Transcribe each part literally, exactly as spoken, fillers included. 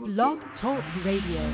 Blog Talk Radio.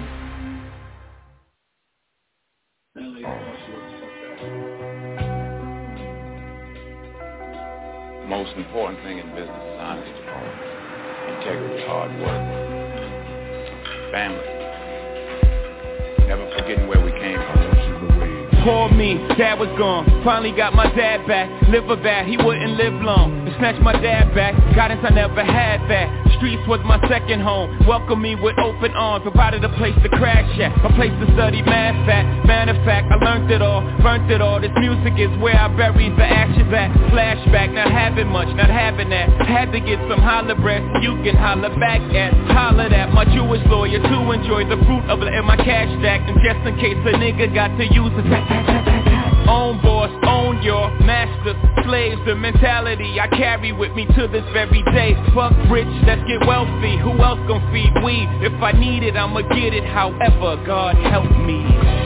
Most important thing in business is honesty, integrity, hard work, family. Never forgetting where we came from. Called me, dad was gone. Finally got my dad back. Liver bad, he wouldn't live long. To snatch my dad back, guidance I never had that. Streets was my second home. Welcomed me with open arms. Provided a place to crash at, a place to study math at. Matter of fact, I learned it all, burnt it all. This music is where I buried the ashes at. Flashback, not having much, not having that. Had to get some holler breath, you can holler back at. Holler at my Jewish lawyer to enjoy the fruit of it in my cash stack. And just in case a nigga got to use it. Own boss, own your master, slaves, the mentality I carry with me to this very day. Fuck rich, let's get wealthy, who else gon' feed we? If I need it, I'ma get it, however, God help me.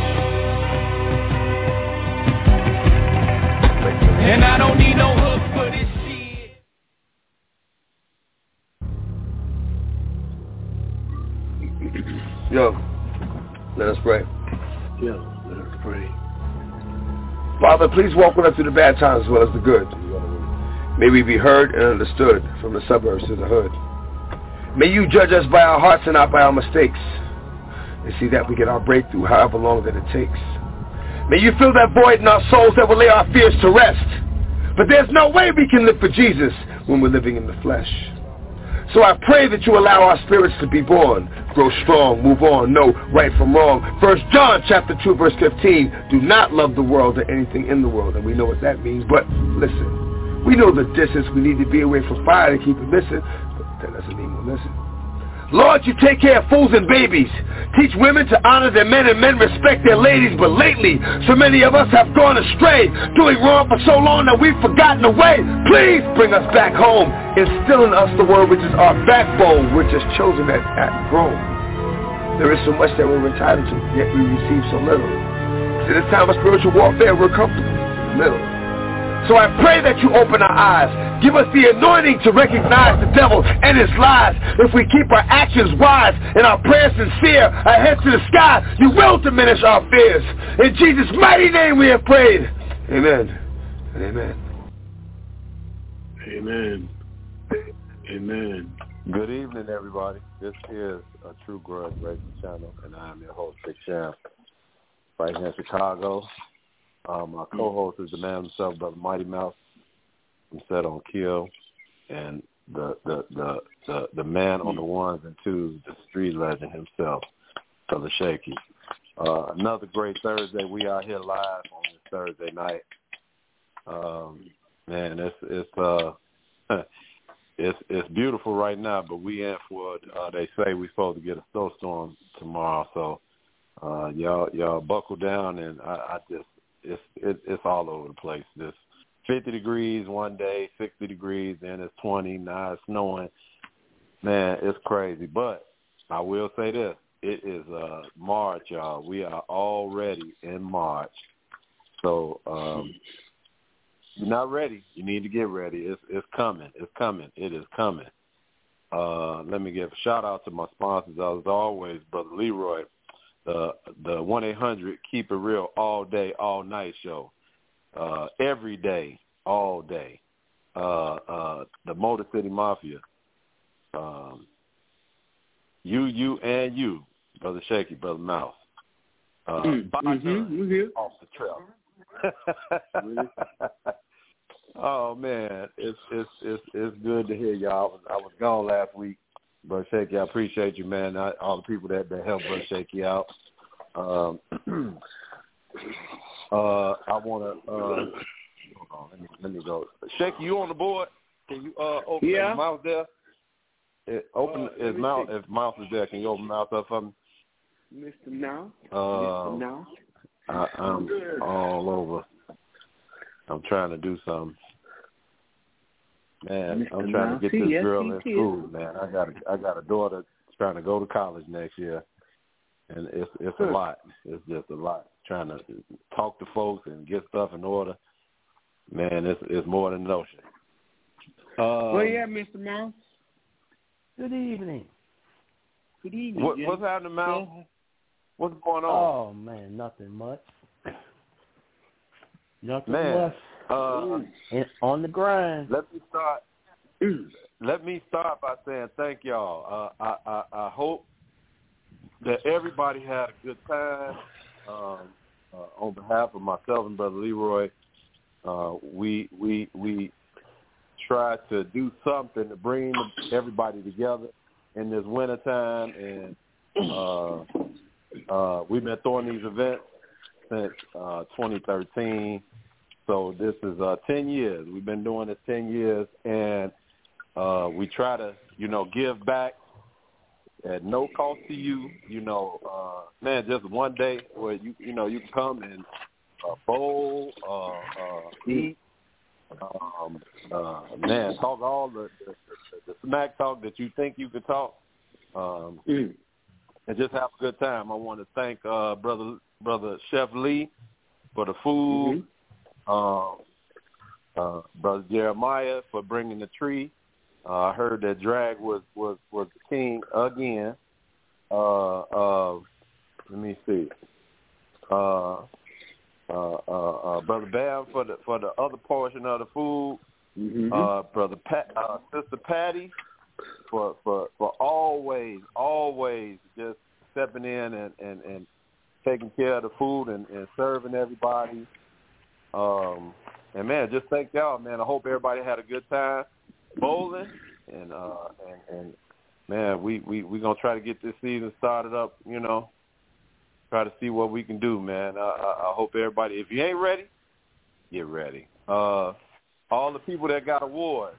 And I don't need no hook for this shit. Yo, let us pray. Yo, let us pray. Father, please walk with us through the bad times as well as the good. May we be heard and understood from the suburbs to the hood. May you judge us by our hearts and not by our mistakes, and see that we get our breakthrough however long that it takes. May you fill that void in our souls that will lay our fears to rest. But there's no way we can live for Jesus when we're living in the flesh. So I pray that you allow our spirits to be born, grow strong, move on, know right from wrong. First John chapter two verse fifteen, do not love the world or anything in the world. And we know what that means, but listen, we know the distance we need to be away from fire to keep it missing, but that doesn't mean we'll listen. Lord, you take care of fools and babies. Teach women to honor their men and men respect their ladies. But lately, so many of us have gone astray, doing wrong for so long that we've forgotten the way. Please bring us back home. Instill in us the word which is our backbone. We're just children that act grown. There is so much that we're entitled to, yet we receive so little. In this time of spiritual warfare, we're comfortable, little. So I pray that you open our eyes. Give us the anointing to recognize the devil and his lies. If we keep our actions wise and our prayers sincere, our heads to the sky, you will diminish our fears. In Jesus' mighty name we have prayed. Amen and amen. Amen. Amen. Good evening, everybody. This is a True Grudge Radio Channel, and I am your host, Big Sham, right here in Chicago. Um, my co-host is the man himself, Brother Mighty Mouse, from Set on Kill, and the the, the the the man on the ones and twos, the street legend himself, Brother Shaky. Uh, another great Thursday. We are here live on this Thursday night. Um, man, it's it's uh it's it's beautiful right now, but we in for it. Uh, they say we're supposed to get a snowstorm tomorrow, so uh, y'all y'all buckle down, and I, I just. It's it, it's all over the place. It's fifty degrees one day, sixty degrees, then it's twenty, now it's snowing. Man, it's crazy. But I will say this. It is uh, March, y'all. We are already in March. So um, you're not ready. You need to get ready. It's it's coming. It's coming. It is coming. Uh, let me give a shout-out to my sponsors, as always, Brother Leroy. The the one eight hundred Keep It Real all day, all night show, uh, every day, all day. Uh, uh, the Motor City Mafia, um, you, you, and you, Brother Shaky, Brother Mouse. Uh, mm-hmm. Off the trail. Oh man, it's it's it's it's good to hear y'all. I was, I was gone last week. Brother Shaky, I appreciate you, man. I, all the people that, that helped Brother Shaky out. Um, uh, I want to, uh, hold on, let me, let me go. Shaky, you on the board? Can you uh, open yeah. his mouth there? It, open uh, his mouth. If mouth is there, can you open mouth up for me? Mister Now. Uh, Mister Now. I, I'm all over. I'm trying to do something. Man, Mister I'm trying Now. to get See, this yes, girl in he school, man. I got a, I got a daughter trying to go to college next year, and it's it's a lot. It's just a lot. Trying to talk to folks and get stuff in order. Man, it's it's more than an ocean. Um, well, yeah, Mister Mouse. Good evening. Good evening. What, Jim. what's happening, Mal? Yeah. What's going on? Oh man, nothing much. Nothing Man, much. uh, And on the grind. let me start. Let me start by saying thank y'all. Uh, I, I I hope that everybody had a good time. Um, uh, on behalf of myself and Brother Leroy, uh, we we we tried to do something to bring everybody together in this winter time, and uh, uh, we've been throwing these events since uh, twenty thirteen. So this is uh, ten years. We've been doing this ten years, and uh, we try to, you know, give back at no cost to you. You know, uh, man, just one day where you, you know, you can come and uh, bowl, uh, uh, eat, um, uh, man, talk all the, the, the smack talk that you think you could talk, um, Mm. and just have a good time. I want to thank uh, brother brother Chef Lee for the food. Mm-hmm. Uh, uh, Brother Jeremiah for bringing the tree. Uh, I heard that Drag was, was, was the king again. Uh, uh, let me see. Uh, uh, uh, uh, Brother Bam for the for the other portion of the food. Mm-hmm. Uh, Brother Pat, uh, Sister Patty for, for for always always just stepping in and, and, and taking care of the food and, and serving everybody. Um, and man, just thank y'all, man. I hope everybody had a good time bowling, and uh, and, and man, we we we gonna try to get this season started up. You know, try to see what we can do, man. I, I, I hope everybody, if you ain't ready, get ready. Uh, all the people that got awards,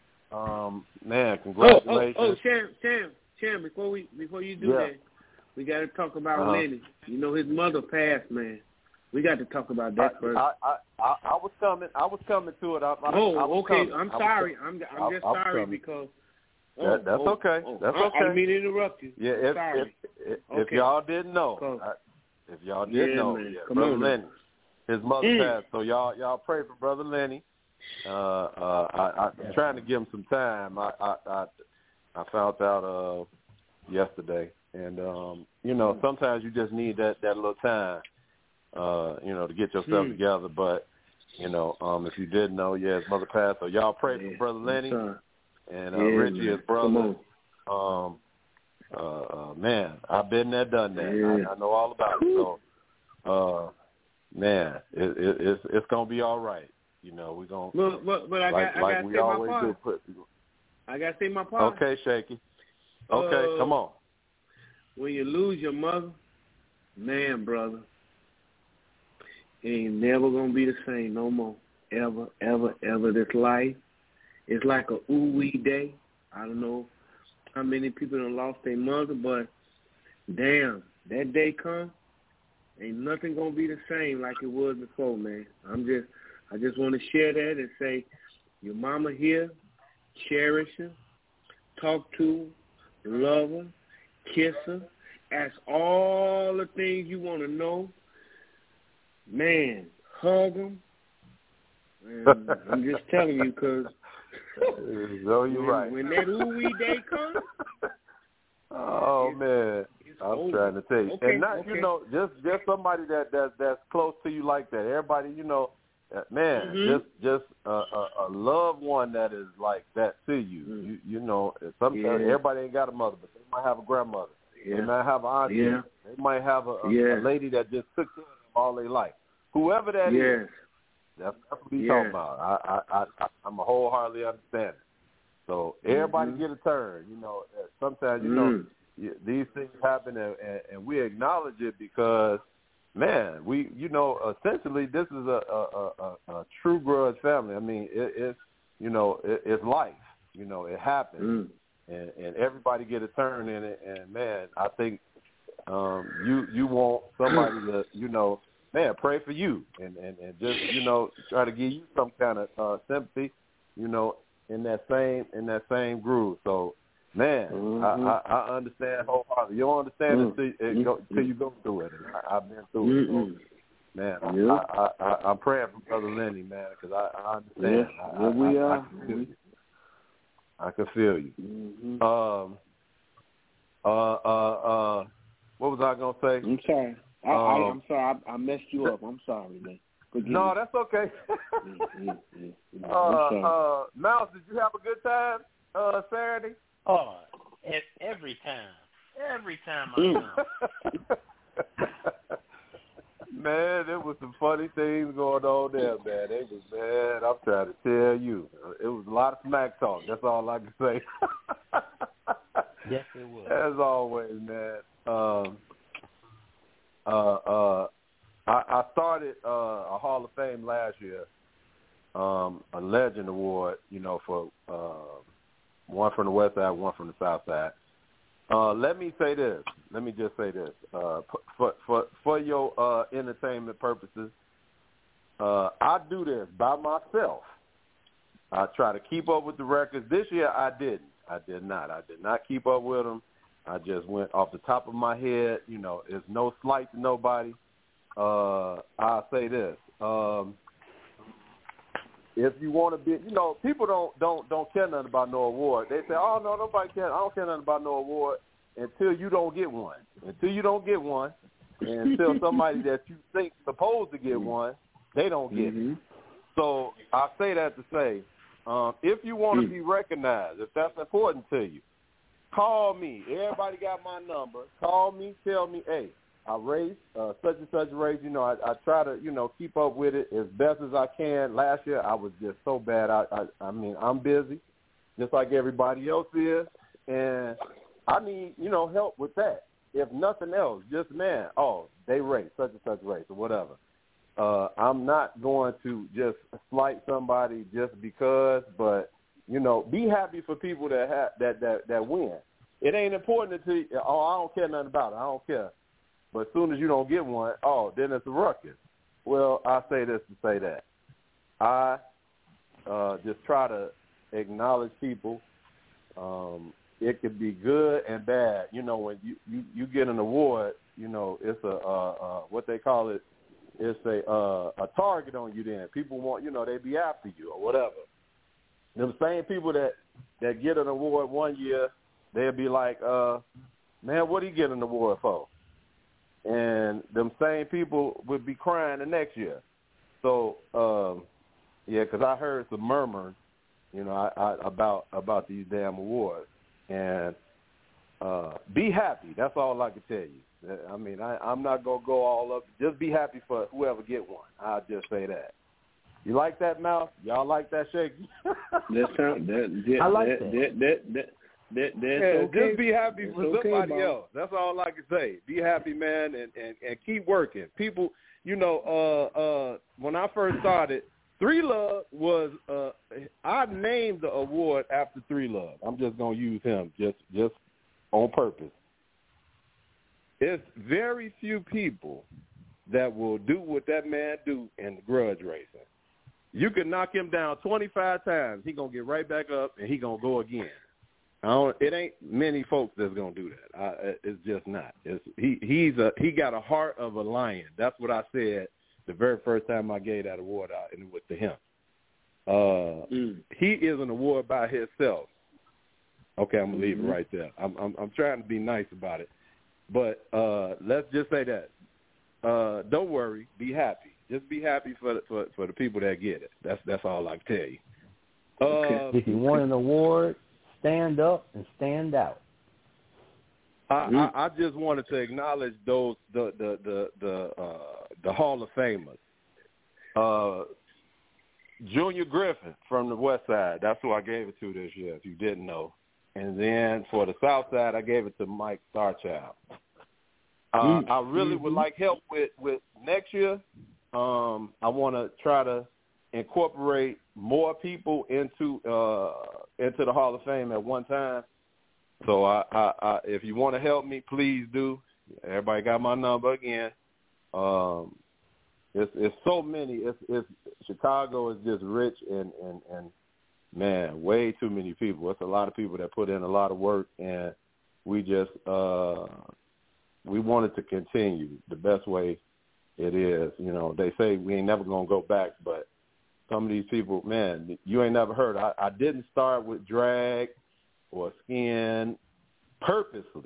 um, man, congratulations. Oh, oh, oh, Cham, Cham, Cham. Before we before you do Yeah. that, we got to talk about Uh-huh. Lenny. You know his mother passed, man. We got to talk about that I, first. I, I, I, I was coming. I was coming to it. I, I, oh, I was okay. coming. I'm I was sorry. coming. I'm I'm just I- I was sorry coming. because. That- that's oh, okay. oh, That's I, I okay. didn't mean to interrupt you. Yeah, I'm if, sorry. if, if, Okay. if y'all didn't know, Cool. I, if y'all didn't Yeah, know, man. yeah, Come Brother on now. Lenny, his mother Mm. passed. So y'all, y'all pray for Brother Lenny. Uh, uh, I, I'm trying to give him some time. I, I, I, I found out uh, yesterday, and um, you know, sometimes you just need that that little time, uh, you know, to get yourself Mm. together. But you know, um, if you didn't know, yeah, his mother passed. So y'all pray Yeah, for Brother I'm Lenny sorry. and uh, Yeah, Richie, man. his Come brother. on. Um, uh, uh, man, I've been there, done that. Yeah. I, I know all about it. So, uh, man, it, it, it's it's gonna be all right. You know, we're gonna But but, but I like got I like got to we say my always part. do. Put I got to say my part. okay, Shaky. Okay, Uh, come on. When you lose your mother, man, brother, it ain't never gonna be the same no more. Ever, ever, ever. This life, it's like a ooh wee day. I don't know how many people done lost their mother, but damn, that day come, ain't nothing gonna be the same like it was before, man. I'm just, I just want to share that and say, your mama here, cherish her, talk to her, love her, kiss her, ask all the things you want to know. Man, hug them. And I'm just telling you, because No, you're when, right. when that ooh-wee day comes, Oh it's, man, it's I'm over. trying to tell you, Okay, and not okay. you know, just just somebody that that that's close to you like that. Everybody, you know, uh, man, Mhm. just just a, a, a loved one that is like that to you. Mm. You you know, sometimes Yeah. everybody ain't got a mother, but they might have a grandmother. They Yeah. might have an auntie. Yeah. They might have a, a, Yeah. a lady that just took care of them all their life. Whoever that is, Yes. that's, that's what he's Yeah. talking about. I, I, I, I'm a wholeheartedly understand it. So everybody Mhm. get a turn. You know, uh, sometimes, you know, Mm. y- these things happen and, and, and we acknowledge it because, man, we, you know, essentially this is a, a, a, a true grudge family. I mean, it, it's, you know, it, it's life. You know, it happens. Mm. And, and everybody get a turn in it. And, man, I think um, you you want somebody to, you know, man, pray for you and, and, and just, you know, try to give you some kind of uh, sympathy, you know, in that same in that same groove. So, man, Mhm. I, I, I understand wholeheartedly. You don't understand Mm. it until, it go, until you go through it. And I, I've been through it. Mm-mm. So, man, I, Yeah. I, I, I, I'm praying for Brother Lenny, man, because I, I understand. Yeah. I, Yeah, we I, I, are. I can feel you. I can feel you. Mhm. Um, Uh, uh, uh, what was I gonna say? I'm sorry. I, um, I, I'm sorry. I, I messed you up. I'm sorry, man. Forgive no, me. that's okay. mm, mm, mm, mm. uh, uh, Mouse, did you have a good time uh, Saturday? Oh, every time, every time I Mm. come. Man, there was some funny things going on there, man. They was, man, I'm trying to tell you. It was a lot of smack talk. That's all I can say. Yes, it was. As always, man. Um, uh, uh, I, I started uh, a Hall of Fame last year, um, a Legend Award, you know, for uh, one from the West Side, one from the South Side. Uh, let me say this. Let me just say this. Uh, for for for your uh, entertainment purposes, uh, I do this by myself. I try to keep up with the records. This year I didn't. I did not. I did not keep up with them. I just went off the top of my head. You know, it's no slight to nobody. Uh, I'll say this. Um, if you want to be, you know, people don't don't don't care nothing about no award. They say, oh no, nobody cares. I don't care nothing about no award until you don't get one. Until you don't get one, and until somebody that you think supposed to get one, they don't get mm-hmm. it. So I say that to say, um, if you want to mm. be recognized, if that's important to you, call me. Everybody got my number. Call me. Tell me, hey, I race uh, such and such race. You know, I, I try to, you know, keep up with it as best as I can. Last year, I was just so bad. I, I, I mean, I'm busy, just like everybody else is, and I need, you know, help with that. If nothing else, just man, oh, they race such and such race or whatever. Uh, I'm not going to just slight somebody just because, but you know, be happy for people that have that that that win. It ain't important to you. Oh, I don't care nothing about it. I don't care. But as soon as you don't get one, oh, then it's a ruckus. Well, I say this to say that. I uh, just try to acknowledge people. Um, it could be good and bad. You know, when you, you, you get an award, you know, it's a, uh, uh, what they call it, it's a uh, a target on you then. People want, you know, they be after you or whatever. Them same people that, that get an award one year, they'll be like, uh, man, what do you get an award for? And them same people would be crying the next year. So, um, yeah, because I heard some murmuring, you know, I, I, about about these damn awards. And uh, be happy. That's all I can tell you. I mean, I, I'm not going to go all up. Just be happy for whoever get one. I'll just say that. You like that, Mouth? Y'all like that, Shaky? that sound, that, that, I like that. that. that, that, that. That, that's yeah, okay. Just be happy that's for okay, somebody Bob. else. That's all I can say. Be happy, man, and, and, and keep working. People, you know, uh, uh, when I first started, Three Love was, uh, I named the award after Three Love. I'm just going to use him just, just on purpose. It's very few people that will do what that man do in grudge racing. You can knock him down twenty-five times. He going to get right back up, and he going to go again. I don't, it ain't many folks that's gonna do that. I, it's just not. It's, he he's a he got a heart of a lion. That's what I said the very first time I gave that award out, and it was to him. Uh, mm. He is an award by himself. Okay, I'm gonna leave mm-hmm. it right there. I'm, I'm I'm trying to be nice about it, but uh, let's just say that. Uh, don't worry, be happy. Just be happy for the, for for the people that get it. That's that's all I can tell you. Uh, if you want an award, stand up and stand out. I, I, I just wanted to acknowledge those the the the the, uh, the Hall of Famers. Uh, Junior Griffin from the West Side. That's who I gave it to this year. If you didn't know, and then for the South Side, I gave it to Mike Starchild. Uh, mm-hmm. I really would like help with, with next year. Um, I want to try to incorporate more people into uh, into the Hall of Fame at one time. So I, I, I, if you want to help me, please do. Everybody got my number again. Um, it's, it's so many. It's, it's Chicago is just rich and, and, and man, way too many people. It's a lot of people that put in a lot of work, and we just uh, we want it to continue the best way it is. You know, they say we ain't never gonna go back, but some of these people, man, you ain't never heard. I, I didn't start with drag or skin purposely.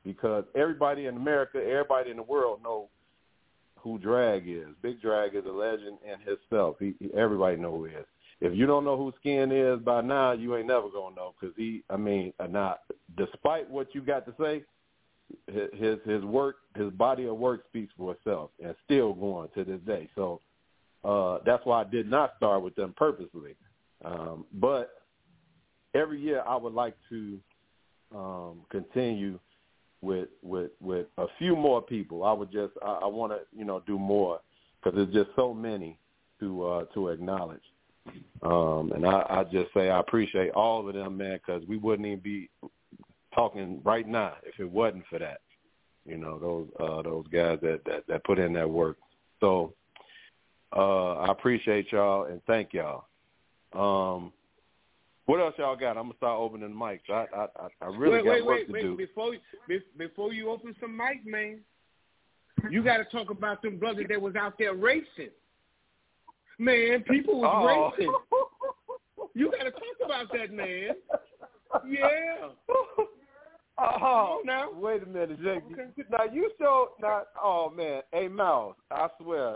because everybody in America, everybody in the world know who Drag is. Big Drag is a legend in himself. He, he, everybody know who he is. If you don't know who Skin is by now, you ain't never going to know because he, I mean, not, despite what you got to say, his his work, his body of work speaks for itself and still going to this day. So uh, that's why I did not start with them purposely. Um, but every year I would like to um, continue with with with a few more people. I would just I, I want to you know do more because there's just so many to uh, to acknowledge. Um, and I, I just say I appreciate all of them, man, because we wouldn't even be talking right now if it wasn't for that. You know, those uh, those guys that, that, that put in that work. So uh, I appreciate y'all and thank y'all. Um, what else y'all got? I'm gonna start opening the mics. I I, I really wait, got wait, work wait, to wait. do. Before before you open some mics, man, you got to talk about them brothers that was out there racing. Man, people was oh. racing. You got to talk about that, man. Yeah. Oh, now. Wait a minute, Jake. Okay. Now you showed not. Oh man, hey Mouse, I swear.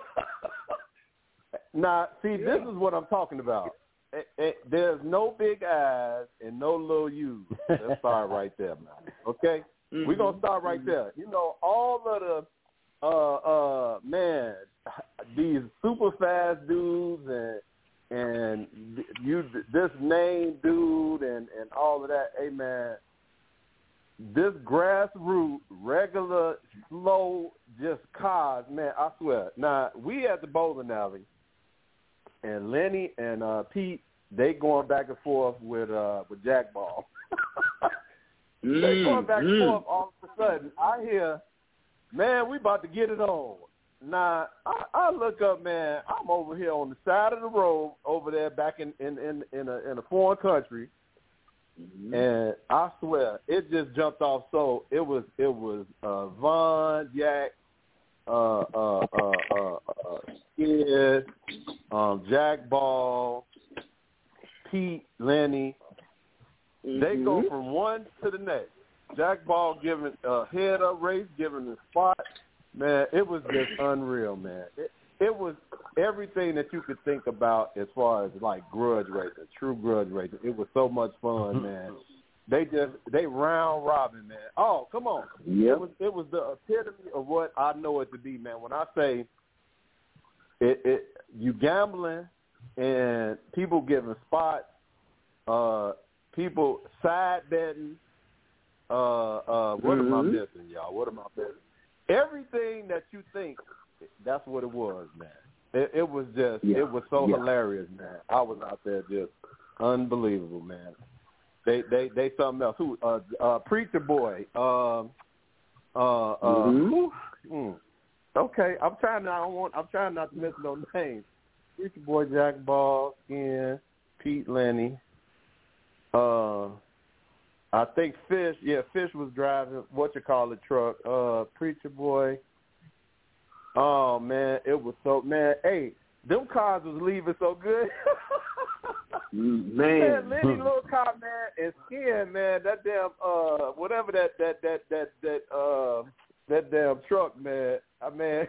Now, see, yeah. This is what I'm talking about. It, it, there's no big eyes and no little U's. Let's start right there, man. Okay, mm-hmm. We're gonna start right mm-hmm. there. You know, all of the uh uh man, these super fast dudes and and you this name dude and and all of that. Hey man, this grassroots, regular, slow, just cars, man, I swear. Now, we at the bowling alley, and Lenny and uh, Pete, they going back and forth with uh, with Jack Ball. mm, they going back mm. and forth. All of a sudden, I hear, man, we about to get it on. Now, I, I look up, man, I'm over here on the side of the road over there back in, in, in, in, a, in a foreign country. Mm-hmm. And I swear, it just jumped off. So it was it was uh, Von, Jack, uh, uh, uh, uh, uh, Skid, um, Jack Ball, Pete, Lenny. Mm-hmm. They go from one to the next. Jack Ball giving a uh, head up race, giving the spot. Man, it was just unreal, man. It, it was everything that you could think about as far as like grudge racing, true grudge racing. It was so much fun, man. They just they round robin, man. Oh, come on. Yep. It was it was the epitome of what I know it to be, man. When I say it, it you gambling and people giving spots, uh, people side betting. Uh, uh, what mm-hmm. am I missing, y'all? What am I missing? Everything that you think, that's what it was, man. It, it was just, yeah. it was so yeah. hilarious, man. I was out there just unbelievable, man. They, they, they something else. Who? Uh, uh, Preacher Boy. Um, uh, uh, mm-hmm. mm, okay, I'm trying. Not, I don't want. I'm trying not to miss no names. Preacher Boy, Jack Ball, Skin, Pete, Lenny. Uh. I think Fish, yeah, Fish was driving, what you call it, truck. Uh, Preacher Boy. Oh, man, it was so, man, hey, them cars was leaving so good. man. Man, Lenny little car, man, and Skin, man, that damn, uh, whatever that, that, that, that, that, uh, that damn truck, man, I mean,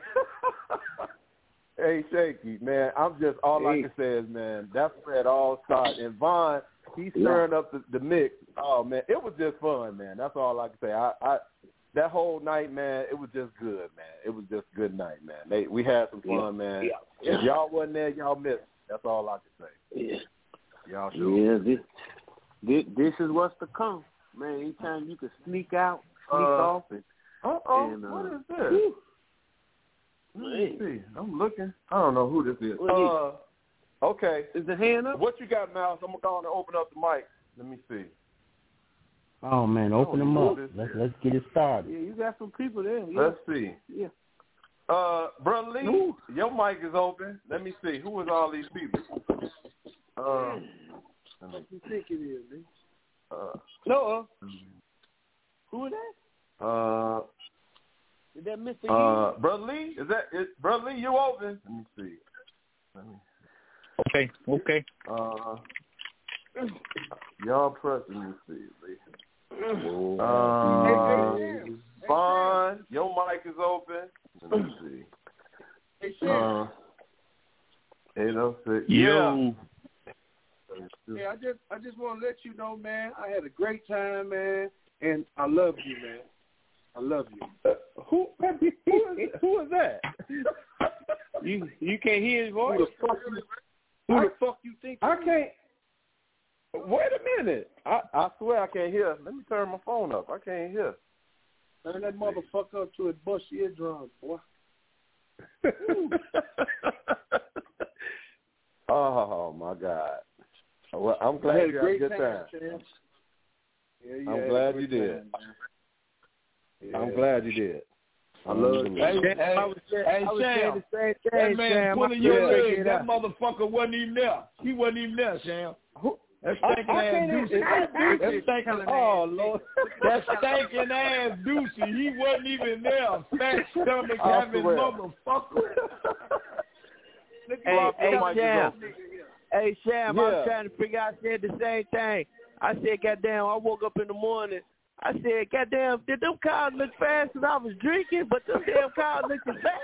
hey, Shaky, man, I'm just, all hey. I can say is, man, that's where it all started. And Vaughn, he's stirring up the, the mix. Oh, man, it was just fun, man. That's all I can say. I, I that whole night, man, it was just good, man. It was just a good night, man. They, we had some fun, yeah. man. Yeah. If y'all wasn't there, y'all missed. That's all I can say. Yeah. Y'all sure. Yeah, this, this, this is what's to come, man. Anytime you can sneak out, sneak uh, off. And, uh-oh, and, uh, what is this? Let me see. I'm looking. I don't know who this is. Uh, okay. Is the hand up? What you got, Mouse? I'm going to open up the mic. Let me see. Oh man, open them up. Let's let's get it started. Yeah, you got some people there. Yeah. Let's see. Yeah. Uh, Brother Lee, Ooh. Your mic is open. Let me see. Who is all these people? Uh, what you think it is, man? Uh, no. Uh, who is that? Uh, is that Mister Uh, Hughes? Brother Lee, is that is, Brother Lee? You open? Let me see. Let me. Okay. Okay. Uh, y'all press. Let me see, Lee. Uh, Vaughn, your mic is open. Let me see. Hey, Sam. Uh, eight oh six. Yeah. Yeah, I just I just want to let you know, man, I had a great time, man, and I love you, man. I love you. Uh, who, who, is, who is that? You you can't hear his voice? Who the fuck you, who the fuck you think? I can't. Wait a minute. I, I swear I can't hear. Let me turn my phone up. I can't hear. Turn that motherfucker up to his bush eardrum, boy. Oh, my God. Well, I'm glad you had a good time. time. Yeah, yeah, I'm glad you did. Time, yeah. I'm glad you did. I love you. Hey, hey, I was saying, hey, I was Sam, saying the same that thing, man Sam. pulling I your couldn't leg. figure it That out. motherfucker wasn't even there. He wasn't even there, Sam. Who? That I, stinking I ass can't Deucey. even, That stinking oh, Lord. That stinking ass Deucey. He wasn't even there. Fat stomach I having swear. motherfucker. Hey, hey, Your mic is Sam. open. Hey, Sam, I Yeah. was trying to figure out, I said the same thing. I said, goddamn, I woke up in the morning. I said, goddamn, did them cars look fast because I was drinking? But them damn cars looking fast.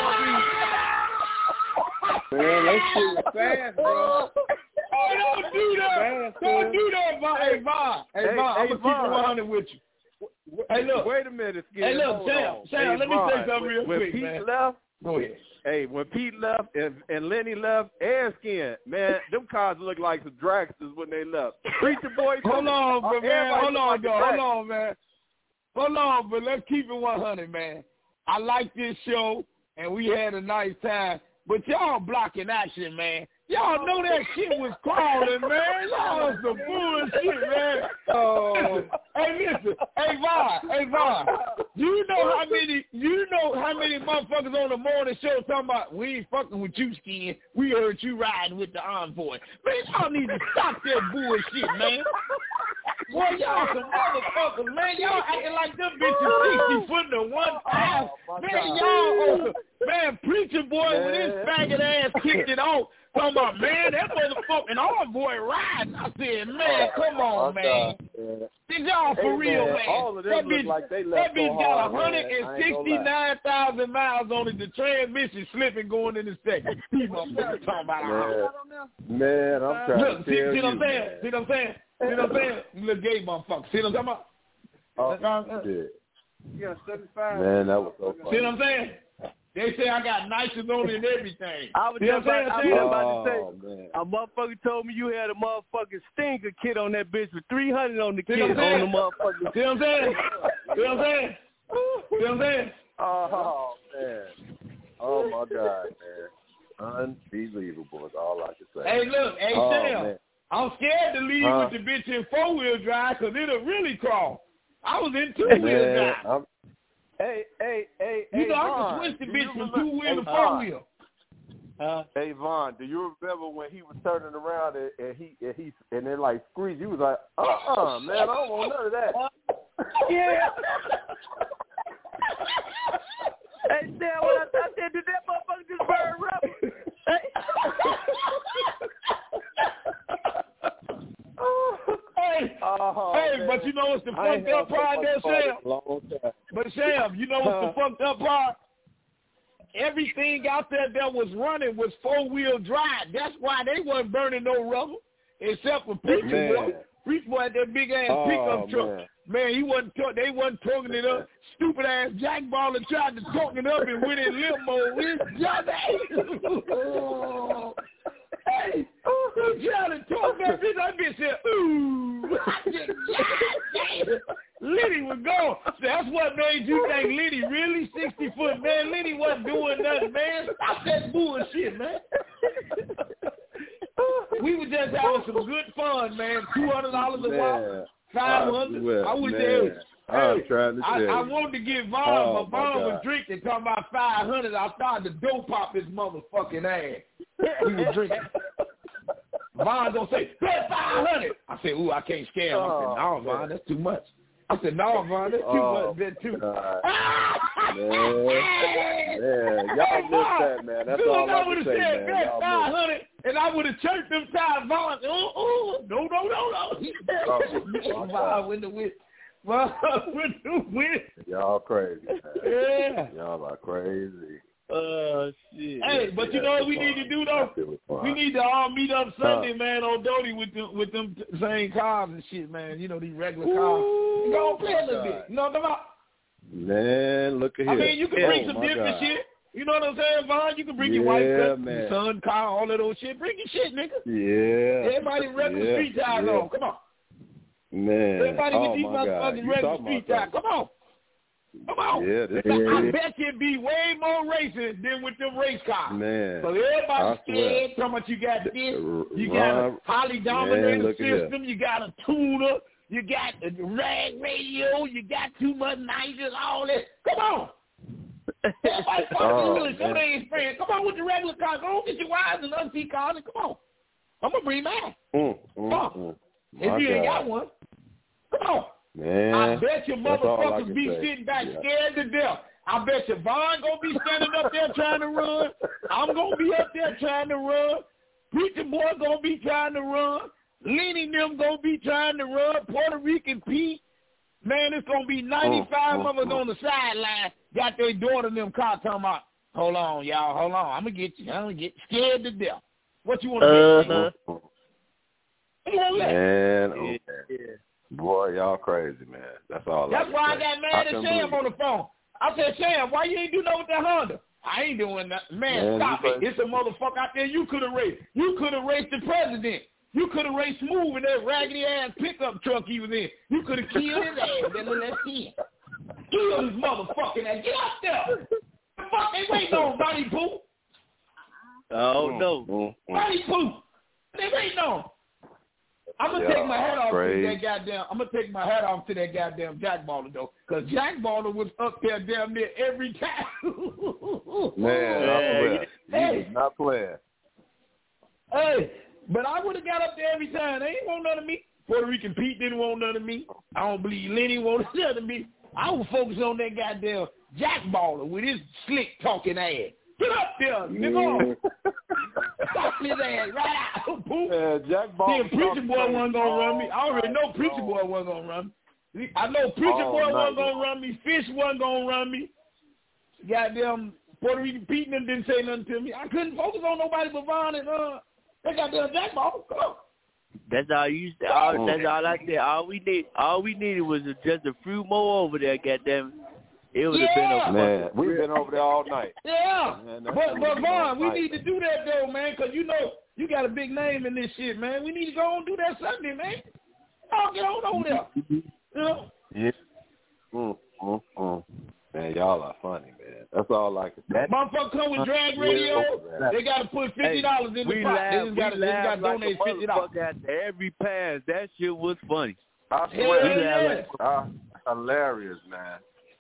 Man, that shit was fast, bro. Oh, don't do that. Fast, Don't man. do that, Vaughn. Hey, Vaughn. Hey, Hey, Vaun, I'm hey, going to keep it Vaughn. one hundred with you. Hey, look. Wait a minute, Skid. Hey, look, Hold Sam. on. Sam, hey, let me Vaughn, say something real when quick, Pete man. left, Go ahead. Hey, when Pete left and, and Lenny left, Airskin, man, them cars look like some dragsters when they left. Preacher Boy. Hold on, but man. Everybody Hold look on, like a though. drag- Hold on, man. Hold on, but let's keep it one hundred, man. I like this show, and we had a nice time. But y'all blocking action, man. Y'all know that shit was crawling, man. Y'all was some bullshit, man. Oh, hey, listen. Hey, Vaughn. Hey, Vaughn. You know how many, you know how many motherfuckers on the morning show talking about, we ain't fucking with you, Skin. We heard you riding with the envoy. Man, y'all need to stop that bullshit, man. Boy, y'all some motherfuckers, man. Y'all acting like them bitches sixty foot to one time. Oh, Man, y'all on some, man, Preacher Boy Man. with his faggot ass kicked it off. Talking about, man, that motherfucking envoy riding. I said, man, come on, my man. God, Is y'all for Hey, real, man, man? all of them that look bitch, like they that left bitch so got hard, one man. I hundred ain't gonna sixty-nine thousand miles on it. The transmission slipping going in the second. These motherfuckers talking about Man, man, I'm trying Look, to see, tell see you, what I'm saying? man. See what I'm saying? See what I'm saying? You little gay motherfucker. See what I'm talking about? Oh, shit. Yeah, seventy-five. Man, that was so funny. See what I'm saying? They say I got nitrous on it and everything. I was See what just I'm about, I saying? was about to say, Oh, man. a motherfucker told me you had a motherfucking stinker kit on that bitch with three hundred on the See kit what I'm on saying? the motherfucker. See what I'm saying? See what I'm saying? See what I'm saying? Oh, man. Oh, my God, man. Unbelievable is all I can say. Hey, look, hey, Oh, Sam, man. I'm scared to leave Huh? with the bitch in four-wheel drive because it'll really crawl. I was in two-wheel Man, drive. I'm, hey, hey, hey, You hey, know, I Vaughn, can switch the do bitch you from remember- two-wheel hey, to Vaughn, four-wheel. Uh, Hey Vaughn, do you remember when he was turning around and, and he and he and then like squeezed? You was like, uh uh man, I don't want none of that. Yeah. Hey, Sam, what I, I said, did that motherfucker just burn rubber? hey, Oh, hey, man. but you know what's the I ain't fucked up had so part much there, fun in Sam? a long time. But Sam, you know what's the fucked up part? Everything out there that was running was four-wheel drive. That's why they wasn't burning no rubber, except for Preacher Man. Boy. Preacher Boy had that big-ass Oh, pickup truck. man. Man, he wasn't t- they wasn't tugging it up. Stupid-ass Jack Baller tried to tug it up and went in limbo. It's just Hey, he tried to talk that bitch. That bitch said, ooh. I said, God, Liddy was gone. So that's what made you think Liddy really sixty foot, man. Liddy wasn't doing nothing, man. Stop that bullshit, man. We were just having some good fun, man. Two hundred dollars a while, five hundred. Well, I would man, say, I'm hey, trying to I, tell I you. wanted to get Vaughn, Oh, but my Vaun was God. drinking, talking about five hundred. I started to dope pop his motherfucking ass. He was drinking. Vaughn gonna say, that's five hundred. I said, ooh, I can't scare him. I said, no, Vaun, that's too much. I said, no, Vaun, that's too Oh, much. That's too God. man. Man, y'all missed that, man. That's Dude, all I I would can have say, said, man. that's Y'all five missed hundred, and I would have chirped them times. Vaughn, oh, oh, no, no, no, no. Oh, my Vaun went to with, Well, with the win. Y'all crazy, man. Yeah. Y'all are crazy. Oh, shit. Hey, but you know what we need to do, though? We need to all meet up Sunday, uh, man, on Doty with them, with them same cars and shit, man. You know, these regular cars. You go play a little bit. You know what I'm talking about? Man, look at here. I mean, you can bring oh, some different God. shit. You know what I'm saying, Vaughn? You can bring yeah, your wife, cut, man. your son, car, all of those shit. Bring your shit, nigga. Yeah. Everybody regular yeah. street tires yeah. on. Come on. Man. Everybody oh, get these motherfucking regular street tires. Come on. Come on. Yeah, this I bet you'd be way more racing than with them race cars. Man. So everybody's scared. Talking about you got this. You got a Holly Dominator system. You got a tuner. You got a rag radio. You got two modernizers. All that. Come on. Everybody talking oh, English. Some ain't friends. Come on with the regular cars. Go get your wives and unsee cars and come on. I'm going to bring mine. Mm, mm, come on. Mm. If you ain't got one, come on. Man, I bet your motherfuckers be say. sitting back yeah. scared to death. I bet your Vaughn gonna be standing up there trying to run. I'm gonna be up there trying to run. Preacher Boy gonna be trying to run. Lenny them gonna be trying to run. Puerto Rican Pete. Man, it's gonna be ninety-five oh, of us oh, on the sideline. Got their daughter in them car talking about, hold on, y'all, hold on. I'm gonna get you. I'm gonna get scared to death. What you wanna get? Uh-huh. Man, okay. yeah. Boy, y'all crazy, man. That's all. That's I why say. I got mad at Sam on the phone. I said, Sam, why you ain't do nothing with that Honda? I ain't doing that. Man, man stop it. It's a motherfucker out there you could have raced. You could have raced the president. You could have raced Smooth in that raggedy-ass pickup truck he was in. You could have killed his ass. That little ass kid. Kill his motherfucking ass. Get out there. The fuck they waiting on, Body Pooh? Oh, no. Body Pooh. They waiting on. I'm gonna yeah, take my hat off crazy. to that goddamn. I'm gonna take my hat off to that goddamn Jack Baller though, cause Jack Baller was up there damn near every time. Man, hey, he hey. was not playing. Hey, but I would have got up there every time. They ain't want none of me. Puerto Rican Pete didn't want none of me. I don't believe Lenny wanted none of me. I was focused on that goddamn Jack Baller with his slick talking ass. Get up there, nigga. Stop his ass right out. Yeah, Jack Ball. Then Preacher Boy wasn't going to run me. I already know Preacher Boy wasn't going to run me. I know Preacher oh, Boy nice. wasn't going to run me. Fish wasn't going to run me. Goddamn Puerto Rican Pete didn't say nothing to me. I couldn't focus on nobody but Vaughn and uh, that goddamn Jack Ball. Come on. That's all you said. All, that's all I said. All we need, all we needed was just a few more over there. Goddamn. It would have yeah. been a man. We've been over there all night. Yeah, man, but but Vaughn, we need to do that though, man, because you know you got a big name in this shit, man. We need to go and do that Sunday, man. Y'all get on over there. You know? Yeah. Mm, mm, mm. Man, y'all are funny, man. That's all I can say. Motherfucker come with drag radio. Yeah, they got to put fifty dollars hey, in the we pot. Laugh, they just got to like donate fifty dollars after every pass. That shit was funny. I swear, yeah, yeah. uh, hilarious, man.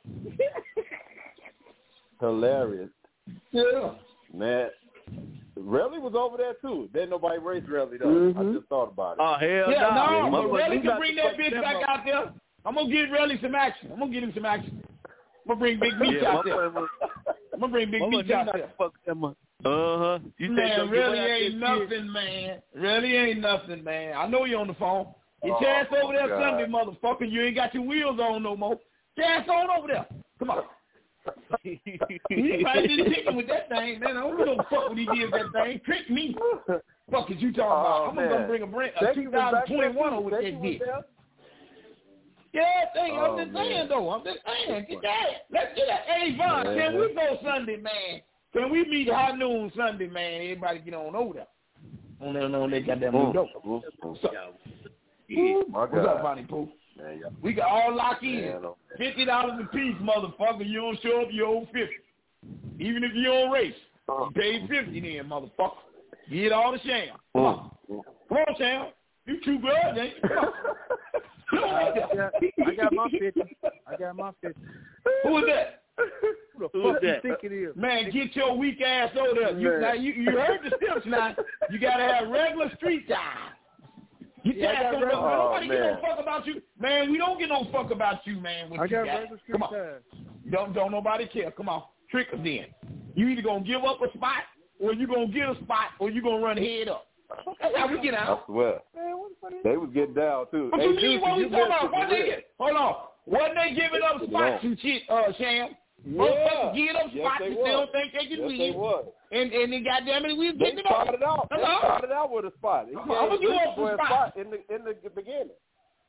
Hilarious. Yeah. Man, Relly was over there too. Didn't nobody race Relly though. Mm-hmm. I just thought about it. Oh hell yeah, no! no, no. Relly can bring that bitch back out there. I'm gonna give Relly some action. I'm gonna give him some action. I'm gonna bring Big Meech yeah, out there. Was, I'm gonna bring Big Meech out there. Uh huh. Man, really ain't nothing, kid. man. Really ain't nothing, man. I know you're on the phone. Get your ass over there God. Sunday, motherfucker. You ain't got your wheels on no more. Get your ass on over there. Come on. He probably didn't trick him with that thing, man. I don't give no fuck what he did with that thing. Trick me. Fuck is you talking about? Oh, I'm gonna go bring a, brand, a two thousand twenty-one over with that dick. Yeah, thing. Oh, I'm just man. saying though. I'm just saying. Get that. Let's get that. Hey, Vaughn, man. Can we go Sunday, man? Can we meet high noon Sunday, man? Everybody get on over there. On there, on there, goddamn mm. dope. Mm. What's up? Yeah. What's up, Bonnie Pooh? Man, yeah. We can all lock in. Man, okay. Fifty dollars a piece, motherfucker. You don't show up, you owe fifty. Even if you don't race, you pay fifty then, motherfucker. Get all the sham. Come on. Come on, Sham. You true blood, ain't you? Come on. I got, I got my fifty. I got my fifty. Who is that? Who the Who's fuck that? you think it is? Man, get your weak ass over there. You, now, you, you heard the steps now. You got to have regular street time. Get yeah, your ass over there. Oh, Nobody get no fuck about you. Man, we don't get no fuck about you, man. What I you got, got regular street Come on. time. Don't, don't nobody care. Come on. Trick us then. You either going to give up a spot, or you going to get a spot, or you going to run head up. That's how we get out. I swear. Man, what the fuck is they was getting down, too. What hey, you mean? What we talking about? What they get? Hold on. Wasn't they giving up spots and shit, uh, Sham? Motherfuckers Yeah. giving up Yes, spots they if was. they don't think they can Yes, win. they was. And and then goddamn it, we was They getting it up. started out. They Uh-huh. started out with a spot. He I'm gave gonna give Richard up Boy the a spot. spot in the in the beginning.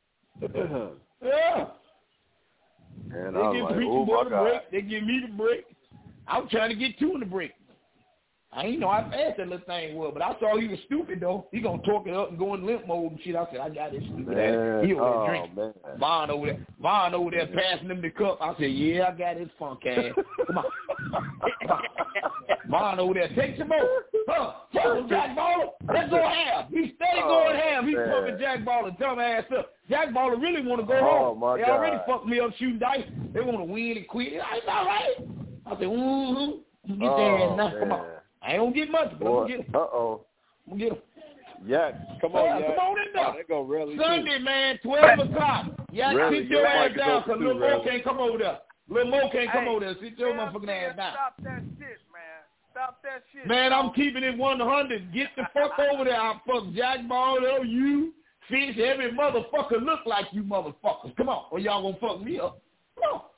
Yeah. And They I was give like, Preacher oh Boy my the God. break. They give me the break. I was trying to get two in the break. I ain't know how fast that little thing was, but I saw he was stupid, though. He going to talk it up and go in limp mode and shit. I said, I got this stupid Man, ass. He over oh, there drinking. man. Vaughn over there. Vaughn over there passing him the cup. I said, yeah, I got his funk ass. Come on. Vaughn over there. Take some more. Huh? Fucking Jack Baller. Let's go ham. He stay Oh, going ham. He's man. fucking Jack Baller. Dumb ass up. Jack Baller really want to go Oh, home. my They already God. fucked me up shooting dice. They want to win and quit. It's all right. I said, mm-hmm. Get Oh, there now. man. Come on. I ain't gonna get much, but I'm Boy, gonna get him. uh-oh. I'm gonna get him. Yak, come Oh, on, Yak. come on in there. Oh, they go rally Sunday, man, twelve o'clock. Yak, Rally, sit your your ass mic is down, open because too, Lil Mo Rally. can't come over there. Lil Mo can't come Hey, over there. Sit your man, motherfucking man, ass down. Stop that shit, man. Stop that shit. Man, I'm dog. keeping it one hundred. Get the fuck over there. I'll fuck Jack Ball, L, you, Fish, every motherfucker look like you motherfuckers. Come on, or y'all gonna fuck me up. Come on.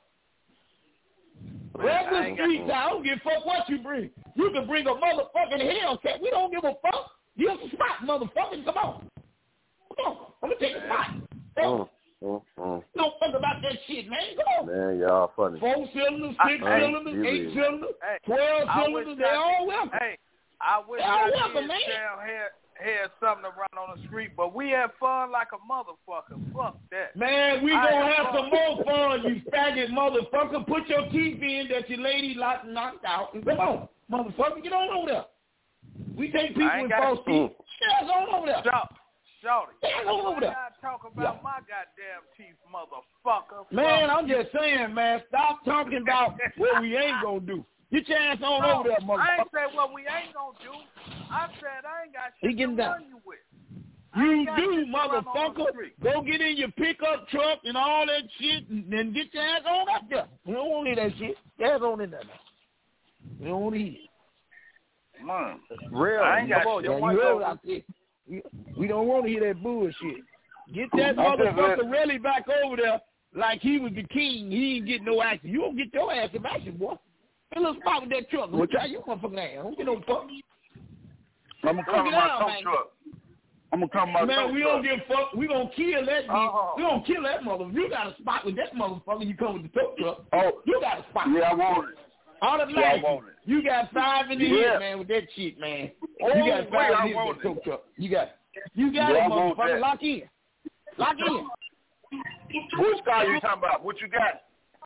Regular street time, I don't give a fuck what you bring. You can bring a motherfucking Hellcat. We don't give a fuck. Give us a spot, motherfuckers. Come on. Come on. I'm gonna take a spot. Mm, mm, mm. Don't fuck about that shit, man. Come on. Man, y'all funny. Four cylinders, six I- cylinders, you eight really- cylinders, Hey, twelve I cylinders. wish They I all did- welcome. Hey, I wish They all I welcome, did man. down here had something to run on the street, but we had fun like a motherfucker. Fuck that. Man, we I gonna had have fun. some more fun, you faggot motherfucker. Put your teeth in that your lady locked knocked out. And come on, motherfucker, get on over there. We take people I ain't with got- false teeth. Get on over there. Shout, shout it. Get on over there. I talk about Yeah. my goddamn teeth, motherfucker. Man, Fuck I'm just saying, man, stop talking about what we ain't gonna do. Get your ass on No, over there, I motherfucker. ain't said what we ain't gonna do. I said I ain't got He shit to getting down. run you with. I You ain't got do, shit to run on the motherfucker. street. Go get in your pickup truck and all that shit and then get your ass on up there. We don't want to hear that shit. Your ass on in there now. We don't want to hear it. Man, Real. I ain't got Come on, shit. your Yeah, mic you heard open. what I said. We, we don't want to hear that bullshit. Get that I'm just motherfucker really back over there like he was the king. He ain't get no action. You don't get your ass in action, boy. Get a little spot with that truck. I'm going to try you motherfucking ass. I don't get no fuck. I'm gonna come in my tow truck. I'm gonna come in my Man, tow we truck. don't give a fuck. We gonna kill that bitch. Uh-huh. We gonna kill that motherfucker. You got a spot with that motherfucker. You come with the tow truck. Oh, You got a spot. yeah, I want it. Automatically. Yeah, I want it. You got five in the Yeah. head, man, with that shit, man. Oh, you got wait, five I in the head want with that tow it. truck. You got You got Yeah, I it, want motherfucker. that. Lock in. Lock in. Which car you talking about? What you got?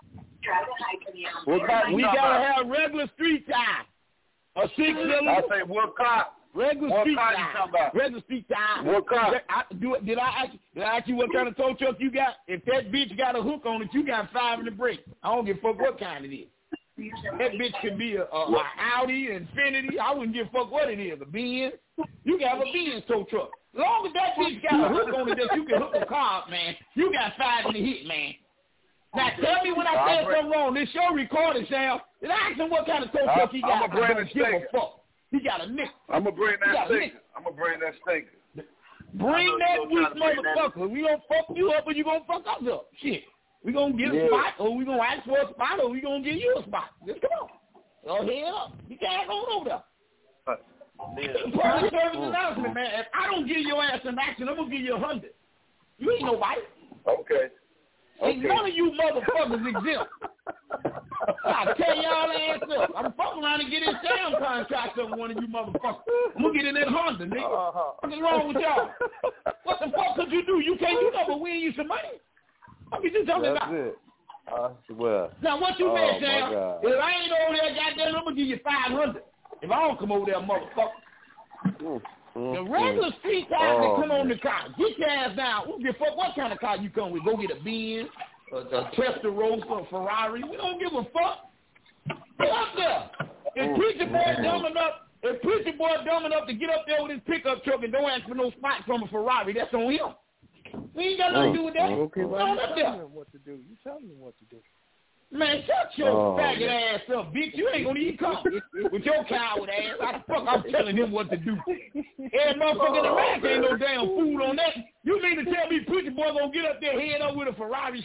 What car you We talking gotta about? have regular street time. A six I cylinder. say what car? Regular What street car you time. talking about? Regular street time. What car? I, do, did I ask? Did I ask you what kind of tow truck you got? If that bitch got a hook on it, you got five in the brake. I don't give a fuck what kind it is. That bitch could be a, a, a Audi, Infinity. I wouldn't give a fuck what it is. A Benz. You can have a Benz tow truck. As long as that bitch got a hook on it that you can hook a car up, man, you got five in the hit, man. Now tell me when I said something wrong. This show recorded, Sam. Did I ask him what kind of tow truck he got? I'ma bring I don't the give a sticker. fuck. He got a nickel. I'm gonna bring You that got stinker. I'm gonna bring that stinker. Bring I know that you weak gonna try to bring that- motherfucker. We gonna fuck you up or you gonna fuck us up. Shit. We gonna get a Yeah. spot or we gonna ask for a spot or we gonna give you a spot. Just come on. Go head up. You can't go over there. Public service announcement, man. If I don't give your ass an action, I'm gonna give you a hundred. You ain't nobody. Okay. Ain't Okay. none of you motherfuckers exempt. I tell y'all ass up. I'm fucking around and get in Sam contract on one of you motherfuckers. I'm gonna get in that Honda, nigga. Uh-huh. What's wrong with y'all? What the fuck could you do? You can't do nothing but win you some money. What you talking That's about? it. I swear. Now what you Oh, meant, my Sam? God. If I ain't over there, goddamn, I'm gonna give you five hundred. If I don't come over there, motherfucker. Mm, The mm, regular mm. street guys Oh, that come on man. the car, get your ass down. We don't give a fuck what kind of car you come with. Go get a Benz, a, a Testarossa, a Ferrari. We don't give a fuck. Get up there. If Preacher Boy dumb enough, if Preacher Boy dumb enough to get up there with his pickup truck and don't ask for no spot from a Ferrari, that's on him. We ain't got nothing to do with that. Okay, well, Go you up tell there. him what to do. You tell him what to do. Man, shut your Oh, faggot man. ass up, bitch. You ain't gonna even come with your coward ass. How the fuck I'm telling him what to do? Every motherfucker in the America ain't no damn fool on that. You mean to tell me Preacher Boy gonna get up there head up with a Ferrari, Sam?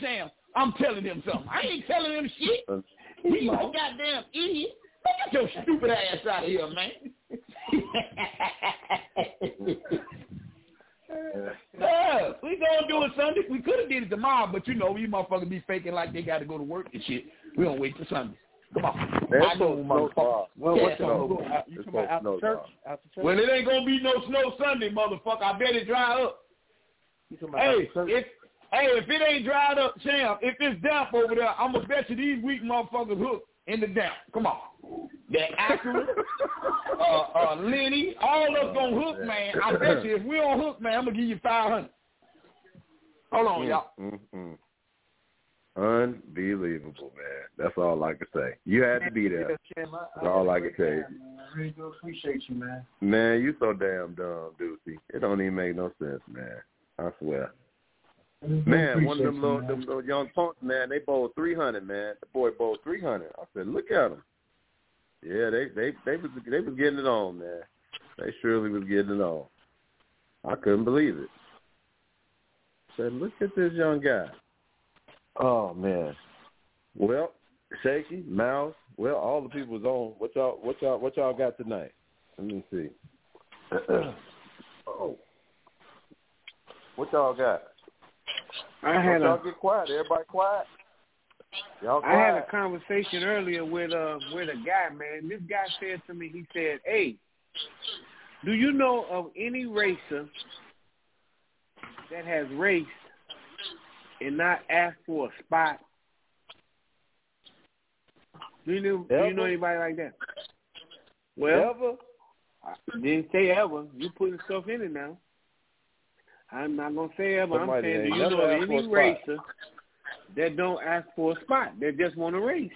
I'm telling him something. I ain't telling him shit. He's a goddamn idiot. Get your stupid ass out of here, man. Yeah, we gonna do it Sunday. We could have did it tomorrow, but you know, you motherfuckers be faking like they got to go to work and shit. We don't wait till Sunday. Come on. I know, motherfucker. Well, yeah, what's so, you talking about after church? After church? Well, it ain't gonna be no snow Sunday, motherfucker. I bet it dry up. Hey, if hey, if it ain't dried up, Sam, if it's damp over there, I'm gonna bet you these weak motherfuckers hook in the damp. Come on. That Acura, uh, uh, Lenny, all of us gonna hook, man. I bet you if we don't hook, man, I'm gonna give you five hundred. Hold on, y'all. Mm-mm. Unbelievable, man. That's all I can say. You had to be there. That's all I can say. I really do appreciate you, man. Man, you so damn dumb, Deucey. It don't even make no sense, man. I swear. Man, one of them little, them little young punks, man, they bowled three hundred, man. The boy bowled three hundred. I said, look at him. Yeah, they they they was they was getting it on, man. They surely was getting it on. I couldn't believe it. I said, look at this young guy. Oh man. Well, Shaky, Mouse, well, all the people was on. What y'all what y'all what y'all got tonight? Let me see. Oh. What y'all got? I had y'all a, get quiet. Everybody quiet. Y'all quiet. I had a conversation earlier with uh with a guy, man. This guy said to me, he said, "Hey, do you know of any racer that has raced and not asked for a spot? Do you know, do you know anybody like that?" Well, ever? I didn't say ever. You putting stuff in it now. I'm not gonna say ever. Somebody I'm saying, do you know of any racer that don't ask for a spot? They just want to race.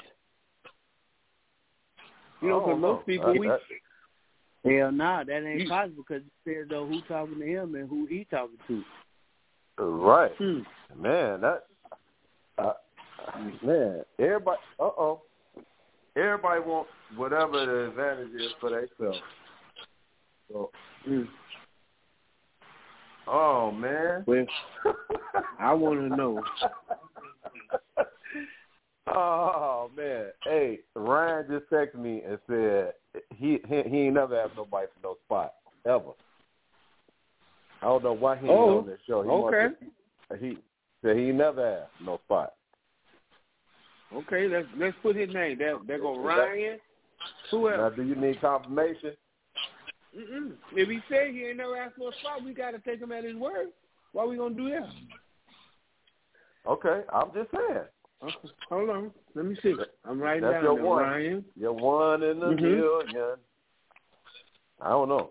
You know, because most people, I, we... I, hell nah, that ain't you, possible because it says, though, who talking to him and who he talking to. Right. Hmm. Man, that... Uh, man, everybody... Uh-oh. Everybody wants whatever the advantage is for themselves. So... Hmm. Oh, man. Well, I want to know. Oh, man. Hey, Ryan just texted me and said he he, he ain't never asked nobody for no spot, ever. I don't know why he ain't oh, on this show. He okay. To, he said he never asked no spot. Okay, let's let's put his name. There, there go Ryan. Who else? Now, do you need confirmation? Mm-mm. If he said he ain't never asked for a spot, we got to take him at his word. Why we going to do that? Okay, I'm just saying. Okay. Hold on. Let me see. I'm writing That's down your there, one. Ryan. Your one in the mm-hmm. million. I don't know.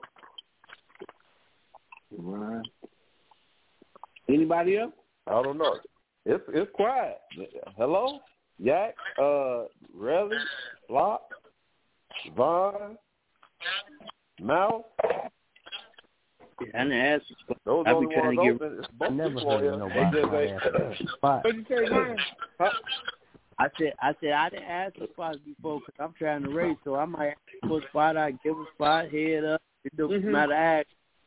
Ryan. Anybody else? I don't know. It's it's quiet. Hello? Yak, uh, Relly, Flop, Vaughn, Mouse. Yeah, I didn't ask. Those I are be the trying ones to open. get. I never heard of nobody ask spot. What you say, Ryan? Huh? I said, I said I didn't ask for spots before because I'm trying to race, so I might ask for a spot. I give a spot, head up. It doesn't mm-hmm. matter. Ask.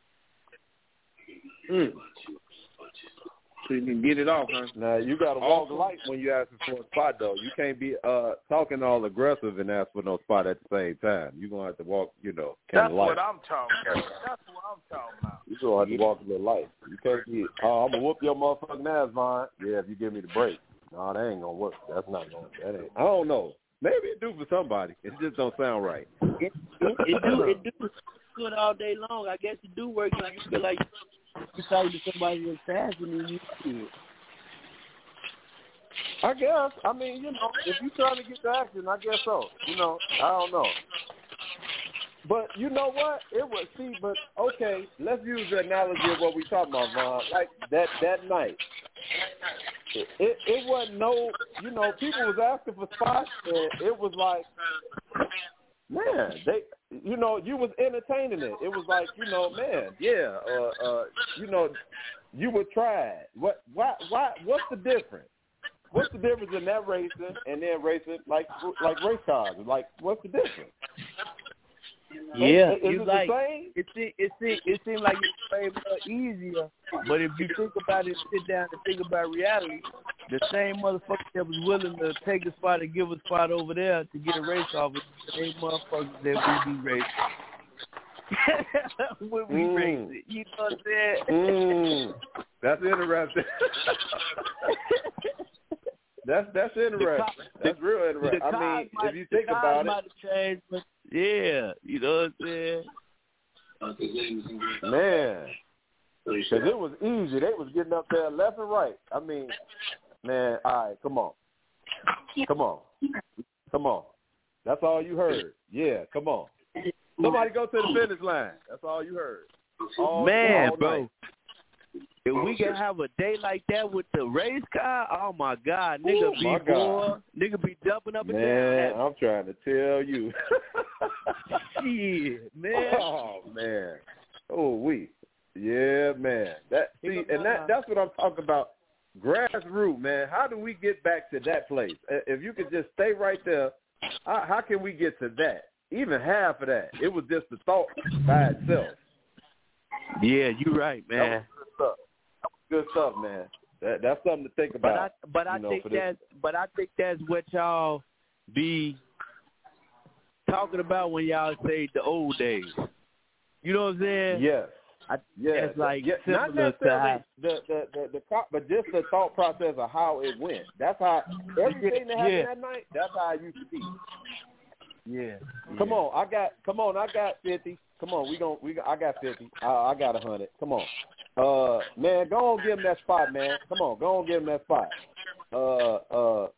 Mm. So you can get it off, huh? Now you got to walk light when you asking for a spot, though. You can't be uh talking all aggressive and ask for no spot at the same time. You're gonna have to walk, you know, kind of light. That's what I'm talking about. That's what I'm talking about. You're gonna have to walk a little light. You can't be, oh, I'm gonna whoop your motherfucking ass, Vaughn. Yeah, if you give me the break. No, that ain't gonna work. That's not gonna. That ain't. I don't know. Maybe it do for somebody. It just don't sound right. It, it, it do. It do good all day long. I guess it do work if you feel like you talking to somebody that's faster than you do. I guess. I mean, you know, if you're trying to get the action, I guess so. You know, I don't know. But you know what? It was, see, but okay, let's use the analogy of what we talking about, Vaughn. Like that that night. It, it, it wasn't no, you know, people was asking for spots, and it was like, man, they, you know, you was entertaining it. It was like, you know, man, yeah, uh, uh, you know, you were tried. What, why, why, what's the difference? What's the difference in that racing and then racing like like race cars? Like, what's the difference? Yeah, is, is you it like the same? it. Seems it seems it seems like it's way more easier. But if you think about it, sit down and think about reality, the same motherfucker that was willing to take a spot and give a spot over there to get a race off is the same motherfuckers that we be racing. when we mm. race it, you know what I'm saying? Mm. That's interesting. That's that's interesting. Car, that's the, real interesting. I mean, might, if you think about it, changed, but yeah, you know what I'm saying? Man, because it was easy. They was getting up there left and right. I mean, man, all right, come on, come on, come on. That's all you heard. Yeah, come on. Somebody go to the finish line. That's all you heard. All, man, all bro. night. If we can have a day like that with the race car, oh my God, nigga Ooh, be boy, nigga be jumping up and man, down. I'm trying to tell you. Shit, man. Oh man. Oh we. Yeah, man. That see, and that that's what I'm talking about. Grassroots, man. How do we get back to that place? If you could just stay right there, how, how can we get to that? Even half of that. It was just the thought by itself. Yeah, you're right, man. That was good stuff. That was good stuff, man. That, that's something to think about. But I, but I know, think that's, but I think that's what y'all be talking about when y'all say the old days. You know what I'm saying? Yes. I, yeah. It's like yeah. Not necessarily the, the, the, the, the, but just the thought process of how it went. That's how everything that happened yeah. that night. That's how it used to be. Yeah. Come yeah. on, I got. Come on, I got fifty. Come on, we gon' we. Got, I got fifty. I, I got a hundred. Come on, uh, man, go on, give him that spot, man. Come on, go on, give him that spot. Uh, uh,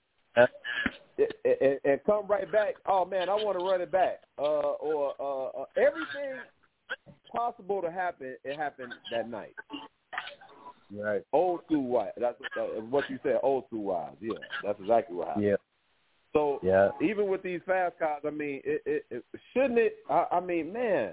and, and come right back. Oh man, I want to run it back. Uh, or uh, uh, everything possible to happen, it happened that night. Right. Old school wise. That's uh, what you said. Old school wise. Yeah, that's exactly what happened. Yeah. So yeah. even with these fast cars, I mean, it, it, it shouldn't it? I, I mean, man,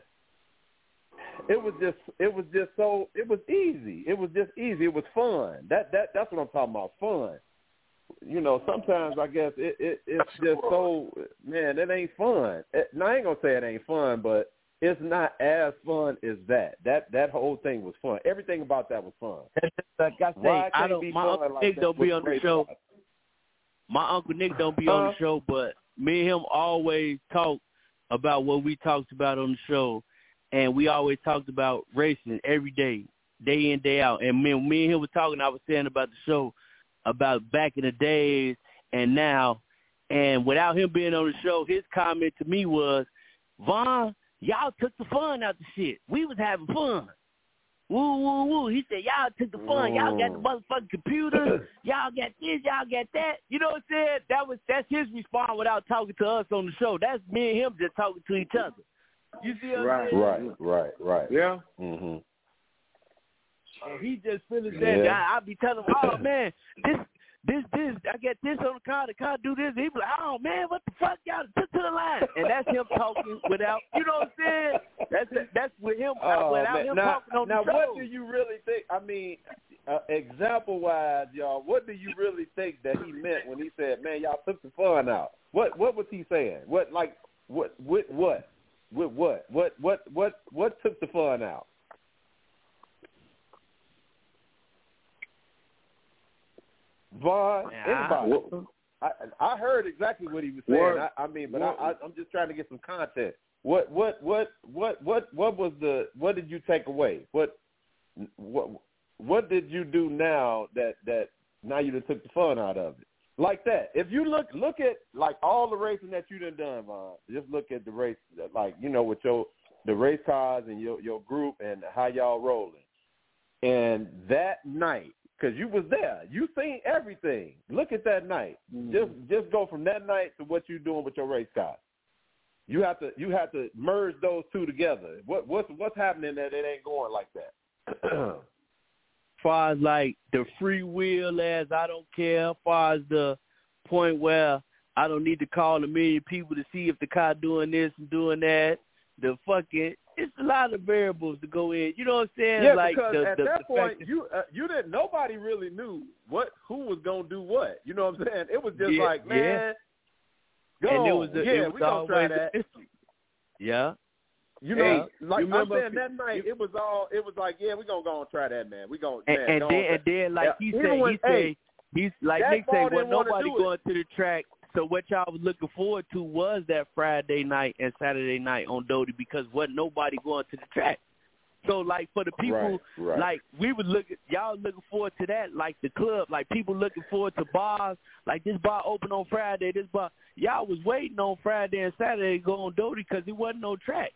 it was just, it was just so, it was easy. It was just easy. It was fun. That that that's what I'm talking about. Fun. You know, sometimes I guess it, it it's just so, man, it ain't fun. It, now, I ain't gonna say it ain't fun, but it's not as fun as that. That that whole thing was fun. Everything about that was fun. Like I say, Why I can't don't. be My fun uncle like Nick that don't be with on the race show. cars? My uncle Nick don't be huh? on the show, but me and him always talk about what we talked about on the show, and we always talked about racing every day, day in, day out. And me, me and him were talking. I was saying about the show, about back in the days and now. And without him being on the show, his comment to me was, Vaughn, y'all took the fun out the shit. We was having fun. Woo, woo, woo. He said, y'all took the fun. Y'all got the motherfucking computers. Y'all got this. Y'all got that. You know what I'm saying? That was, that's his response without talking to us on the show. That's me and him just talking to each other. You see what right, I'm saying? Right, right, right. Yeah. Mm-hmm. And he just finished that. Yeah. I, I be telling him, oh, man, this, this, this, I get this on the car, the car do this. He be like, oh, man, what the fuck y'all took to the line? And that's him talking without, you know what I'm saying? That's that's with him, Oh, without man. him now, talking on now the show. what do you really think? I mean, uh, example-wise, y'all, what do you really think that he meant when he said, man, y'all took the fun out? What What was he saying? What, like, what, with what? With what? What, what, what, what took the fun out? Vaughn, anybody? I, I heard exactly what he was saying. I, I mean, but I, I, I'm just trying to get some context. What, what, what, what, what, what was the? What did you take away? What, what, what did you do now that that now you done took the fun out of it? Like that. If you look look at like all the racing that you done done, Vaughn. Just look at the race, like you know, with your the race cars and your your group and how y'all rolling. And that night, because you was there, you seen everything. Look at that night. Mm. Just just go from that night to what you doing with your race car. You have to you have to merge those two together. What what's what's happening that it ain't going like that? Far as like the free will as I don't care, far as the point where I don't need to call a million people to see if the car doing this and doing that. The fucking it's a lot of variables to go in. You know what I'm saying? Yeah, like because the, at the, that the point that, you uh, you didn't nobody really knew what who was gonna do what. You know what I'm saying? It was just yeah, like, man, yeah. go and it on. was a, yeah, it was we gonna try that. Yeah. You know, hey, like you I'm remember, saying that night, you, it was all. It was like, yeah, we gonna go and try that, man. We gonna and, man, and go then on and then like yeah, he even said, when, he hey, said, he's like that Nick ball said, well, didn't wanna nobody do it. going to the track. So what y'all was looking forward to was that Friday night and Saturday night on Doty because wasn't nobody going to the track. So, like, for the people, Right, right. like, we would look at, y'all looking forward to that, like the club, like people looking forward to bars, like this bar open on Friday, this bar. Y'all was waiting on Friday and Saturday to go on Doty because there wasn't no track.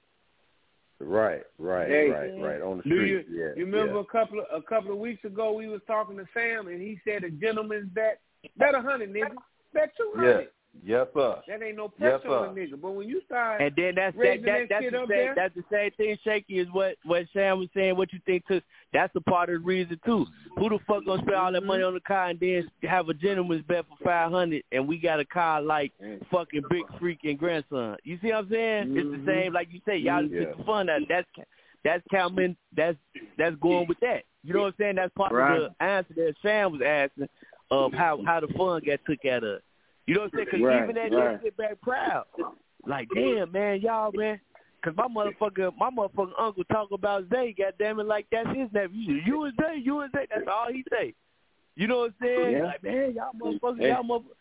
Right, right, Hey, right, right, on the Do street. you, yeah, you remember yeah. a couple of a couple of weeks ago we was talking to Sam and he said a gentleman's bet bet a hundred nigga, bet two hundred. Yeah. Yes, sir. That ain't no Yes, pressure on sir. a nigga. But when you start And then that's that, raising that, that, that's shit the up same there, that's the same thing, Shaky, is what what Sam was saying. What you think too? That's the part of the reason too. Who the fuck gonna spend all that money on the car and then have a gentleman's bet for five hundred and we got a car like fucking Big Freak and Grandson? You see what I'm saying? Mm-hmm. It's the same, like you say. Y'all Yeah. took the fun out. That's that's counting. That's that's going with that. You know what I'm saying? That's part Right. of the answer that Sam was asking of how how the fun got took out of. You know what I'm saying? Because Right, even that right. they get back proud. Like, damn, man, y'all, man. Because my motherfucker, my motherfucking uncle talk about Zay, goddamn it, like that's his nephew. You and Zay, you and Zay, that's all he say. You know what I'm saying? Yeah. Like, man, y'all motherfuckers, Hey. y'all motherfuckers.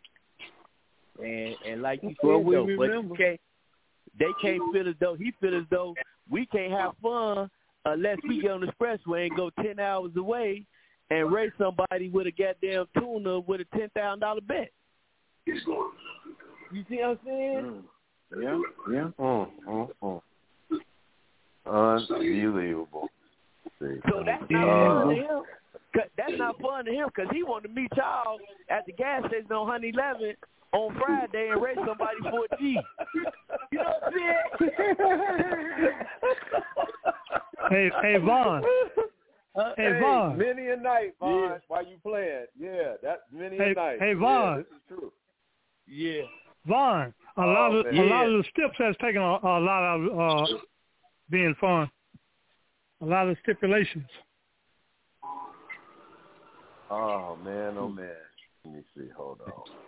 And, and like you That's what said, we though, but remember. you can't, they can't feel as though, he feel as though we can't have fun unless we get on the expressway and go ten hours away and race somebody with a goddamn tuna with a ten thousand dollars bet. You see what I'm saying? Mm. Yeah, yeah. Mm, mm, mm. Unbelievable. See. So that's not Uh, fun to him. 'Cause That's not fun to him because he wanted to meet y'all at the gas station on one eleven on Friday and race somebody for a G. You know what I'm saying? Hey, hey, Vaughn. Uh, Hey, hey, Vaughn. many a night, Vaughn, Yeah. while you playing. Yeah, that's many Hey, a night. hey, Yeah, Vaughn. this is true. Yeah. Vaughn, a Oh, lot of man. a lot of the steps has taken a, a lot of uh, being fun. A lot of stipulations. Oh, man, oh, man. Let me see. Hold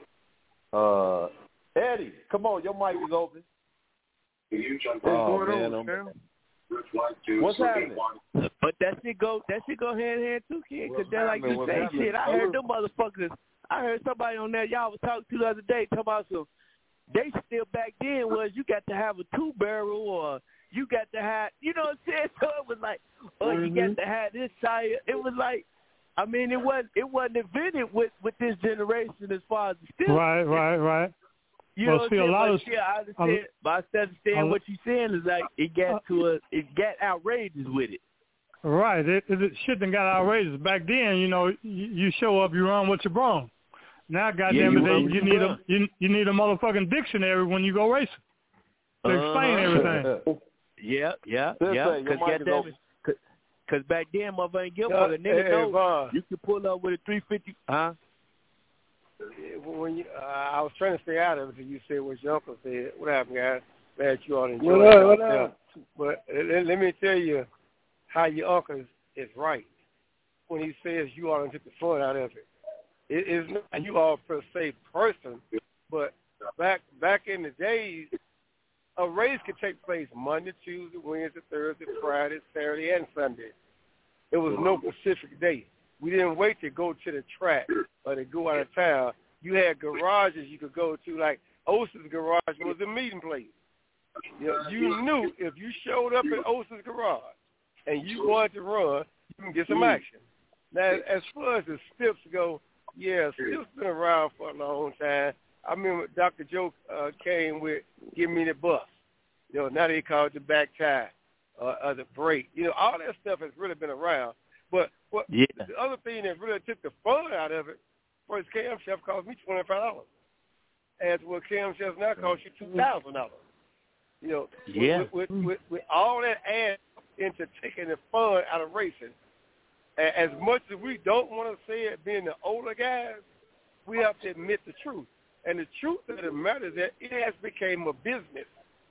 on. Uh, Eddie, come on. Your mic is open. What's Oh, going man, on, oh, Sam? man. What's happening? But that shit go that shit go hand in hand too, kid. Because they're like you What's say, happening? shit. I heard them motherfuckers. I heard somebody on there y'all was talking to the other day talking about some. They still back then was you got to have a two barrel or you got to have, you know what I'm saying? So it was like, oh, mm-hmm. you got to have this side. It was like, I mean, it wasn't it wasn't invented with with this generation as far as the still. Right, right, right. You well, know see, what a I'm lot saying? of, But yeah, I understand. a, but I understand a, what you're saying is like it got to a it got outrageous with it. Right. It, it shit done got outrageous. Back then, you know, you, you show up, you run what you brung. Now, goddamn yeah, it, you, you need a you, you need a motherfucking dictionary when you go racing to uh-huh. explain everything. Yeah, yeah, This yeah. say, Because goddamn it, because back then, motherfucker, ain't give a fuck. A nigga hey, know Vaughn. you could pull up with a three fifty. Huh? When you, uh, I was trying to stay out of it until you said what your uncle said. What happened, guys? Glad you all enjoyed what up, it. what up? But let, let me tell you how your uncle is, is right when he says you all took the fun out of it. It is not you all per se person, but back back in the days, a race could take place Monday, Tuesday, Wednesday, Thursday, Friday, Saturday, and Sunday. There was no specific day. We didn't wait to go to the track or to go out of town. You had garages you could go to, like Osa's garage was a meeting place. You know, you knew if you showed up at Osa's garage and you wanted to run, you can get some action. Now, as far as the Stips go, yeah, Stips been around for a long time. I remember Doctor Joe uh, came with Give Me the Bus. You know, now they call it the back tie or, or the brake. You know, all that stuff has really been around. But what yeah. the other thing that really took the fun out of it was Cam Chef cost me twenty-five dollars. As what Cam Chef now costs you two thousand dollars. You know, yeah. with, with, with, with all that add into taking the fun out of racing, as much as we don't want to say it being the older guys, we have to admit the truth. And the truth of the matter is that it has become a business.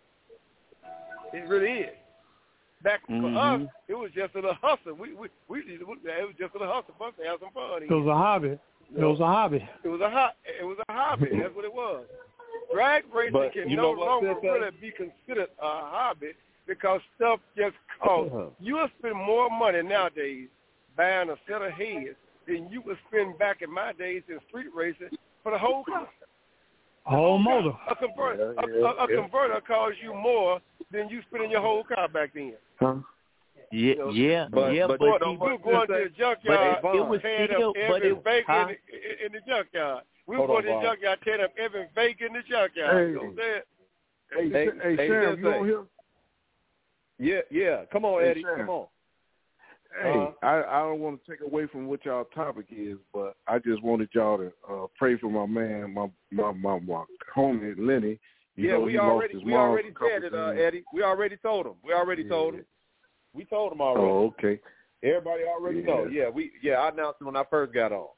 It really is. Back mm-hmm. for us, it was just a little hustle. We we we it was just a little hustle for us to have some fun. It was a hobby. It was a hobby. It was a ho- It was a hobby. That's what it was. drag racing But can you no know what, longer Sister? really be considered a hobby because stuff just costs. Uh-huh. You will spend more money nowadays buying a set of heads than you would spend back in my days in street racing for the whole car. Whole motor. A converter, Yeah, a, yeah, a, a yeah. converter costs you more than you spend in your whole car back then. Huh? Yeah, You know, yeah, but- yeah, but but, you we know see, were what, going to Sister? the junkyard, but it, it was tearing still, up but every it, bacon huh? in, the, in the junkyard. We were Hold going on, to the Bob. junkyard, tearing up every bacon in the junkyard. Hey. You know what I'm saying? Hey, Hey, hey, hey, Sam, Sensei. you on here? Yeah, yeah. Come on, Hey, Eddie. Sam. Come on. Hey, Uh-huh. I, I don't want to take away from what y'all topic is, but I just wanted y'all to uh, pray for my man, my my my, my homie Lenny. You Yeah, know, we he lost already his we mom already a couple said it, uh, times. Eddie. We already told him. We already Yeah. told him. We told him already. Oh, okay. Everybody already Yeah. know. Yeah, we yeah, I announced it when I first got on.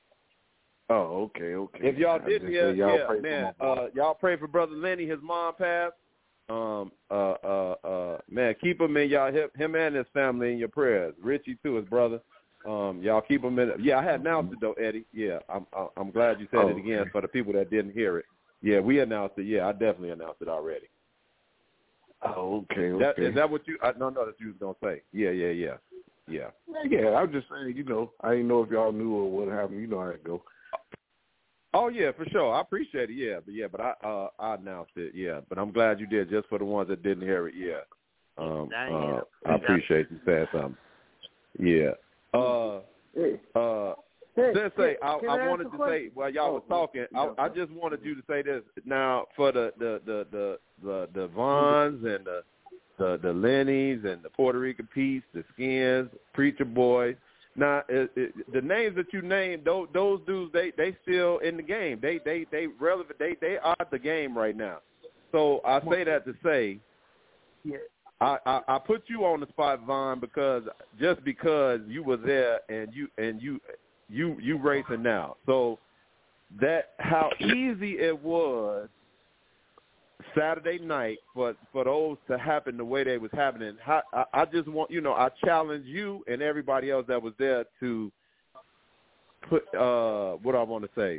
Oh, okay, okay. If y'all I didn't just hear, say y'all yeah, pray for man, my boy. uh, y'all pray for Brother Lenny. His mom passed. Um, uh, uh, uh, man, keep him in y'all him, him and his family in your prayers. Richie too, his brother. Um, y'all keep him in. Yeah, I had announced it though, Eddie. Yeah, I'm I'm glad you said Oh, it again okay. for the people that didn't hear it. Yeah, we announced it. Yeah, I definitely announced it already. Oh, okay, okay. That, is that what you? I no, no, that you was gonna say. Yeah, yeah, yeah, yeah. Yeah, I'm just saying, you know, I didn't know if y'all knew or what happened. You know how it go. Oh yeah, for sure. I appreciate it. Yeah, but yeah, but I uh, I announced it. Yeah, but I'm glad you did. Just for the ones that didn't hear it. Yeah. Um, uh, I appreciate you saying something. Yeah. Uh, uh, Sensei, I, I wanted to say while y'all was talking, I, I just wanted you to say this now for the the the the the, the Vons and the the the Lennies and the Puerto Rican Peace, the Skins, Preacher Boys. Now, it, it, the names that you named, those, those dudes, they they still in the game. They they they relevant. They they are the game right now. So I say that to say, yeah. I, I, I put you on the spot, Von, because just because you were there and you and you you you racing now. So that how easy it was Saturday night for for those to happen the way they was happening. How, I, I just want you know I challenge you and everybody else that was there to put uh, what I want to say.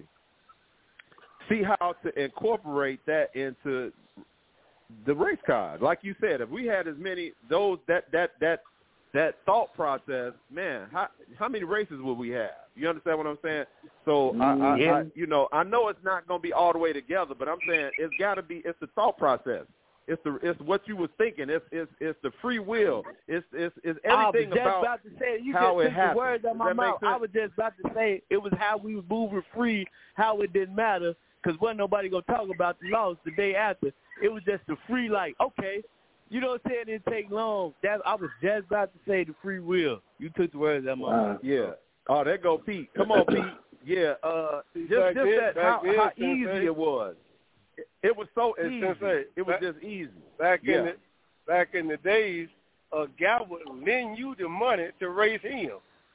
See how to incorporate that into the race cars. Like you said, if we had as many those that that that that thought process, man, how how many races would we have? You understand what I'm saying? So I, I, Yeah. I you know I know it's not going to be all the way together, but I'm saying it's got to be. It's the thought process. It's the it's what you was thinking. It's it's it's the free will. It's it's it's I was everything just about, about to say you how just it took happened. the words out of Does my that make mouth. I sense? was just about to say it was how we was moving free, how it didn't matter, because wasn't nobody gonna talk about the loss the day after. It was just the free, like okay, you know what I'm saying? It didn't take long. That I was just about to say the free will. You took the words out of my mouth. Yeah. Oh, there go Pete. Come on, Pete. Yeah. Uh, just Back just then- that back how, then, how Sensei. easy it was. It, it was so Hey, easy. Sensei, It was back- just easy. Back Yeah. in the back in the days, a guy would lend you the money to raise him.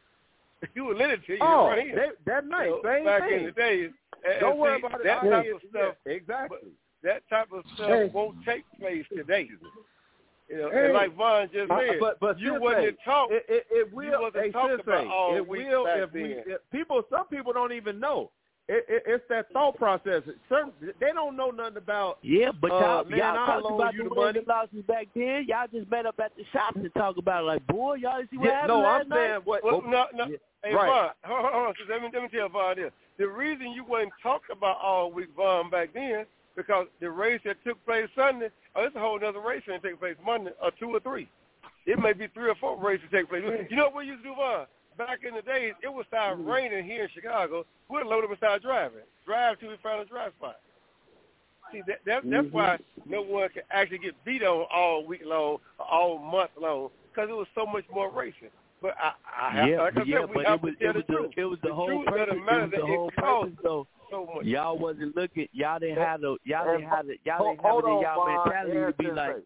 He would lend it to you Oh, to run him. they, that night, You know, same back thing. in the days. and- Don't and worry see, about it. That I type did- of stuff. yeah, exactly. That type of stuff Hey. won't take place today. You know, Hey. and like Von just Uh, said, but but you Sensei, wasn't talk. It, it, it will. wasn't Hey, talking Sensei, about all it week will back if we then. if people. Some people don't even know. It, it, it's that thought process. Certain they don't know nothing about. Yeah, but Uh, y'all, man, y'all I'll talked loan about you the the ones money. that lost me back then. Y'all just met up at the shop to talk about it. Like, boy, y'all didn't see what Yeah, happened no, last I'm night? saying what. Well, no, no. Yeah, Hey, right. Von, hold on, hold on. Let me, let me tell Von this. The reason you wasn't talking about all week, Von, back then, because the race that took place Sunday, oh, it's a whole other race that take place Monday, or two or three. It may be three or four races take place. You know what we used to do, Von? Back in the days, it would start raining here in Chicago. We'd load up and start driving. Drive till we found a drive spot. See, that, that, that's Mhm. why no one could actually get beat on all week long, or all month long, because it was so much more racing. But I, I have, Yeah, like I but, yeah, said, we but have it was to tell it was the the truth. it was the, The whole truth of the purpose. It matter was the that whole it costs purpose though. so much. Y'all wasn't looking. Y'all didn't have the. Y'all And didn't have the. Y'all hold- didn't have hold it in on, y'all Von, mentality to and be Sensei. like.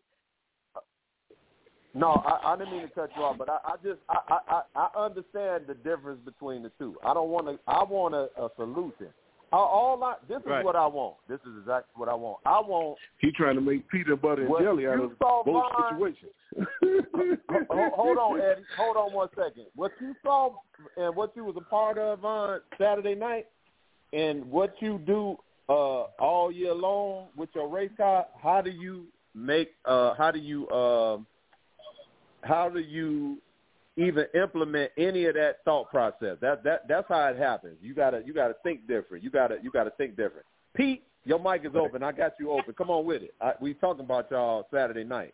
No, I, I didn't mean to cut you off, but I, I just I, I, I I understand the difference between the two. I don't want to. I want a, a solution. I, all I, this is Right. what I want. This is exactly what I want. I want. He trying to make peanut butter and What jelly out you of saw, both Von- situations. Hold, hold on, Eddie. Hold on one second. What you saw and what you was a part of on Saturday night, and what you do uh, all year long with your race car, how do you make? Uh, how do you? Uh, how do you even implement any of that thought process? That that that's how it happens. You gotta you gotta think different. You gotta you gotta think different. Pete, your mic is open. I got you open. Come on with it. I, we talking about y'all Saturday night.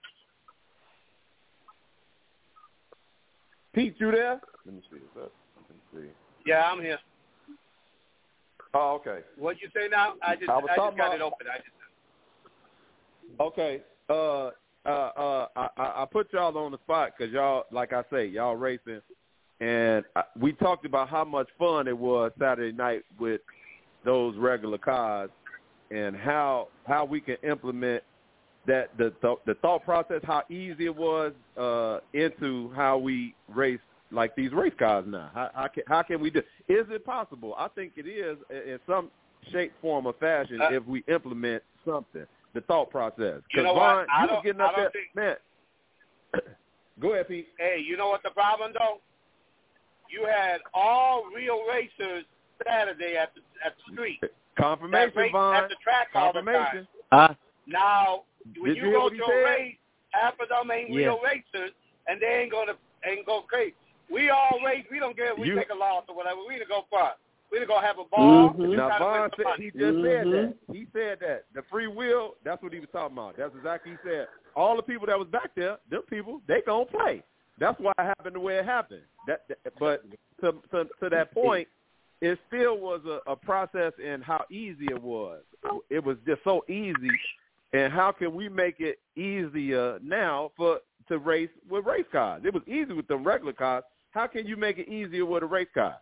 Pete, you there? Let me see. Let me see. Yeah, I'm here. Oh, okay. What you say now? I just I, I, was just got about, it open. I just. Okay. Uh, uh, uh, I, I put y'all on the spot because y'all, like I say, y'all racing, and I, we talked about how much fun it was Saturday night with those regular cars, and how how we can implement that the the, the thought process, how easy it was uh, into how we race like these race cars now. How, how can how can we do? Is it possible? I think it is in some shape, form, or fashion uh, if we implement something. The thought process. You know Vaughn, what? I you don't, was getting up I don't there, think, man. Go ahead, Pete. Hey, you know what the problem though? You had all real racers Saturday at the at the street. Confirmation, race Vaughn. at the track Confirmation. all the time. Uh, now, when Did you, you go hear to what he a said? race, half of them ain't Yeah. real racers, and they ain't gonna ain't go crazy. We all race. We don't care if we You- take a loss or whatever. We to go fun. We to go have a ball. Mm-hmm. Now, Vaughn said, he just mm-hmm. said that. He said that. The free will, that's what he was talking about. That's exactly what he said. All the people that was back there, them people, they going to play. That's why it happened the way it happened. That, that But to, to to that point, it still was a, a process in how easy it was. It was just so easy. And how can we make it easier now for to race with race cars? It was easy with the regular cars. How can you make it easier with a race car?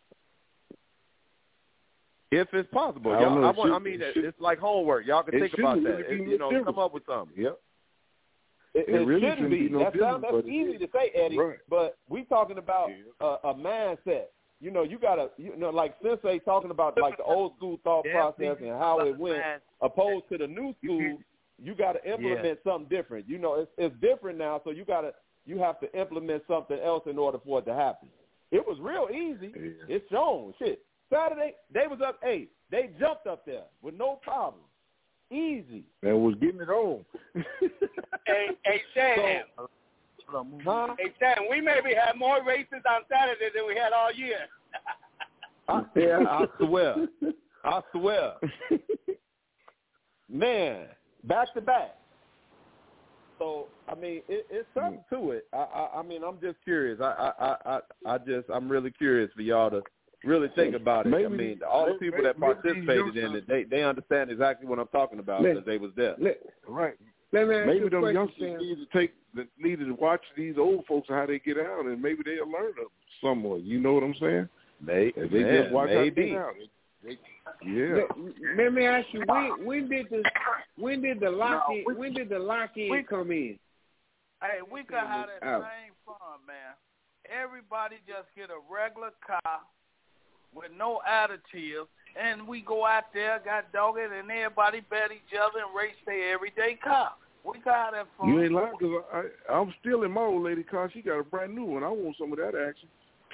If it's possible, I, y'all, know, I, it want, should, I mean, it it's should, like homework. Y'all can think about that. Really It, you know, different. come up with something. Yep. It, it, it really shouldn't be. be no That sounds, different, that's easy to say, Eddie. Right. But we talking about yeah. a, a mindset. You know, you gotta, you know, like Sensei talking about like the old school thought process and how it went, opposed to the new school. You got to implement yeah. something different. You know, it's, it's different now, so you got to, you have to implement something else in order for it to happen. It was real easy. Yeah. It's shown. Shit. Saturday, they was up eight. They jumped up there with no problem. Easy. And was getting it on. hey, hey, Sam. So, huh? Hey, Sam, we maybe had more races on Saturday than we had all year. I, yeah, I swear. I swear. Man, back to back. So, I mean, it, it's something to it. I, I, I mean, I'm just curious. I, I, I, I just, I'm really curious for y'all to really think about it. Maybe, I mean, all the people that participated in it, they, they understand exactly what I'm talking about because they was there. Let, right. Let me maybe them youngsters need to take, need to watch these old folks how they get out, and maybe they'll learn somewhat. You know what I'm saying? Maybe. If they man, just watch maybe. how they get out. They, yeah. Let, let me ask you, when when did the when did the lock in, when did the lock in come in? Hey, we could have that out. same fun, man. Everybody just get a regular car with no additives, and we go out there, got dogged, and everybody bet each other and race their everyday car. We could have that fun. You ain't lying, because I, I, I'm still in my old lady car. She got a brand new one. I want some of that action.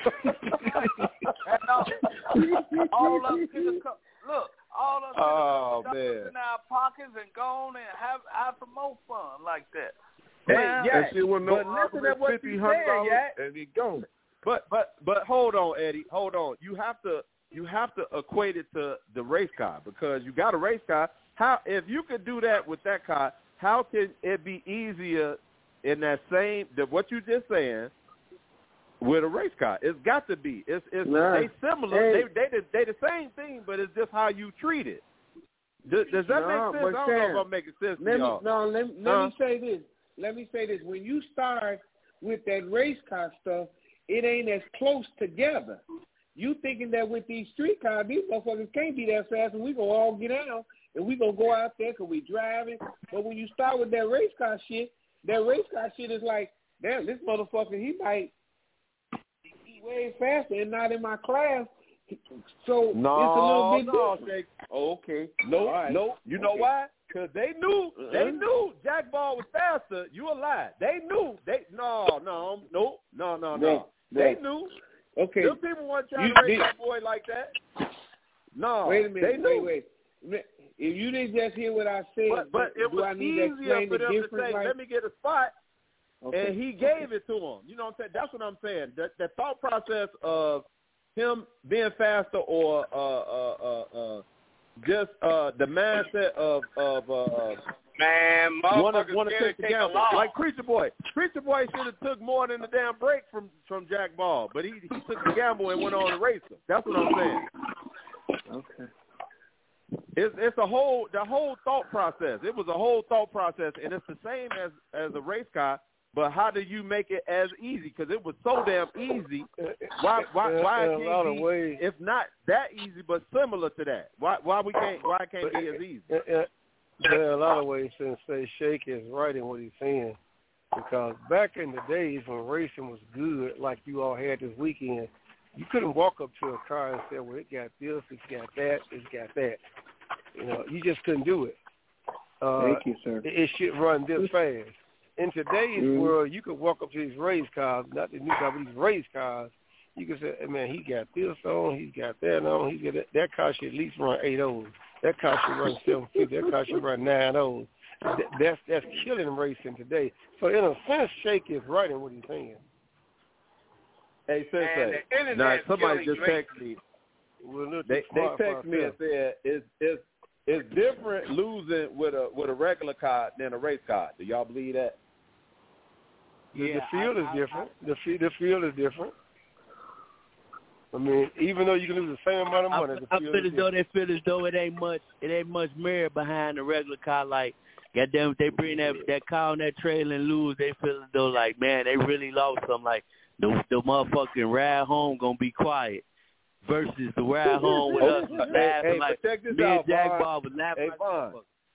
and all, all of us get a cup. Look, all of us get oh, a couple man. in our pockets and go on and have, have some more fun like that. Hey, Man, yeah, that shit was no but listen to what you said, yeah. and it gone. But but but hold on, Eddie, hold on. You have to you have to equate it to the race car because you got a race car. How if you could do that with that car, how can it be easier in that same the, what you just saying with a race car? It's got to be. It's it's nah. they similar. Hey. They they they the same thing, but it's just how you treat it. Does, does that no, make sense? I don't Sam, know if I'm making sense let to me, y'all. No, let, let huh? me say this. Let me say this. When you start with that race car stuff, it ain't as close together. You thinking that with these street cars, these motherfuckers can't be that fast, and we gonna all get out and we gonna go out there because we driving. But when you start with that race car shit, that race car shit is like, damn, this motherfucker, he might be way faster and not in my class. So no, it's a little bit no, different. Shake. Okay, no, right. no. You know okay. why? Because they knew, uh-huh. they knew Jack Ball was faster. You a lie. They knew. They no, no, no, no, no, no. no they no. knew. Okay. Them people weren't trying you, to race did, that boy like that. No. Wait a minute. They knew. Wait, wait. if you didn't just hear what I said, but, but it do was I need to easier explain for the them to difference? say, Like, let me get a spot, okay. and he gave it to him. You know what I'm saying? That's what I'm saying. The, the thought process of him being faster or uh, uh, uh, uh, just uh, the mindset of of uh, man, want to motherfuckers want to scared take the to take a gamble. loss. Like Creature Boy, Creature Boy should have took more than the damn break from from Jack Ball, but he he took the gamble and went on to race him. That's what I'm saying. Okay. It's it's a whole the whole thought process. It was a whole thought process, and it's the same as as a race car. But how do you make it as easy? Because it was so damn easy. Why why why in a lot can't of be, ways, if not that easy, but similar to that? Why why we can't why it can't be as easy? There are a lot of ways Sensei Shake is right in what he's saying, because back in the days when racing was good, like you all had this weekend, you couldn't walk up to a car and say, well, it got this, it's got that, it's got that. You know, you just couldn't do it. Uh, Thank you, sir. It, it should run this fast. In today's mm-hmm. world, you could walk up to these race cars, not the new cars, but these race cars. You can say, hey, man, he got this on, he's got that on, he got that. That car should at least run eight O's. That car should run seven fifty. That car should run nine O's. That, that's that's killing racing today. So in a sense, Shake is right in what he's saying. Hey, Sensei, now somebody just texted me. Well, they they texted me and said it's it's it's different losing with a with a regular car than a race car. Do y'all believe that? The, Yeah, the field I, is I, different. I, the field, the field is different. I mean, even though you can lose the same amount of money, I, the I field feel is as though different. they feel as though it ain't much, it ain't much merit behind the regular car. Like, goddamn, if they bring that that car on that trail and lose, they feel as though like, man, they really lost something. Like the the motherfucking ride home gonna be quiet versus the ride home with us laughing hey, hey, like check this me out, and Jack Vaughn. Ball was laughing. Hey, like Vaughn.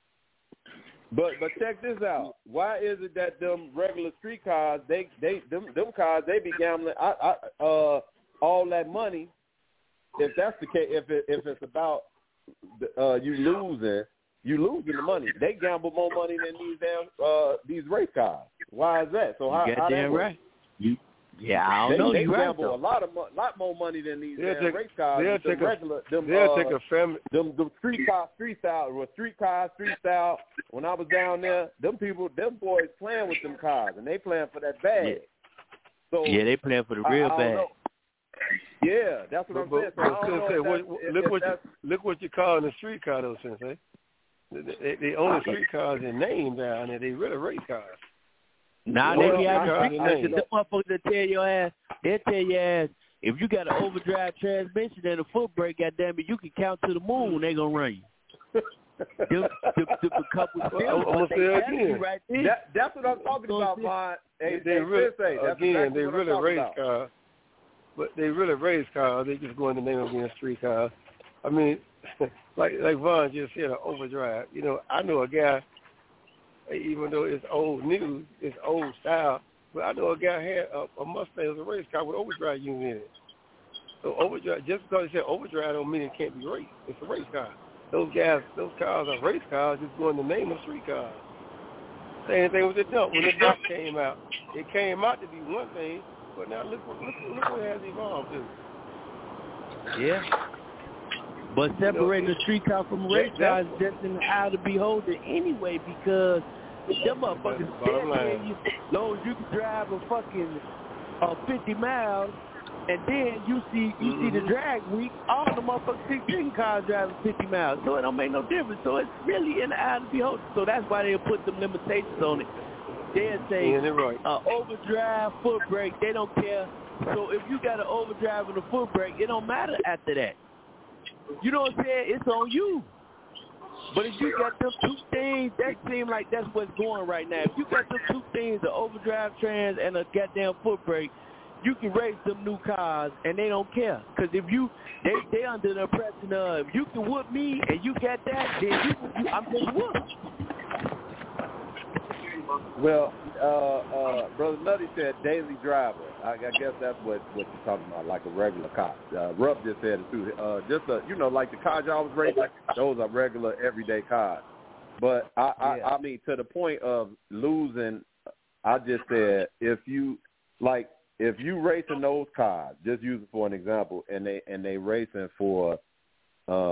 But but check this out. Why is it that them regular street cars, they they them them cars, they be gambling I, I, uh all that money? If that's the case, if it, if it's about uh you losing, you losing the money. They gamble more money than these damn uh these race cars. Why is that? So how, you how that damn work? right. You yeah, I don't they, know. They you right gamble though. a lot of mo- lot more money than these They'll damn take, race cars. They'll them take a regular, them, they'll uh, take a family. Them, them street car, street style, or street car, street style. When I was down there, them people, them boys playing with them cars, and they playing for that bag. Yeah. So Yeah, they playing for the I, real I don't bag. know. Yeah, that's what But, I'm saying. So but, I don't know Sensei, if what, that's- look if what you, that's, look what you call in the street car though, Sensei. The, the, the only street cars in name down there, they really race cars. Nah, Well, they be having I- street I- cars. The motherfuckers that tell your ass, they tell your ass, if you got an overdrive transmission and a foot brake, goddamn it, you can count to the moon. They gonna run you. them, them, them, a couple of Well, I'm gonna say again. right there. that, that's what I'm talking about, Vaughn. Hey, they hey, really, Sensei, that's again, exactly they what really I'm talking race about. cars, but they really race cars. They just go in the name of being street cars. I mean, like like Vaughn just said, an overdrive. You know, I know a guy, even though it's old news, it's old style, but I know a guy had a, a Mustang as a race car with overdrive unit in it. So overdrive, just because he said overdrive don't mean it can't be raced. It's a race car. Those guys, those cars are race cars, just go in the name of street cars. Same thing with the dump. When the dump came out, it came out to be one thing, but now look what look, look what it has evolved to. Yeah. But separating the street car from a race car is just in the eye of the beholder anyway, because them motherfuckers dead you, long as you can drive a fucking uh, fifty miles, and then you see you mm-hmm. see the drag week, all the motherfucking sixteen cars driving fifty miles, so it don't make no difference. So it's really in the eye of the beholder. So that's why they'll put some limitations on it. They'll say yeah, right. uh, overdrive, foot brake, they don't care. So if you got an overdrive and a foot brake, it don't matter after that. You know what I'm saying? It's on you. But if you got them two things, that seems like that's what's going right now. If you got them two things, the overdrive trans and a goddamn foot brake, you can race them new cars and they don't care. Because if you, they they under the impression of, if you can whoop me and you got that, then you, you I'm just whooped. Well, uh, uh, Brother Nutty said daily driver. I, I guess that's what, what you're talking about, like a regular car. Uh, Rupp just said it too. Uh, just a, you know, like the cars y'all was racing, those are regular everyday cars. But I, I, Yeah. I mean, to the point of losing, I just said if you like if you racing those cars, just use it for an example, and they and they racing for uh,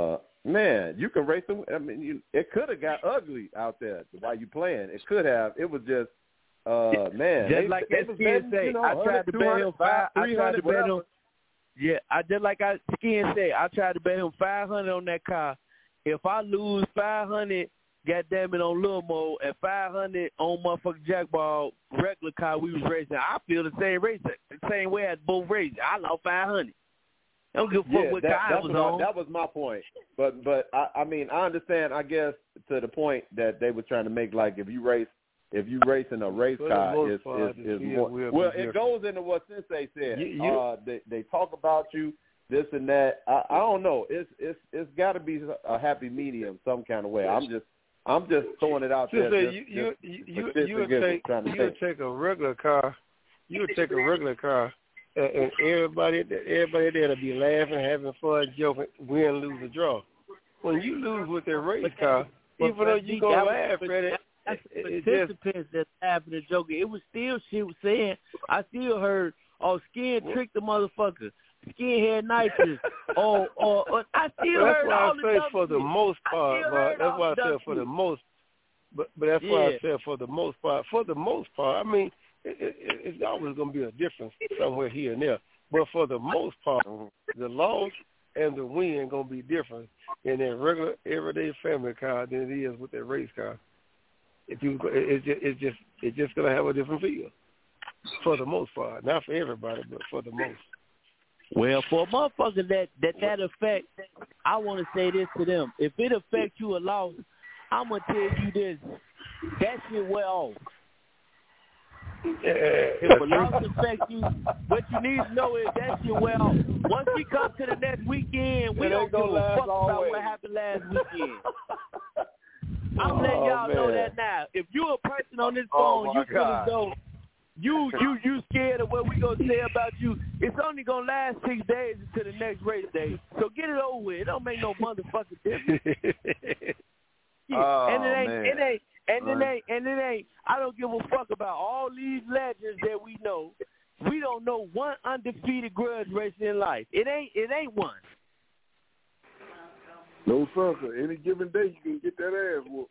man, you can race them. I mean, you, it could have got ugly out there while you playing. It could have. It was just, uh, man. Just they, like they that was Skin betting, say, you know, I tried to bet him five. I tried to bet him. Yeah, I just like I Skin said, I tried to bet him five hundred on that car. If I lose five hundred, goddamn it, on Lil Mo, and five hundred on motherfucking Jackball regular car we was racing, I feel the same race, the same way as both races. I lost five hundred. I don't give a fuck yeah, what that, car I was my, on. that was my point. But but I, I mean I understand. I guess to the point that they were trying to make, like if you race. If you racing a race For car, is part, is, is yeah, more. we'll Well, be it goes into what Sensei said. You, you, uh, they they talk about you, this and that. I, I don't know. It's it's it's got to be a happy medium some kind of way. I'm just I'm just throwing it out there. Sensei, Just, you just you you for you would shits and take giggles, you would take a regular car, you would take a regular car, and, and everybody everybody there to be laughing, having fun, joking, win, lose, or draw. When you lose with that race car, But even though you gonna laugh at it. That's It, participants that's laughing and joking. It was still shit was saying. I still heard, oh, Skin tricked the motherfucker. Skin had nitrous. oh, or, or I still well, heard that's all why the I say dumb for the shit. most part, but that's why I said for the most. But but that's why I Yeah. said for the most part. For the most part, I mean, it, it, it's always gonna be a difference somewhere here and there. But for the most part, the loss and the win gonna be different in that regular everyday family car than it is with that race car. If you, it's just, it's just, it's just gonna have a different feel, for the most part. Not for everybody, but for the most. Well, for a motherfucker that that that affect, I want to say this to them: if it affects you a loss, I'm gonna tell you this: that shit wear off. If a loss affects you, what you need to know is that shit wear off. Once we come to the next weekend, we It don't ain't give gonna a last fuck about always. what happened last weekend. I'm letting Oh, y'all know man. that now. If you're a person on this Oh, phone, my you feel God. as though you you you scared of what we gonna say about you. It's only gonna last six days until the next race day. So get it over with. It don't make no motherfucking difference. Yeah. Oh, and it ain't man. it ain't and it Right. ain't and it ain't I don't give a fuck about all these legends that we know. We don't know one undefeated grudge race in life. It ain't it ain't one. No, sir. So any given day, you can get that ass whooped.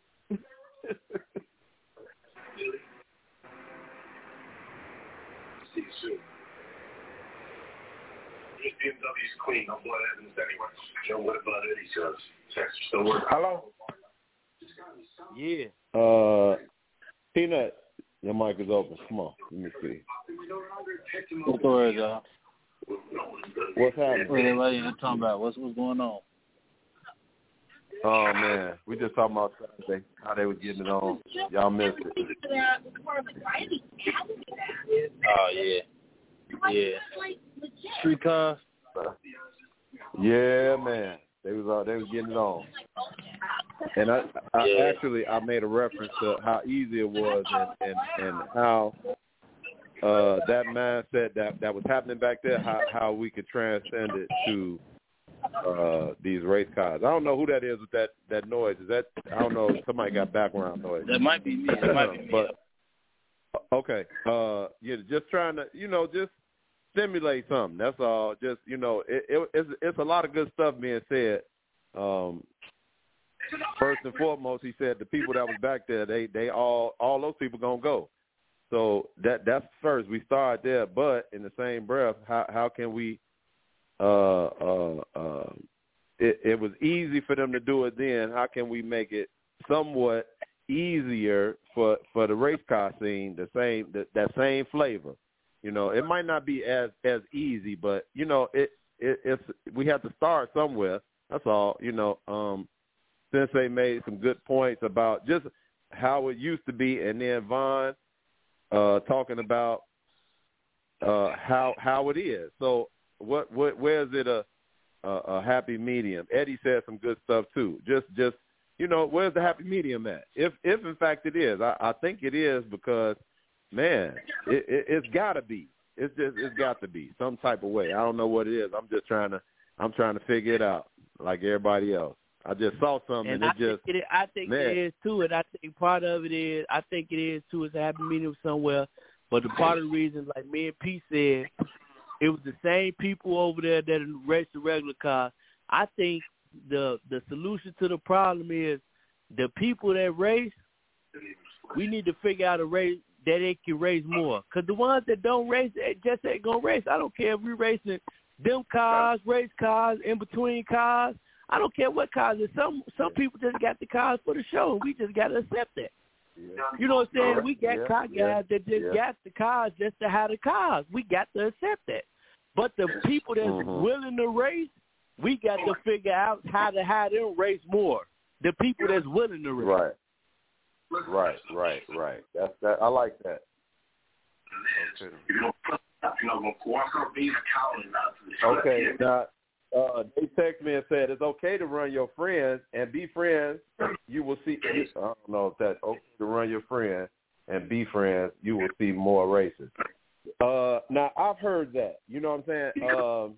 See you soon. This B M W's clean. No blood evidence anyway. Joe, what about Eddie says? Text still working. Hello? Yeah. Uh, Peanut, your mic is open. Come on, let me see. What's the word, y'all? What's happening? What everybody you talking about? What's what's going on? Oh man, we just talking about Saturday, how they were getting it on. Y'all missed it. Oh yeah, yeah. Street cars. Yeah, man, they was uh, they was getting it on. And I, I Yeah. actually I made a reference to how easy it was and and, and how uh, that mindset that that was happening back there, how how we could transcend it to uh, these race cars. I don't know who that is with that, that noise. Is that I don't know. Somebody got background noise. That might be me. That might be me. But okay, uh, yeah, just trying to you know just stimulate something. That's all. Just you know, it, it, it's it's a lot of good stuff being said. Um, first and foremost, he said the people that was back there, they they all all those people gonna go. So that that's first. We start there, but in the same breath, how how can we? Uh, uh, uh, it, it was easy for them to do it then. How can we make it somewhat easier for for the race car scene? The same the, that same flavor. You know, it might not be as as easy, but you know, it, it it's we have to start somewhere. That's all. You know, um, Sensei made some good points about just how it used to be, and then Vaughn uh, talking about uh, how how it is. So. What, what, where is it a, a, a happy medium? Eddie said some good stuff too. Just, just, you know, where's the happy medium at? If, if in fact it is, I, I think it is because, man, it, it, it's got to be. It's just, it's got to be some type of way. I don't know what it is. I'm just trying to, I'm trying to figure it out like everybody else. I just saw something and, And it I just, think it, I think man. it is too, and I think part of it is, I think it is too, it's a happy medium somewhere. But the part of the reason, like me and P said, it was the same people over there that raced the regular car. I think the the solution to the problem is the people that race. We need to figure out a race that they can race more. Because the ones that don't race, they just ain't going to race. I don't care if we're racing them cars, race cars, in between cars. I don't care what cars. Some some people just got the cars for the show. We just got to accept that. Yeah. You know what I'm saying? We got yeah, car guys yeah, that just yeah. got the cars just to have the cars. We got to accept that. But the people that's mm-hmm. willing to race, we got to figure out how to have them race more. The people that's willing to race. Right. Right, right, right. That's that. I like that. Okay. Okay. Now, uh, they text me and said it's okay to run your friends and be friends. You will see. I don't know if that's okay to run your friends and be friends. You will see more races. Uh, now I've heard that. You know what I'm saying? Um,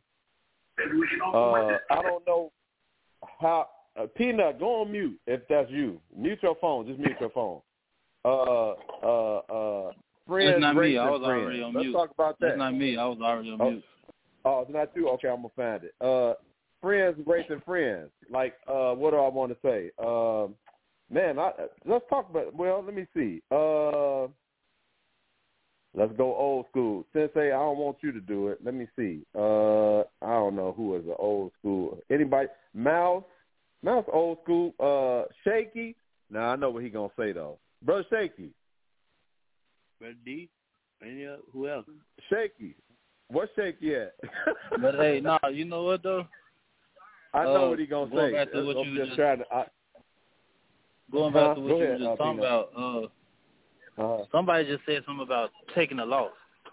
uh, I don't know how. Uh, Peanut, go on mute if that's you. Mute your phone. Just mute your phone. Uh, uh, uh, friends, it's not me. I was friends. already on Let's mute. Let's talk about that. It's not me. I was already on oh. mute. Oh, it's not you? Okay, I'm going to find it. Uh, friends racing friends. Like, uh, what do I want to say? Um, man, I, let's talk about, well, let me see. Uh, let's go old school. Sensei, I don't want you to do it. Let me see. Uh, I don't know who is the old school. Anybody? Mouse? Mouse old school. Uh, Shaky. Now I know what he gonna say though. Brother Shaky. Brother D. Any uh, who else? Shaky. What's Shaky at? But hey, no, nah, you know what though? I know uh, what he gonna going say. Back to what I'm you just just trying to. I, going back huh? to what Go you ahead, were just uh, talking Peanut. about. Uh, uh-huh. Somebody just said something about taking a loss.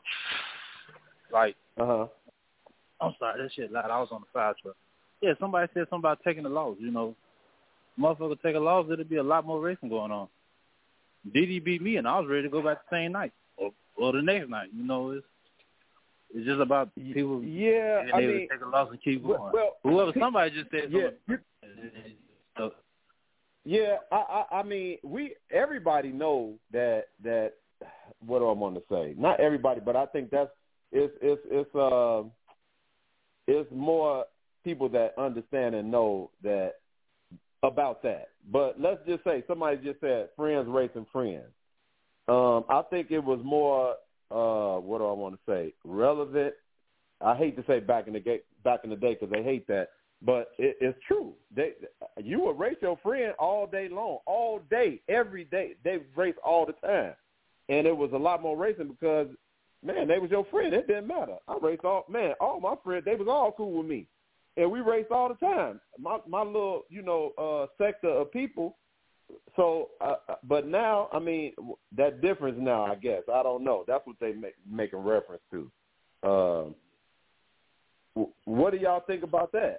Like, uh huh. I'm sorry, that shit loud. I was on the fire truck. Yeah, somebody said something about taking a loss. You know, motherfucker take a loss, it'll be a lot more racing going on. Diddy beat me, and I was ready to go back the same night or, or the next night. You know, it's it's just about people yeah, being I able mean, to take a loss and keep going. Well, Whoever, somebody just said yeah, something. So, yeah, I, I, I mean, we everybody know that that. What do I want to say? Not everybody, but I think that's it's it's it's uh it's more people that understand and know that about that. But let's just say somebody just said friends racing friends. Um, I think it was more uh, what do I want to say? Relevant. I hate to say back in the ga- back in the day because they hate that, but it, it's true. They you will race your friend all day long, all day, every day. They race all the time, and it was a lot more racing because man, they was your friend. It didn't matter. I raced all man, all my friends. They was all cool with me. And we raced all the time. My my little, you know, uh, sector of people. So, uh, but now, I mean, that difference now, I guess. I don't know. That's what they make making reference to. Uh, what do y'all think about that?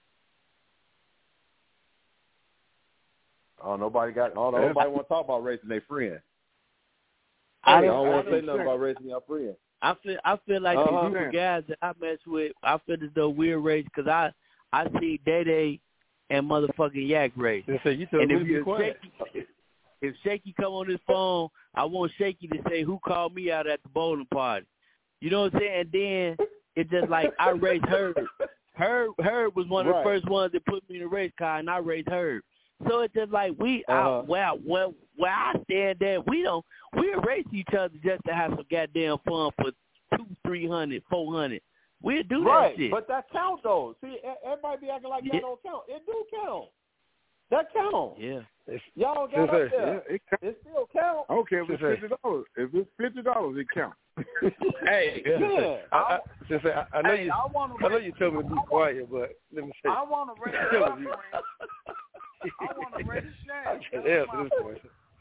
Oh, nobody got. Oh, nobody want to talk about racing their friend. I don't, don't want to say nothing about racing your friend. I feel I feel like uh-huh. the group of guys that I mess with, I feel as though we're race because I I see Day Day and motherfucking Yak race. So you told and me if, to be if quiet. Shaky, if Shaky come on his phone, I want Shaky to say who called me out at the bowling party. You know what I'm saying? And then it's just like I raced Herb. Herb Herb was one of right. the first ones that put me in a race car, and I raced Herb. So it's just like we uh-huh. out well well where I stand there, we don't we race each other just to have some goddamn fun for two, three hundred, four hundred. We'll do right, that shit. But that count though. See, everybody be acting like that yeah. don't count. It do count. That count. Yeah. Y'all got Sensei, up there. Yeah, it, it still count. I don't care if it's fifty dollars. If it's fifty dollars, it counts. Hey, yeah. I, I, Sensei, I, I know hey, you. I, I know you told me to be quiet, but let me say. I want to raise my my friend. I want to raise Sham. Yeah, to this point.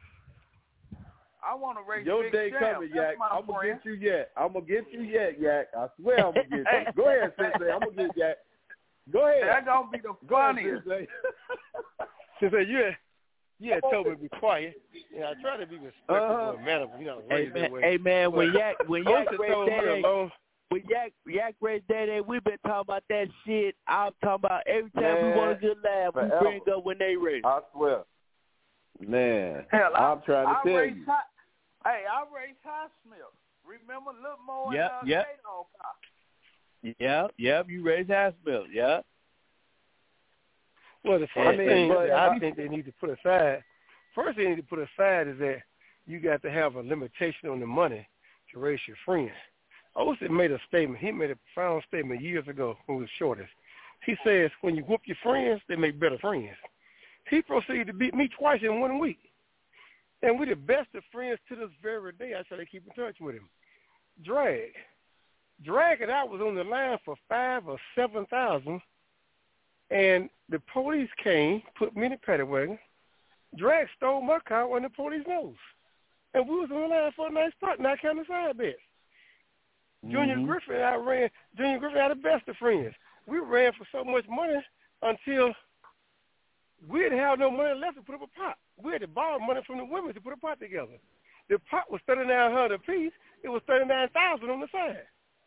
I want to raise Your Big day Sham. coming, That's Yak. my I'm gonna friend. get you yet. I'm gonna get you yet, Yak. I swear I'm gonna get you. Go ahead, Sensei. I'm gonna get Yak. Go ahead. That's gonna be the Go ahead, funniest. Sensei. Sensei, you had, you had told me to be quiet. Yeah, I try to be respectful Uh-huh. and manner, you know, Hey raised man, that way. hey man, when But Yak when Yak Ocean raised told me that alone. when Yak Yak raised that we've been talking about that shit. I'm talking about every time Man, we want a good laugh, we forever. bring up when they race. I swear. Man, Hell, I, I'm trying to I tell raised you. High, hey, I raised High Smith. Remember Lil Mo and Yep, uh, yep. Kato car. Yeah, yeah, you raised house milk, yeah. Well, the first I mean, thing that I think they need to put aside, first thing they need to put aside is that you got to have a limitation on the money to raise your friends. Osi made a statement. He made a profound statement years ago when he was shortest. He says, when you whoop your friends, they make better friends. He proceeded to beat me twice in one week. And we're the best of friends to this very day. I try to keep in touch with him. Drag. Drag and I was on the line for five or seven thousand, and the police came, put me in the paddy wagon. Drag stole my car when the police knows. And we was on the line for a nice spot, not counting side bets. Mm-hmm. Junior Griffin and I ran, Junior Griffin had the best of friends. We ran for so much money until we didn't have no money left to put up a pot. We had to borrow money from the women to put a pot together. The pot was thirty-nine hundred apiece. It was thirty-nine thousand on the side.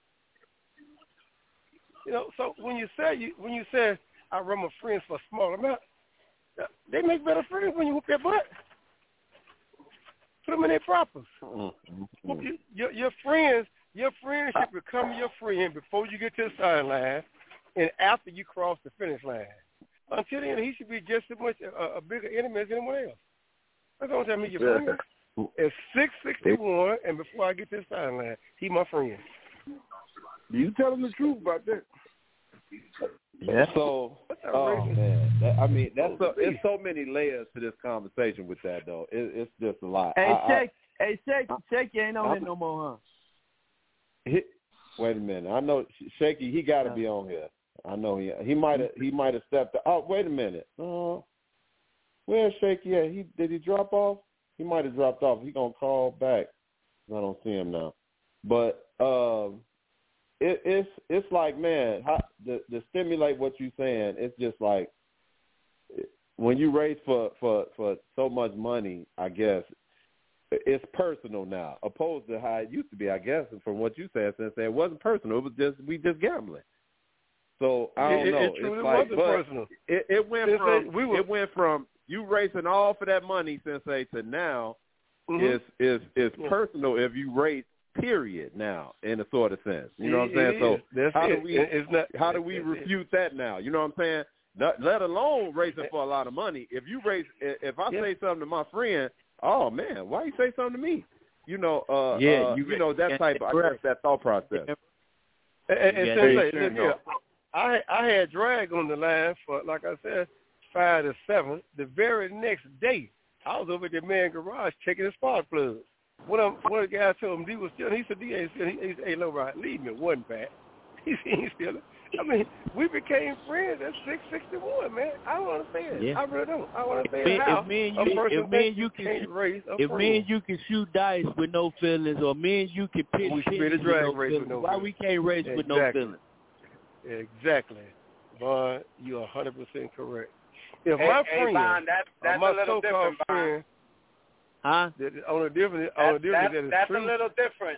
You know, so when you say you when you say I run my friends for a small amount, they make better friends when you whoop their butt. Put them in their proppers. Mm-hmm. Your, your, your friends, your friend should become your friend before you get to the sideline and after you cross the finish line. Until then, he should be just as much a, a bigger enemy as anyone else. That's the only time I meet your friend. At six sixty-one, and before I get to the sideline, he my friend. You tell him the truth about that. Yeah. So, oh man, that, I mean, that's so, it's so many layers to this conversation with that though. It, it's just a lot. Hey, I, Shake, I, hey, Shake, Shaky ain't on I'm, here no more, huh? He, wait a minute, I know Shaky. He got to yeah. be on here. I know he he might have he might have stepped. Oh, wait a minute. Uh, where's Shaky at? He did he drop off? He might have dropped off. He gonna call back. I don't see him now. But um, it, it's it's like, man, how, to, to stimulate what you're saying, it's just like when you raise for, for, for so much money, I guess, it's personal now, opposed to how it used to be, I guess, from what you said, since it wasn't personal. It was just, we just gambling. So I don't it, know. It, it truly it's like, wasn't but personal. It, it went it's from, like we were, it went from you racing all for that money, Sensei, to now mm-hmm. is is is yeah. personal if you race, period, now, in a sort of sense. You know what I'm saying? It so That's how it. do we it's not, how do we refute it. that now? You know what I'm saying? Not, let alone racing for a lot of money. If you race, if I yeah. say something to my friend, oh man, why you say something to me? You know, uh, yeah, uh, you, you know that type of, I guess that thought process. And, and, and yeah, Sensei, sure, no. I I had drag on the line for, like I said, five to seven. The very next day, I was over at the man garage checking his spark plugs. One of one of the guys told him D was still. He said D ain't still. He, he said, "Hey, low right, leave me one back." He said, "He still." I mean, we became friends at six sixty one, man. I don't understand. Yeah. I really don't. I don't understand if, how if me and a you, person if me and you can, can't raise a if friend. me and you can shoot dice with no feelings, or me and you can pitch we should be the with drag no race feelings, with no why feelings. we can't race exactly. with no feelings? Exactly, Vaughn. You are one hundred percent correct. If hey, my hey, friend, Vaughn, that, that's my a little so-called different, friend, huh? That, on a different, that, on a different, that, that that's true. a little different.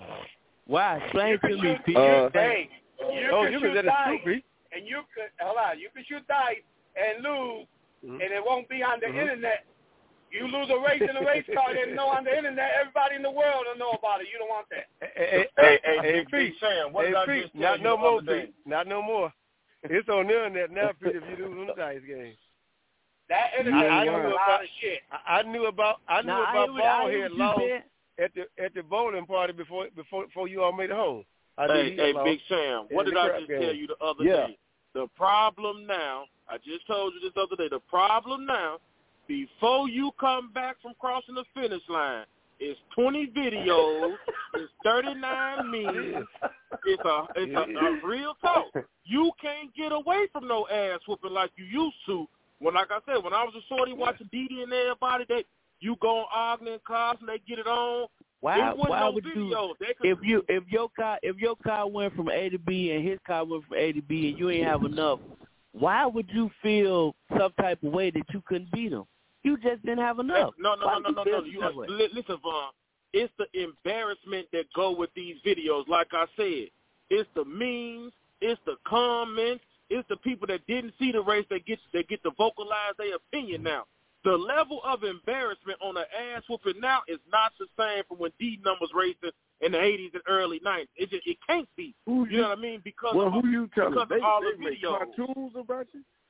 Why? Explain to me, Pete. Uh, hey, you oh, can you shoot that dice, true, and you could hold on. You can shoot dice and lose, mm-hmm. and it won't be on the mm-hmm. internet. You lose a race in a race car, they know on the internet. Everybody in the world will know about it. You don't want that. Hey, hey, hey, hey, Big, Big Sam, what hey, did I Pete, just tell not you no the more, other day? Pete. Not no more. It's on the internet now, Pete. If you lose on the dice game. That internet I, I knows knew a about, lot of shit. I, I knew about I knew Now, about I Ballhead lost said. at the at the bowling party before before before you all made it home. I Hey, hey, Big Sam, what did I just game. tell you the other yeah. day? The problem now, I just told you this other day, the problem now, before you come back from crossing the finish line, it's twenty videos, it's thirty-nine memes, it's a it's a, a real talk. You can't get away from no ass whooping like you used to. When, like I said, when I was a shorty watching Didi and everybody, they you go on Ogden and cars and they get it on. Why? Why no would videos. you? They could, If you if your car if your car went from A to B and his car went from A to B and you ain't have enough, why would you feel some type of way that you couldn't beat him? You just didn't have enough. No, no, why no, no, no, no. You, uh, listen, Vaughn. It's the embarrassment that go with these videos. Like I said, it's the memes, it's the comments, it's the people that didn't see the race that get that get to vocalize their opinion now. The level of embarrassment on an ass whooping now is not the same from when D numbers racing in the eighties and early nineties. It just it can't be. Who you know what I mean? Because well, of, who you telling? because They, of all they the make videos. cartoons about you.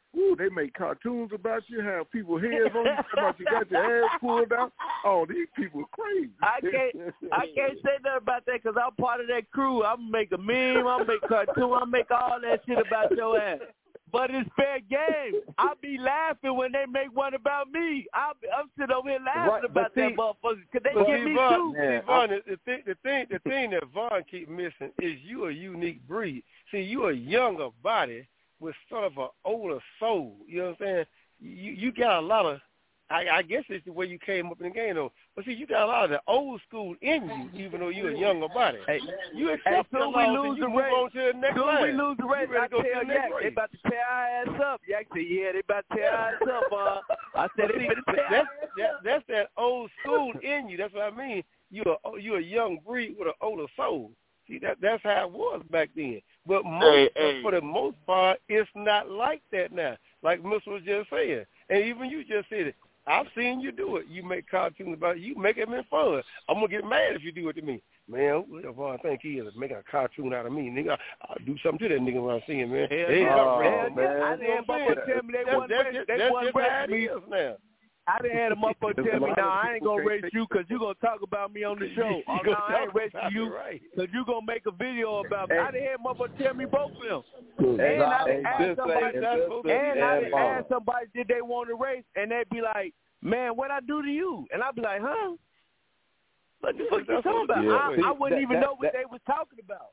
Ooh, they make cartoons about you, have people heads on you, about you got your ass pulled out. Oh, these people are crazy. I can't, I can't say nothing about that because I'm part of that crew. I'm make a meme, I'm make cartoon, I make all that shit about your ass. But it's fair game. I be laughing when they make one about me. I I'm sitting over here laughing right, about see, that motherfucker because they but get see, me Von, too. See, Von, the, the, thing, the, thing, the thing that Von keep missing is you a unique breed. See, you a younger body with sort of an older soul. You know what I'm saying? You you got a lot of, I, I guess it's the way you came up in the game, though. But see, you got a lot of the old school in you, even though you're a younger body. Hey, you hey, accept soon the we laws lose and you the move race. on to the next Soon line. we lose the race. You ready I to go tell to the Yak, next they race. about to tear our ass up. Yak said, yeah, they about to tear our ass up. Uh, I said, they finna tear that's, that, that's that old school in you. That's what I mean. You're a, you're a young breed with an older soul. See, that that's how it was back then. But most, hey, hey. for the most part, it's not like that now. Like Miss was just saying, and even you just said it. I've seen you do it. You make cartoons about it. You make it fun. I'm gonna get mad if you do it to me, man. Whatever I think he is making a cartoon out of me, nigga. I'll do something to that nigga when I see him, man. Hell Hey, yeah, oh, man. man. I didn't have motherfuckers tell me they wasn't race. They wasn't race me. Now. I didn't have a motherfucker tell me, now I ain't gonna race you because you gonna talk about me on the show. Oh, no, I ain't racing you because you gonna make a video about me. I didn't have motherfucker tell me both of them. And I didn't ask somebody, and I didn't ask somebody did they want to race, and they'd be like, man, what I do to you? And I'd be like, huh? What the fuck you talking about? Yeah. I, See, I wouldn't that, even that, know what that, they was talking about.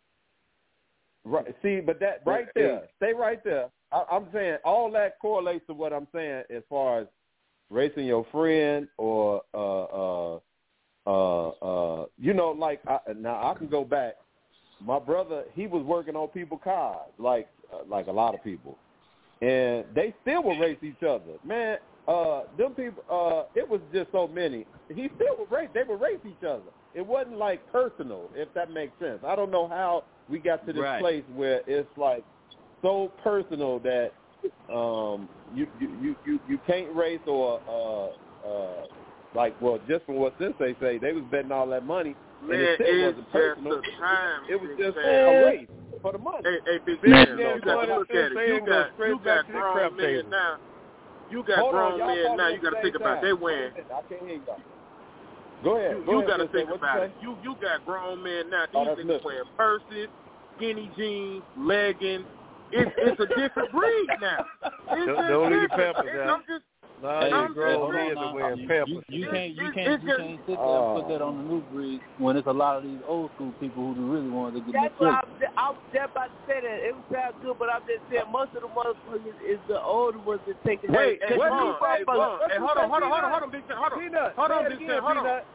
Right. See, but that right there, stay right there. I, I'm saying all that correlates to what I'm saying as far as racing your friend or uh uh uh uh you know, like I, now I can go back. My brother, he was working on people's cars, like uh, like a lot of people, and they still would race each other. Man, uh, them people, uh, it was just so many. He still would race. They would race each other. It wasn't like personal, if that makes sense. I don't know how we got to this Right. place where it's like so personal that um, you, you you you you can't race or uh, uh, like well, just from what Sensei say, they was betting all that money, and Man, it still it's wasn't personal. just the time. It was just man. a race for the money. Hey, hey, Big Man, Man, you you got to look at it. You got you got grown men now. You got Hold on, grown y'all men now. talking You got to at think the about same they time. win. I can't hear y'all. Go ahead. You, Go you ahead, got to Sensei. think What you about say? it. You you got grown men now. Oh, These that's niggas good. wearing purses, skinny jeans, leggings. It's it's a different breed now. It's Don't, just don't leave your different. pampers It's- out. I'm just Nah, Hey, you I'm grown hold men on are now. wearing You, pampers. you, you It's- can't you it's- can't it's you just- can't sit there and put that on the new breed when it's a lot of these old school people who really wanted to get That's in what the I was, I was just about to say that. It was sound good, but I'm just saying most of the motherfuckers is the older ones that taking Wait, that. hey, Cause Vaughn, new hey, motherfuckers- Vaughn, hey, hold on, hold on, hold on, hold on, Big Sam, hold on, hold on, Big Sam, hold on.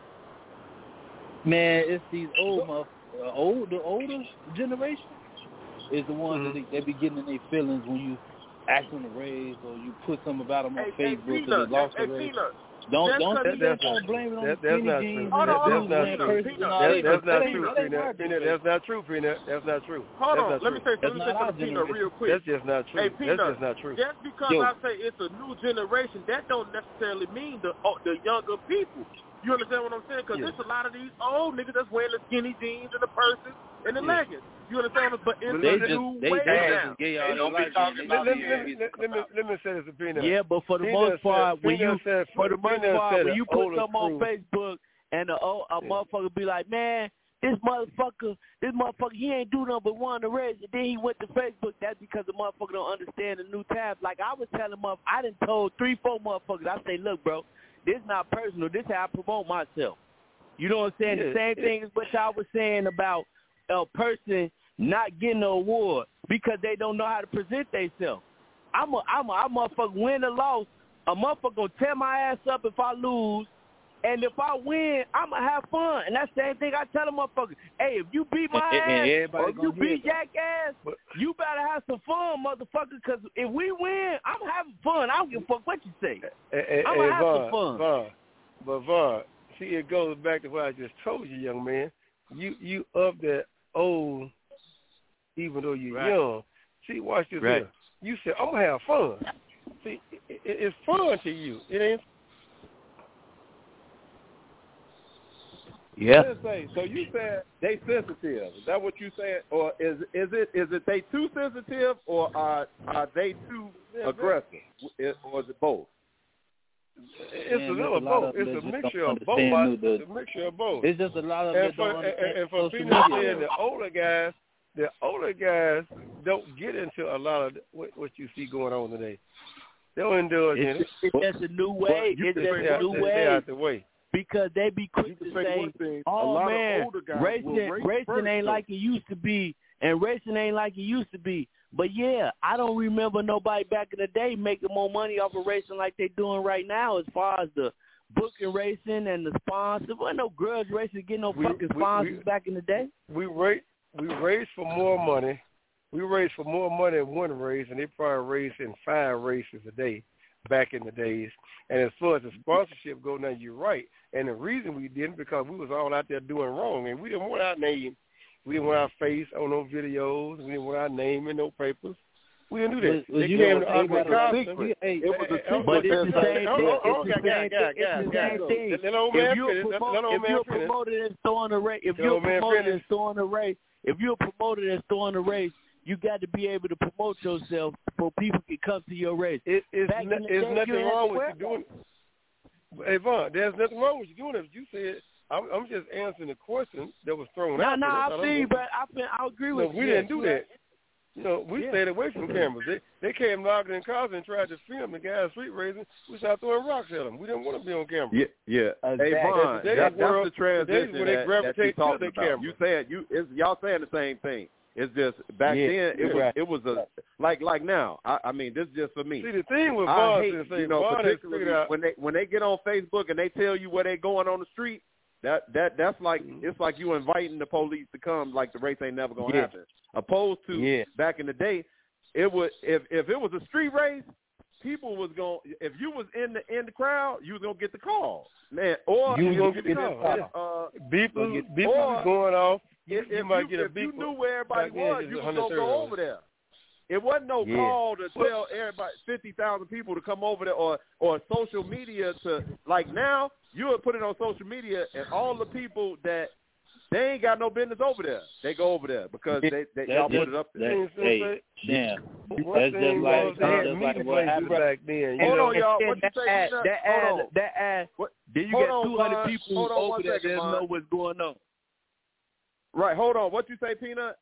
Man, it's these old motherf- uh, old the older generation is the ones Mm-hmm. that they, they be getting in their feelings when you ask them to raise or you put something about them on Hey, hey, Facebook Peanut, they lost hey, the race. Peanut. Don't Just don't 'cause sit he- there that's and not- blame it on That, that's skinny not jeans true. and Hold That, on, hold that's on, not Peanut, true. purses and all That, that. that's not That ain't- true, that ain't Peanut. our Peanut, generation. that's not true, Peanut. That's not true. Hold that's on, not let me true. say something. Let me say something to Peanut real quick. That's just not true. Hey, That's Peanut, just not true. just because Yo. I say it's a new generation, that don't necessarily mean the oh, the younger people. You understand what I'm saying? Because Yeah. there's a lot of these old niggas that's wearing the skinny jeans and the purses and the Yeah. leggings. You understand what I'm saying? But it's They a just new they way they now. just gay all They their don't be life. talking They Let, about let, just let, it. let, let, me, let me say this to Peanut. Yeah, but for the Peanut most part, said, when you Peanut said, for the most Peanut part, said when an you put older something on crew- Facebook and a, oh, a Yeah. motherfucker be like, man, this motherfucker, this motherfucker, he ain't do nothing but won the race, and then he went to Facebook. That's because the motherfucker don't understand the new tabs. Like I was telling motherfucker, I done told three, four motherfuckers. I say, look, bro, this not personal. This how I promote myself. You know what I'm saying? Yeah, The same yeah. thing as what y'all was saying about a person not getting an award because they don't know how to present themselves. I'm a, I'm a, I motherfucker win or loss. A motherfucker gonna tear my ass up if I lose, and if I win, I'ma have fun. And that's the same thing I tell a motherfucker. Hey, if you beat my And- and ass everybody or if you gonna hear beat Jack ass, you better have some fun, motherfucker. Because if we win, I'm having fun. I don't give a fuck what you say. Hey, I'm gonna have Vaughn, some fun. Vaughn, but Vaughn, see, it goes back to what I just told you, young man. You you up that old, even though you're Right. young. See, watch this Right. here. You said, I'm going to have fun. See, it, it, it's fun to you. It ain't. Yeah. Say, so you said they sensitive. Is that what you said, or is is it is it they too sensitive, or are are they too aggressive, or is it both? It's Man, a little a lot both. of It's a just mixture don't of both. understand It's the- a mixture of both. It's just a lot of and them for, don't understand and, and for social people media. saying the older guys, the older guys don't get into a lot of what, what you see going on today. They don't indulge in it. It's, it's just a new way. You It's can just stay a out- new stay way. out the way. Because they be quick to say say, one thing, a oh, lot of man, older guys racing, will race racing first, ain't though. like it used to be, and racing ain't like it used to be. But, yeah, I don't remember nobody back in the day making more money off of racing like they doing right now as far as the booking racing and the sponsors. Wasn't no grudge racing getting no We- fucking we- sponsors we- back in the day. We race, we race for more money. We race for more money in one race, and they probably race in five races a day back in the days. And as far as the sponsorship go, now you're right. And the reason we didn't, because we was all out there doing wrong, and we didn't want our name, we didn't want our face on no videos, we didn't want our name in no papers. We didn't do that. Was- was They you came know, to us with everybody- Compton. hey, It was a secret. But it's the same Oh, thing. oh, oh, It's the yeah, same yeah, thing. yeah, It's the yeah. same thing. Let- let old If man you're finish. Let- promote- let old if man you're a finish. promoter that's throwing a race, if Let you're a old man promoter finish. that's throwing a race, if you're a promoter that's throwing a race, you got to be able to promote yourself so people can come to your race. It, it's Back no, in the there's day, nothing you had wrong to with wear you doing. Hey Vaughn, there's nothing wrong with you doing it. You said I'm, I'm just answering the question that was thrown No, out. no, there. That's I all I'm see, doing. but I feel, I agree No, with we you. didn't do Yeah. that. You know, we Yeah. stayed away from cameras. They they came knocking in cars and tried to film the guys street racing. We started throwing rocks at them. We didn't want to be on camera. Yeah, yeah. Exactly. Hey, Vaughn, Today's that, world- that's the transition today's where they that, that gravitate you to talking the about. camera. You saying you, it's, y'all saying the same thing. It's just back Yeah, then it yeah. was it was a like like now. I, I mean, this is just for me. See, the thing with I Vaughn hate, is, say, you know, Vaughn has particularly figured out. when they when they get on Facebook and they tell you where they going on the street. That that that's like it's like you inviting the police to come. Like the race ain't never gonna Yeah. happen. Opposed to Yeah. back in the day, it would if if it was a street race, people was going. If you was in the in the crowd, you was gonna get the call, man. Or You if gonna you get the call. call. If, uh, Beepers, or beepers is going off. You, if, you if might you, get a if you beeper. knew where everybody Back then, was, it's you was one gonna hundred go thirty over there. It wasn't no Yeah. call to tell everybody fifty thousand people to come over there, or or social media to like now. You would put it on social media, and all the people that they ain't got no business over there, they go over there because they, they y'all That's put it up there. That, hey, damn. One That's thing just like, was they had that's meeting like what places happened. back then. You Hold know? on, y'all. And What you that say? ad, Peanut? that Hold ad, on. that ad, What? then you Hold got on, two hundred Vaughn. people Hold on over one there that second, doesn't Vaughn. know what's going on. Right. Hold on. What you say, Peanut?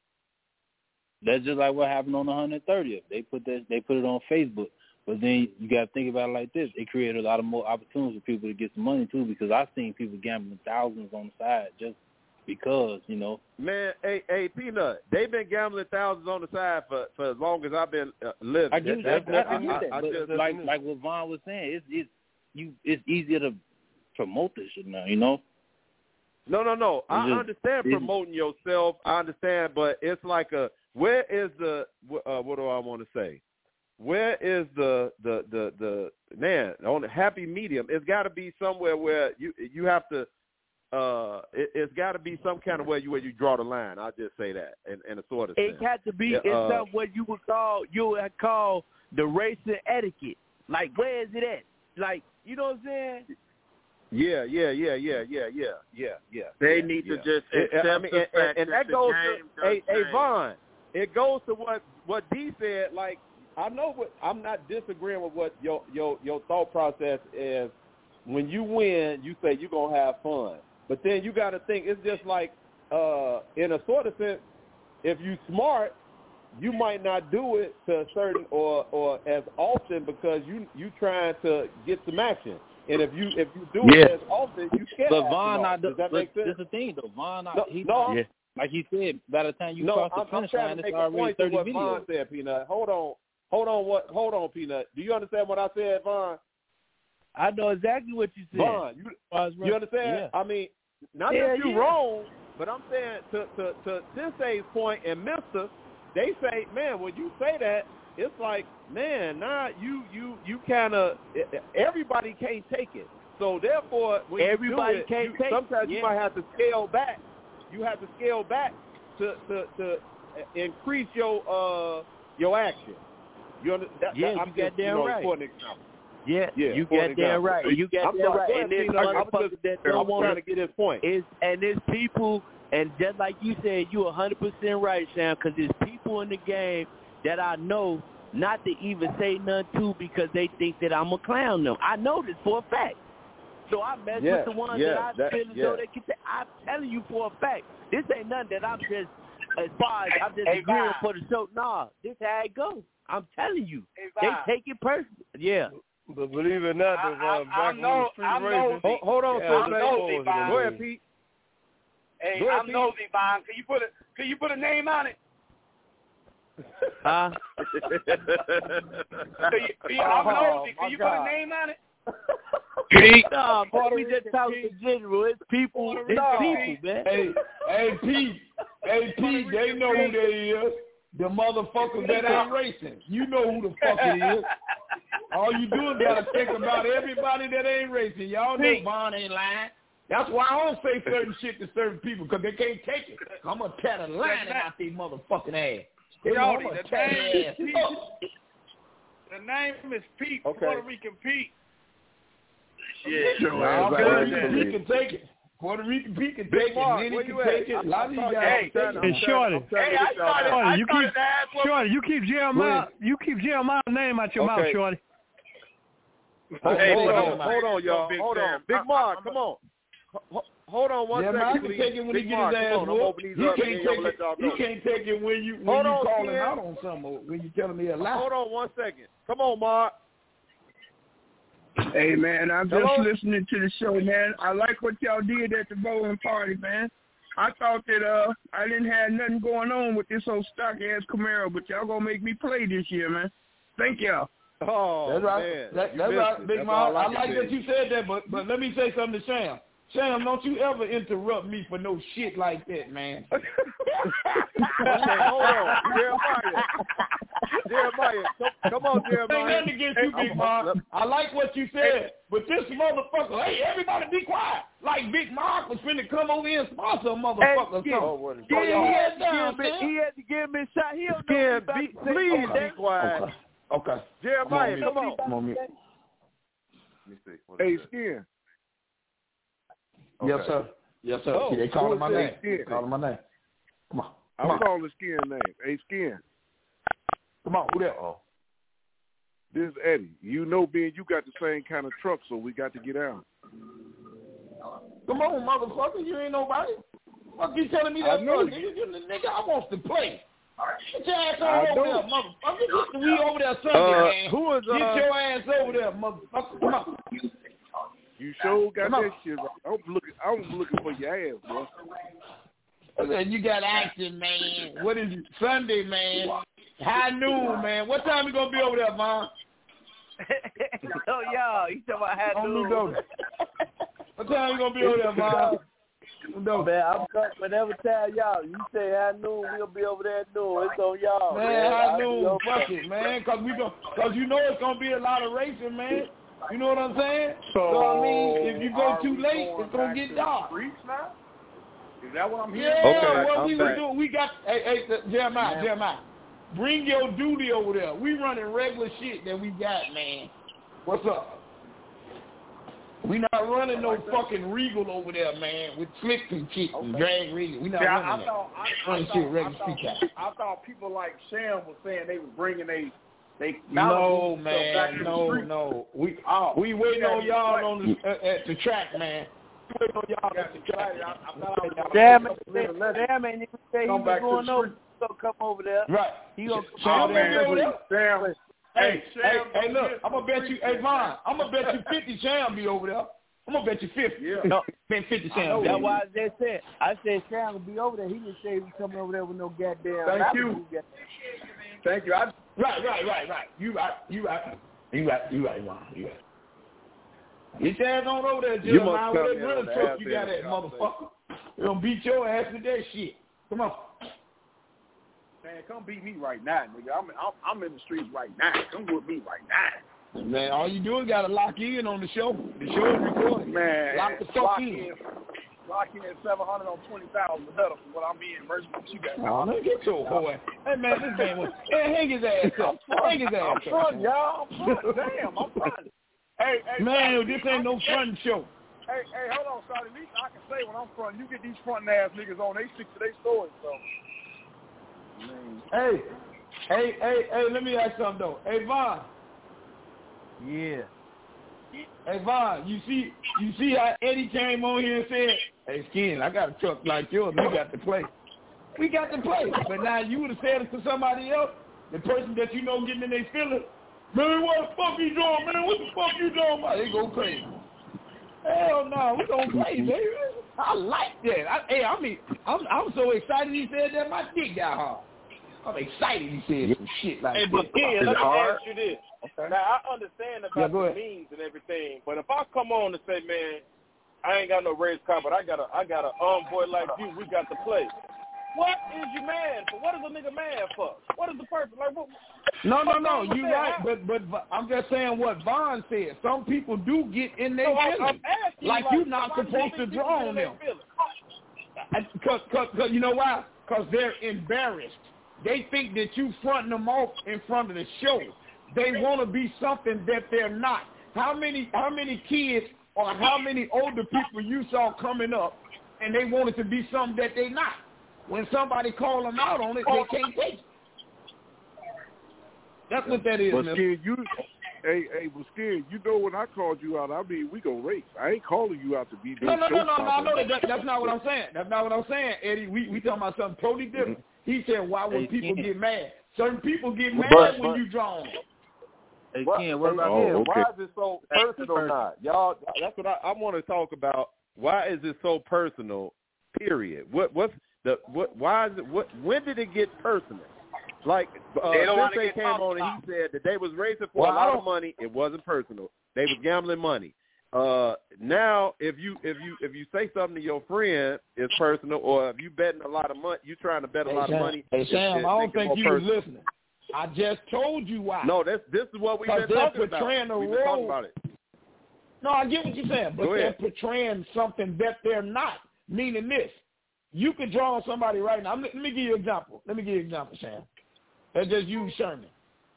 That's just like what happened on the one hundred thirtieth. They put that they put it on Facebook. But then you got to think about it like this. It created a lot of more opportunities for people to get some money, too, because I've seen people gambling thousands on the side just because, you know. Man, hey, hey, Peanut, they've been gambling thousands on the side for, for as long as I've been uh, living. I get That- that. that- I, I get that. I but just- like like what Vaughn was saying, it's it's you it's easier to promote this shit now, you know. No, no, no. I just- understand it's- promoting yourself. I understand, but it's like a where is the uh, what do I want to say? Where is the the the the man on the happy medium? It's got to be somewhere where you you have to. Uh, it, it's got to be some kind of way you where you draw the line. I'll just say that in, in a sort of It sense. got to be Yeah, it's uh, something what you would call you would call the racing etiquette. Like where is it at? Like you know what I'm saying? Yeah, yeah, yeah, yeah, yeah, yeah, yeah, yeah. They yeah, need yeah. to just It- I accept mean, the and, fact and, and that that the goes game to does hey, hey change. Vaughn. It goes to what what D said. Like I know what I'm not disagreeing with what your your your thought process is. When you win, you say you're gonna have fun, but then you got to think it's just like uh, in a sort of sense. If you smart, you might not do it to a certain or or as often because you you trying to get some action. And if you if you do Yeah. it as often, you can't. But have Vaughn some not off. the, Does that but make sense? That's the thing though. Vaughn not No, he no, not, like he said, by the time you no, cross the I'm, I'm finish trying line, to it's make a already point to thirty what videos. Vaughn said, Peanut. Hold on, hold on, what? Hold on, Peanut. Do you understand what I said, Vaughn? I know exactly what you said. Vaughn, you, you understand? Yeah. I mean, not Yeah, that you yeah. wrong, but I'm saying to to to Sensei's point and Mister, they say, man, when you say that, it's like, man, nah, you you you kind of everybody can't take it. So therefore, when Everybody you do it, can't you, take it, sometimes yeah. you might have to scale back. You have to scale back to to, to increase your uh your action. You under, that, Yeah, that, I'm you just, goddamn you know, right. for an example. Yeah, Yeah, you for got example. that right. You got I'm that sorry, right. go And ahead, there's Tina. I was motherfuckers just- that I don't was want trying to get his point. Is and there's people, and just like you said, you one hundred percent right, Sam, because there's people in the game that I know not to even say nothing to because they think that I'm going to clown them. I know this for a fact. So I mess Yeah, with the ones yeah, that I that- feel as yeah. though they can say. I'm telling you for a fact. This ain't nothing that I'm just, as far as I'm just Hey, agreeing Bob. for the show. Nah, this how it goes. I'm telling you. Hey, They Bob. take it personal. Yeah. But believe it or not, I- the, uh, I- back I when know- the street I racing, know Hold, hold on, yeah, Sis. I'm Let- nosy, Bob. Go ahead, Pete. Hey, Go ahead, I'm Pete. nosy, Bond. Can you put a Can you put a name on it? Huh? Can you, can you, I'm Oh, nosy. my Can you God. put a name on it? Pete. Nah, boy, Puerto we just Rican talking Pete. in general. It's people. Puerto It's Rican people, man. Hey, hey, Pete. Hey, Pete, they know who they is. The motherfuckers that ain't racing. You know who the fuck it is. All you do is gotta think about everybody that ain't racing. Y'all know Vaughn ain't lying. That's why I don't say certain shit to certain people, because they can't take it. I'm going to tear the lining out their motherfucking ass. They know I'm Jody, going the to tear name their ass is Pete. up. The name is Pete, Okay. Puerto Rican Pete. Yeah, Your nah, ass Puerto out Rican there. Pete can take it. Puerto Rican Pete can Big take it. Mark, Lenny where can you at? take it. I- A lot of I these saw- guys hey, can take Hey, it. Shorty. Hey, I started. Shorty, I you started keep, to ask what Shorty, you keep Jeremiah, you keep Jeremiah's name out your mouth, Okay. Shorty. Hold, Hey, hold hold on, on. hold on, y'all. Big Hold on. Sam. Big I- Mark, I'm come on. Ho- Hold on one Jeremiah second, can please. take it when Big he get Mark, his ass come on. I'm whooped. open these He up can't and then I'm take gonna let it. y'all He go. can't take it when you when Hold you on, calling Ken. out on something or when you telling me a lie. Hold on one second. Come on, Mark. Hey, man, I'm just Hello? listening to the show, man. I like what y'all did at the bowling party, man. I thought that uh I didn't have nothing going on with this old stock-ass Camaro, but y'all going to make me play this year, man. Thank y'all. Oh, That's right. man. That, You that's missed right, it. Big That's Mom. all I can like say. that you said that, but but let me say something to Sam. Sam, don't you ever interrupt me for no shit like that, man. Okay, hold on. Jeremiah. Jeremiah. Come, come on, Ain't Jeremiah. nothing against you, Hey, Big I'm- Mark. I'm- I like what you said, but this motherfucker, hey, everybody be quiet. Like Big Mark was finna come over here and sponsor a motherfucker or Hey, something. Oh, what is So Yeah, y'all he head had, to down, give me, Sam. he had to give me a shot. He don't know Ken, what be, he about to say. please Okay. be quiet. Okay. Okay. Jeremiah, Come come on, on. Come on, mute. Let me see. What Hey, is it? Skin. Yes, Okay. sir. Yes, sir. Oh, See, they calling who my is name. that? They calling my name. Come on. Come I'm on. calling Skin name. Hey, Skin. Come on. Who that? Oh. This is Eddie. You know, being you got the same kind of truck, so we got to get out. Come on, motherfucker. You ain't nobody. Fuck you telling me I that know for? Nigga, you, nigga, I wants to play. Get your ass I on over know. there, motherfucker. Get we over there Sunday, Uh, man. who is, uh, Get your ass over there, motherfucker. Come on. You sure got Come on. that shit right. I'm looking. I'm looking for your ass, bro. I said, you got action, man. What is it? Sunday, man. High noon, man. What time you gonna be over there, Mom? Oh, y'all, you talking about how On to me go. What time you gonna be over there, Mom? No. Man, I'm coming whenever time y'all. You say high noon, we'll be over there at noon. It's on y'all. Man, high I'll be noon, over fuck there. it, man. Cause we go, cause you know it's gonna be a lot of racing, man. You know what I'm saying? So, I mean, if you go are too we late, going it's gonna back get to dark. the streets now? Is that what I'm Yeah, hearing? Okay, what I'm we back. were doing, we got, hey, hey, uh, Jeremiah, Man. Jeremiah, bring your duty over there. We running regular shit that we got, man. What's up? We not running no fucking Regal over there, man, with slicks and shit and drag Regal. We not See, I, running I that. thought, I, I, Running thought, shit I, regular thought, street I thought people like Sam was saying they were bringing they they No, Malibu stuff back man, to the no, street. no. We Oh, we waiting yeah, on y'all right. on the, uh, at the track, man. We waiting on y'all at the track. I, I thought I was Damn gonna it, damn it, he say he Come was back to going the over. street. He gonna come over there. Right. He gonna Sam come Oh, gonna over be man, over there. Sam, Hey, Sam, hey, don't hey, look, get I'm gonna bet you, hey, Vaughn, I'm gonna bet you fifty Sam be over there. I'm gonna bet you fifty. Yeah. No, Bet fifty I Sam. know be that's over why I just said. I said Sam will be over there. He didn't say he was coming over there with no goddamn. Thank Malibu you. goddamn. Thank you. I, Right, right, right, right. You right, you right, you right, you right, Vaughn. You right. Get your ass on over there, You Jeremiah. must Where come that in grill on the truck ass you got end at, of the motherfucker? They gonna beat your ass with that shit. Come on. man, come beat me right now, nigga. I'm, I'm I'm in the streets right now. Come with me right now. Man, all you do is gotta lock in on the show. The show is recorded. Man, Lock the fuck lock in. in. Lock in seven hundred on twenty thousand better for what I'm being versus what you got. Oh, man, get your boy. Hey, man, this man was... Hey, hang his ass up. Hang his ass I'm up. front, y'all. I'm front. Damn, I'm front. Hey, hey, man, sorry, this ain't no fun show. Hey, hey, hold on, Scotty. At least I can say when I'm fronting, you get these fronting ass niggas on, they stick to their stories, so. Man. Hey, hey, hey, hey, let me ask something, though. Hey, Von. Yeah. Hey, Von, you see you see how Eddie came on here and said, hey, Skin, I got a truck like yours. We got to play. We got to play. But now you would have said it to somebody else, the person that you know getting in their feelings, man, what the fuck you doing, man? What the fuck you doing? Man, they go crazy. Hell no, we gonna play, baby. I like that. I, hey, I mean, I'm I'm so excited he said that my dick got hard. I'm excited he said some shit like hey, that. But Ken, let me ask you this. Okay. Now, I understand about yeah, the ahead. memes and everything, but if I come on and say, man, I ain't got no race car, but I got a I got an envoy like you, we got to play. What is you mad for? What is a nigga mad for? What is the purpose? Like, what, no, no, no, you you're right, but but I'm just saying what Vaughn said. Some people do get in their so feelings. You, like, like you're not supposed to draw on them. Because you know why? Because they're embarrassed. They think that you fronting them off in front of the show. They want to be something that they're not. How many how many kids or how many older people you saw coming up and they wanted to be something that they're not? When somebody call them out on it, they can't take it. That's what that is, but man. Skin, you, hey, hey, but Skin, you know when I called you out, I mean, we gonna race. I ain't calling you out to be no, doing no, show no, no, no, I know that, that. that. That's not what I'm saying. That's not what I'm saying, Eddie. We we talking about something totally different. Mm-hmm. He said, why would people get mad? Certain people get mad but, when but, you draw on them. Hey, Ken, what about oh, okay. Why is it so personal now? Y'all, that's what I, I want to talk about. Why is it so personal, period? What What's the, what, why is it, what, when did it get personal? Like, uh, Sensei came on and he said that they was racing for well, a lot of money. It wasn't personal. They was gambling money. Uh, now, if you if you if you say something to your friend, it's personal. Or if you betting a lot of money, you trying to bet a hey, lot Sam, of money. Hey Sam, I don't think you personal. was listening. I just told you why. No, that's this is what we've been talking about. We've been talking about it. No, I get what you're saying, but they're portraying something that they're not. Meaning this, you could draw on somebody right now. Let me give you an example. Let me give you an example, Sam. Let's just use Sherman.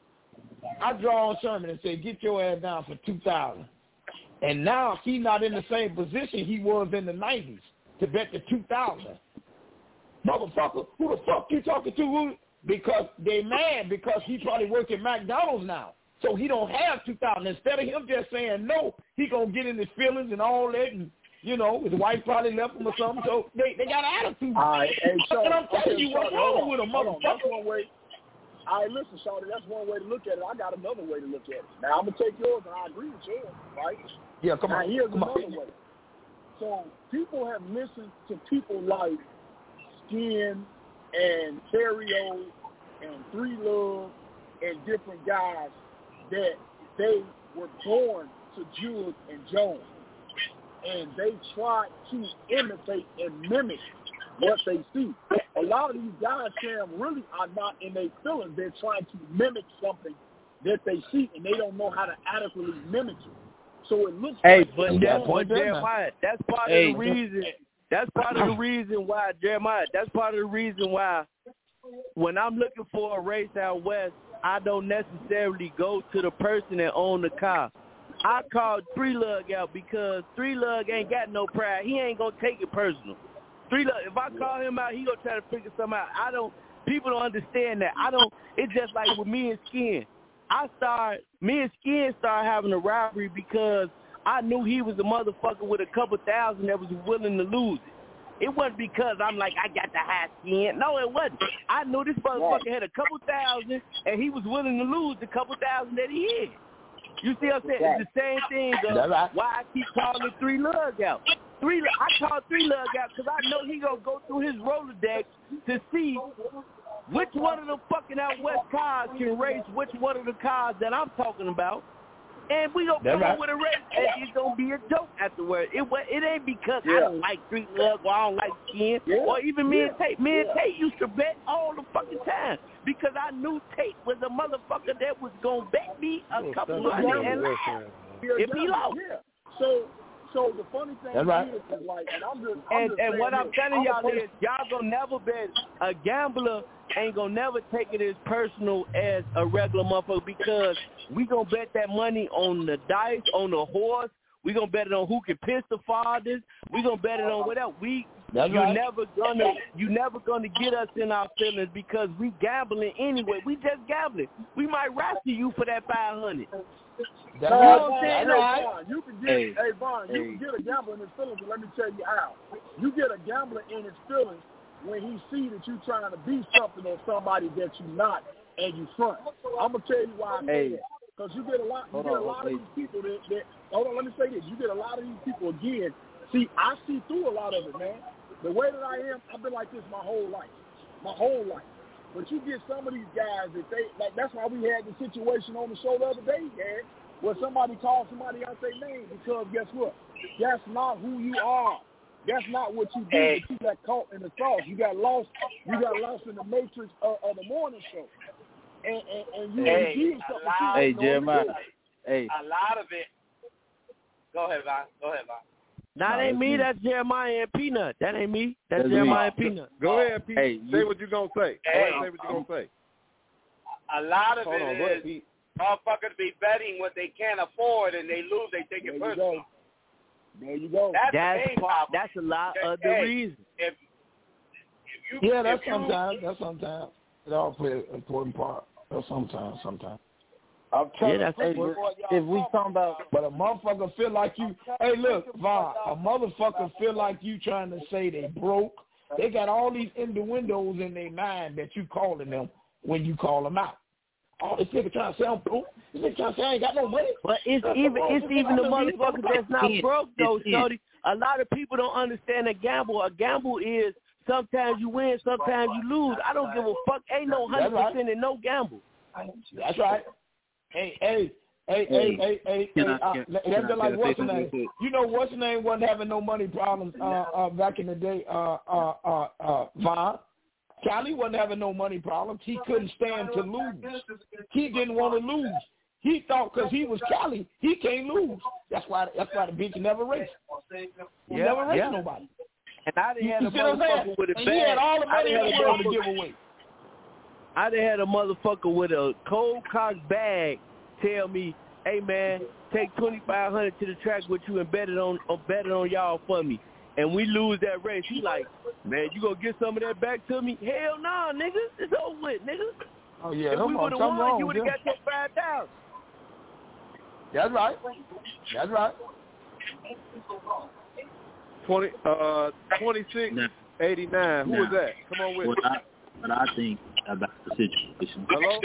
I draw on Sherman and say, get your ass down for two thousand. And now he's not in the same position he was in the nineties to bet the two thousand. Motherfucker, who the fuck you talking to? Because they mad because he probably working at McDonald's now. So he don't have two thousand. Instead of him just saying no, he going to get in his feelings and all that. And, you know, his wife probably left him or something. So they, they got an attitude. All right, hey, Shawty, and I'm telling okay, you what's Shawty, wrong with a motherfucker. That's one way. All right, listen, Shawty, that's one way to look at it. I got another way to look at it. Now, I'm going to take yours, and I agree with yours, right? Yeah, come now, on. here's come another on. way. So people have listened to people like Skin and Terrio and Three Love and different guys that they were born to Jules and Jones. And they try to imitate and mimic what they see. A lot of these guys, Sam, really are not in their feelings. They're trying to mimic something that they see, and they don't know how to adequately mimic it. So it looks hey, like but, that, but Jeremiah, that's part hey, of the reason. That's part of the reason why, Jeremiah, that's part of the reason why when I'm looking for a race out west, I don't necessarily go to the person that owned the car. I called Three Lug out because Three Lug ain't got no pride. He ain't going to take it personal. Three Lug, if I call him out, he going to try to figure something out. I don't, people don't understand that. I don't, it's just like with me and Skin. I started, me and Skin started having a rivalry because I knew he was a motherfucker with a couple thousand that was willing to lose it. It wasn't because I'm like, I got the high skin. No, it wasn't. I knew this motherfucker had a couple thousand, and he was willing to lose the couple thousand that he had. You see what I'm saying? It's the same thing of why I keep calling Three Lug out. Three, I call Three Lug out because I know he going to go through his Rolodex to see which one of the fucking out west cars can race which one of the cars that I'm talking about. And we gonna come right. up with a race, and it's gonna be a joke afterwards. It it ain't because yeah. I don't like Three Lug or I don't like Skin, yeah. or even me yeah. and Tate. Me and yeah. Tate used to bet all the fucking time because I knew Tate was a motherfucker that was gonna bet me a couple hundred and laugh if he lost. Yeah. So, So the funny thing That's right. is, is like, and I'm just, I'm And, just and what saying I'm this, telling I'm y'all a is, y'all gonna never bet a gambler ain't gonna never take it as personal as a regular motherfucker because we gonna bet that money on the dice, on the horse. We gonna bet it on who can piss the farthest. We gonna bet it on whatever. We That's you right. never gonna you never gonna get us in our feelings because we gambling anyway. We just gambling. We might wrestle you for that five hundred. That's You know what I'm saying? right. Vaughn, you can get, Hey. hey, Vaughn, you Hey. can get a gambler in his feelings, and let me tell you how. You get a gambler in his feelings when he see that you trying to be something or somebody that you not, and you front. I'm gonna tell you why I say Hey. that. Because you get a lot, you Hold get a on, lot wait. of these people that, that. Hold on, let me say this. You get a lot of these people again. See, I see through a lot of it, man. The way that I am, I've been like this my whole life, my whole life. But you get some of these guys that they like. That's why we had the situation on the show the other day, man, where somebody called somebody out their name because guess what? That's not who you are. That's not what you did. But you got caught in the sauce. You got lost. You got lost in the matrix of, of the morning show. And, and, and you Hey, did a something. lot- you Hey, didn't know Jeremiah. to do. Hey. A lot of it. Go ahead, Von. Go ahead, Von. That No, ain't that's me. me. That's Jeremiah and Peanut. That ain't me. That's, That's Jeremiah me. and Peanut. Go ahead, Pete. Hey, say you- what you gonna say. Go Hey, ahead, say what you gonna say. A lot of Hold it on, go ahead, is Pete. motherfuckers be betting what they can't afford, and they lose. They take There it you personal. go. There you go. That's, That's the main part, problem. that's a lot Hey, of the hey, reason. If, if you, Yeah, that's if you, sometimes. That's sometimes. It all play an important part. That's sometimes. Sometimes. I'm telling Yeah, that's you, hey, boy, If we talking about, But a motherfucker feel like you. Hey, look, Vaughn. A motherfucker feel like you trying to say they broke. They got all these innuendos in their mind that you calling them when you call them out. Oh, this nigga trying to say I'm broke. This nigga trying to say I ain't got no money. But it's That's even the it's wrong- even the that's the motherfuckers wrong- that's not broke though, It's it. Shorty. A lot of people don't understand a gamble. A gamble is sometimes you win, sometimes you lose. I don't give a fuck. Ain't no hundred That's percent in no gamble. That's right. Hey, hey, hey, hey, hey, hey, Can hey. I- Uh, can- that's can I- just like can I say what's her something name? real quick? You know what's her name wasn't having no money problems uh, uh, back in the day. Uh, uh, uh, uh, Vaughn. Cali wasn't having no money problems. He couldn't stand to lose. He didn't want to lose. He thought because he was Cali, he can't lose. That's why. That's why the bitch never raced. He Yeah, never raced yeah. nobody. And I done You, had you a see what I'm saying? motherfucker with a And bag. he had all the I money done in had the a world to motherfucker- give away. I done had a motherfucker with a cold cock bag tell me, "Hey man, take twenty five hundred to the track with you and bet it on, or bet it on y'all for me." And we lose that race. He like, "Man, you gonna get some of that back to me?" Hell no, nah, nigga. It's over with, nigga. Oh yeah, If come we on, would have something won, wrong you would with have them. got your five thousand. That's right. That's right. Twenty uh twenty six Now, eighty nine. Who now, is that? Come on with what it. I what I think about the situation, Hello?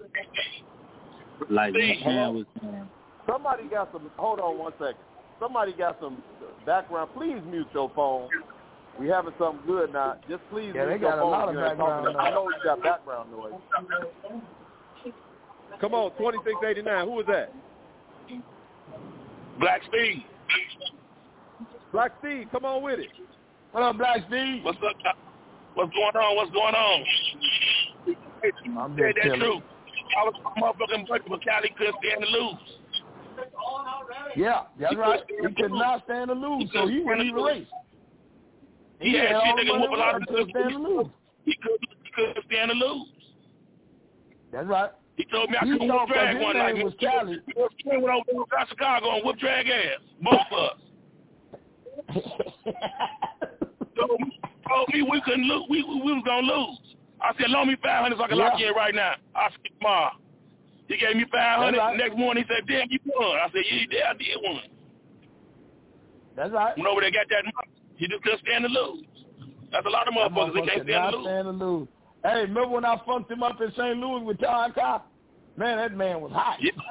like when Shan was saying, Somebody got some hold on one second. Somebody got some background. Please mute your phone. We having something good now. Just please Yeah, mute they your got a phone. lot if of you ain't talking background to- I noise. know you got background noise. Come on, twenty six eighty nine. Who is that? Black Steve. Black Steve, come on with it. What up, Black Steve? What's up? What's going on? What's going on? I'm Yeah, just that's chilling. true. I was a motherfucking buddy, but Cali couldn't stand to lose. Yeah, that's right. He could not stand to lose, so he wouldn't even race. He Yeah, had shit, all the they can money whoop a lot around, of he couldn't stand to lose. He couldn't, he couldn't stand to lose. That's right. He told me I He couldn't thought whoop drag because his one name night. was Cali. He went over to Chicago and whoop drag ass. Both of us. told, me, told me we couldn't lose. We, we, we was going to lose. I said, loan me five hundred so I can Yeah. lock you in right now. I said, tomorrow. He gave me five hundred. Right. Next morning, he said, damn, you won. I said, yeah, yeah, I did won. That's right. Went over there, got that money. He just couldn't stand to lose. That's a lot of That motherfuckers that motherfucker can't could stand not to lose. stand to lose. Hey, remember when I funked him up in Saint Louis with Todd Cobb? Man, that man was hot. Yeah.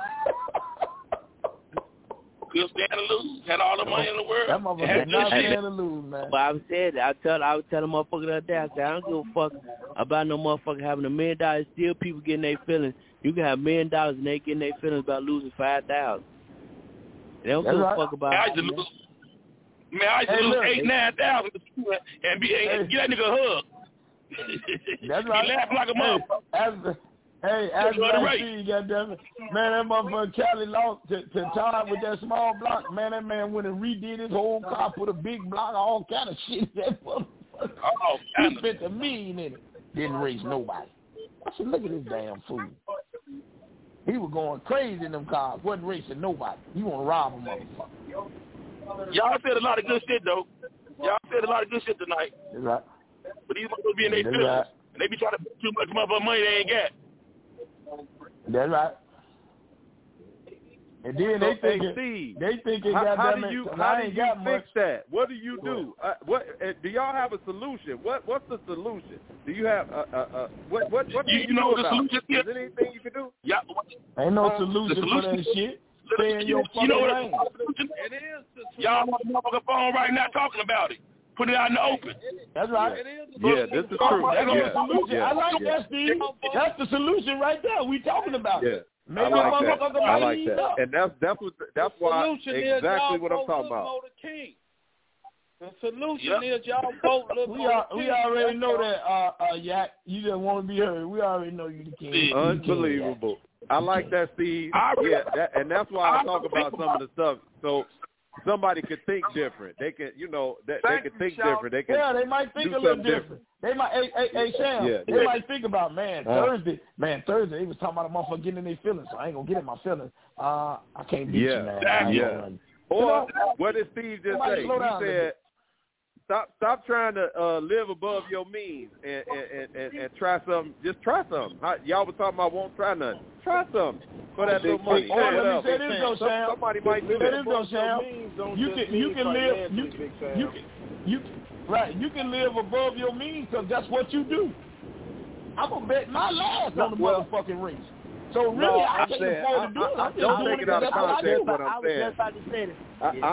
Couldn't stand to lose. Had all the money in the world. That motherfucker Had could not good shit. stand to lose, man. But I said, I tell, I would tell a motherfucker the other day, I said, I don't give a fuck about no motherfucker having a million dollars. Still, people getting their feelings. You can have a million dollars and they getting their feelings about losing five thousand. They don't That's give right. a fuck about. I used to lose. Man, I used to Hey, lose look. eight, nine thousand and be and Hey. get that nigga a hug. That's He right. laughed like a Hey, motherfucker. as the Hey, as I see, goddamn it. Man, that motherfucker Cali lost to, to Todd with that small block. Man, that man went and redid his whole car, put a big block, all kind of shit. That motherfucker. Oh, he spent a million in it. Didn't race nobody. I said, look at this damn fool. He was going crazy in them cars. Wasn't racing nobody. You want to rob a motherfucker. Y'all said a lot of good shit, though. Y'all said a lot of good shit tonight. That's right. But these motherfuckers be in their feelings. Right. And they be trying to put too much motherfucking money they ain't got. That's right. And then they so, think hey, it, Steve, they think it how, got how them do in, you so how I do ain't you got fix much. that? What do you do? Uh, what uh, do y'all have a solution? What what's the solution? Do you have uh, uh, uh, what what what do you, you, you know do the about solution it? Is there anything you can do? Yeah. Ain't no uh, solution, solution for that shit. Stay in your you know fucking lane. It is. Y'all on the motherfucking phone right now talking about it. Put it out in the open. That's right. Yeah, this is true. That's Yeah, the solution. yeah, I like yeah. that, Steve. That's the solution right there. We talking about Yeah. it. I Maybe like a that. motherfucker I might like ease that. up. And that's that's what that's why solution is exactly y'all what I'm vote talking look about. more the king. The solution is y'all vote look We more are, the we king. already know that, uh, uh, Yak. You just want to be heard. We already know you the king. You the king, Unbelievable. I like that, Steve. Yeah, that, and that's why I talk about some of the stuff. So somebody could think different. They can, you know, they, they can think different. They can. Yeah, they might think do a little something different. different. They might, hey, hey, hey Sam, Yeah, they yeah. might think about, man, Uh, Thursday, man, Thursday, they was talking about a motherfucker getting in their feelings, so I ain't going to get in my feelings. Uh, I can't beat Yeah, you, man. I ain't yeah. gonna run. Or You know, what did Steve just somebody say? slow down He a little said, "Stop, stop trying to uh, live above your means and and, and and try something. Just try something. How, y'all was talking about won't try nothing. Try something for that little money. Or let me say Whatever. this though, Some- Sam. Somebody might do Say that. this though, Sam. You can, you can live, you can, you can, you can, right? You can live above your means because that's what you do. I'm gonna bet my last on the Well, motherfucking race. So really, no, I I'm can't saying, afford I- to do it. I- I'm just don't doing take it it out because of that's what I context do. what I'm I was saying. just about to say that. I, Yeah. I,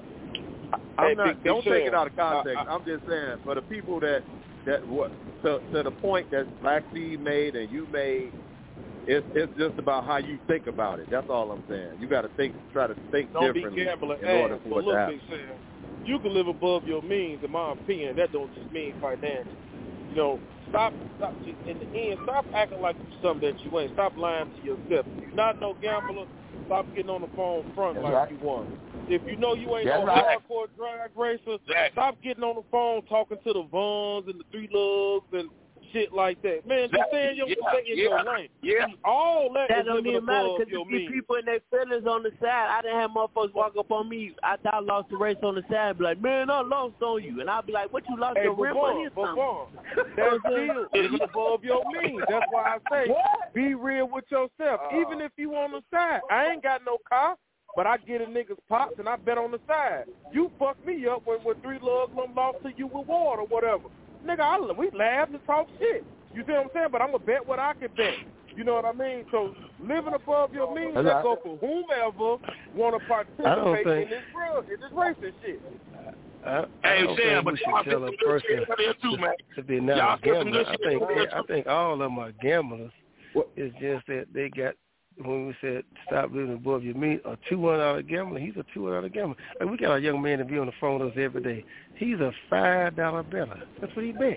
I'm Hey, not. Big- Big don't take Sam. it out of context. I- I- I'm just saying for the people that that what to to the point that Black Steve made and you made. It's it's just about how you think about it. That's all I'm saying. You got to think, try to think Don't be differently gambling in order ass. for But it to look, happen. Big Sam, you can live above your means, in my opinion. That don't just mean financial. You know, stop, stop. In the end, stop acting like you're something that you ain't. Stop lying to yourself. If you're not no gambler, stop getting on the phone front That's like right. you want. If you know you ain't That's no right. hardcore drag racer, stop getting on the phone talking to the Vons and the Three Lugs and shit like that. Man, just stay in your, Yeah, stay in yeah, your lane. yeah. All that, That is don't living even matter above because your you see means. people in their feelings on the side. I didn't have motherfuckers walk up on me after I lost the race on the side and be like, man, I lost on you. And I'll be like, what, you lost Hey, your rim on Bavon, here Bavon, something? that's still living above your means. That's why I say be real with yourself. Even if you on the side. I ain't got no car, but I get a nigga's pops and I bet on the side. You fucked me up when, when Three Lugs done lost to you with water or whatever. Nigga, I, we laughed and talk shit. You see what I'm saying? But I'm going to bet what I can bet. You know what I mean? So living above your means, That's that right. go for whomever want to participate think- in this world, in this racing shit. I, I Hey, don't Sam, think but we y'all should tell a did some good shit person earlier too, man. if they're not Y'all a did some gambler. good I shit think earlier I too. think all of them are gamblers. It's just that they got, when we said stop living above your means, a two hundred dollar gambler. He's a two hundred dollar gambler. Like we got a young man to be on the phone with us every day. He's a five dollar better. That's what he bet.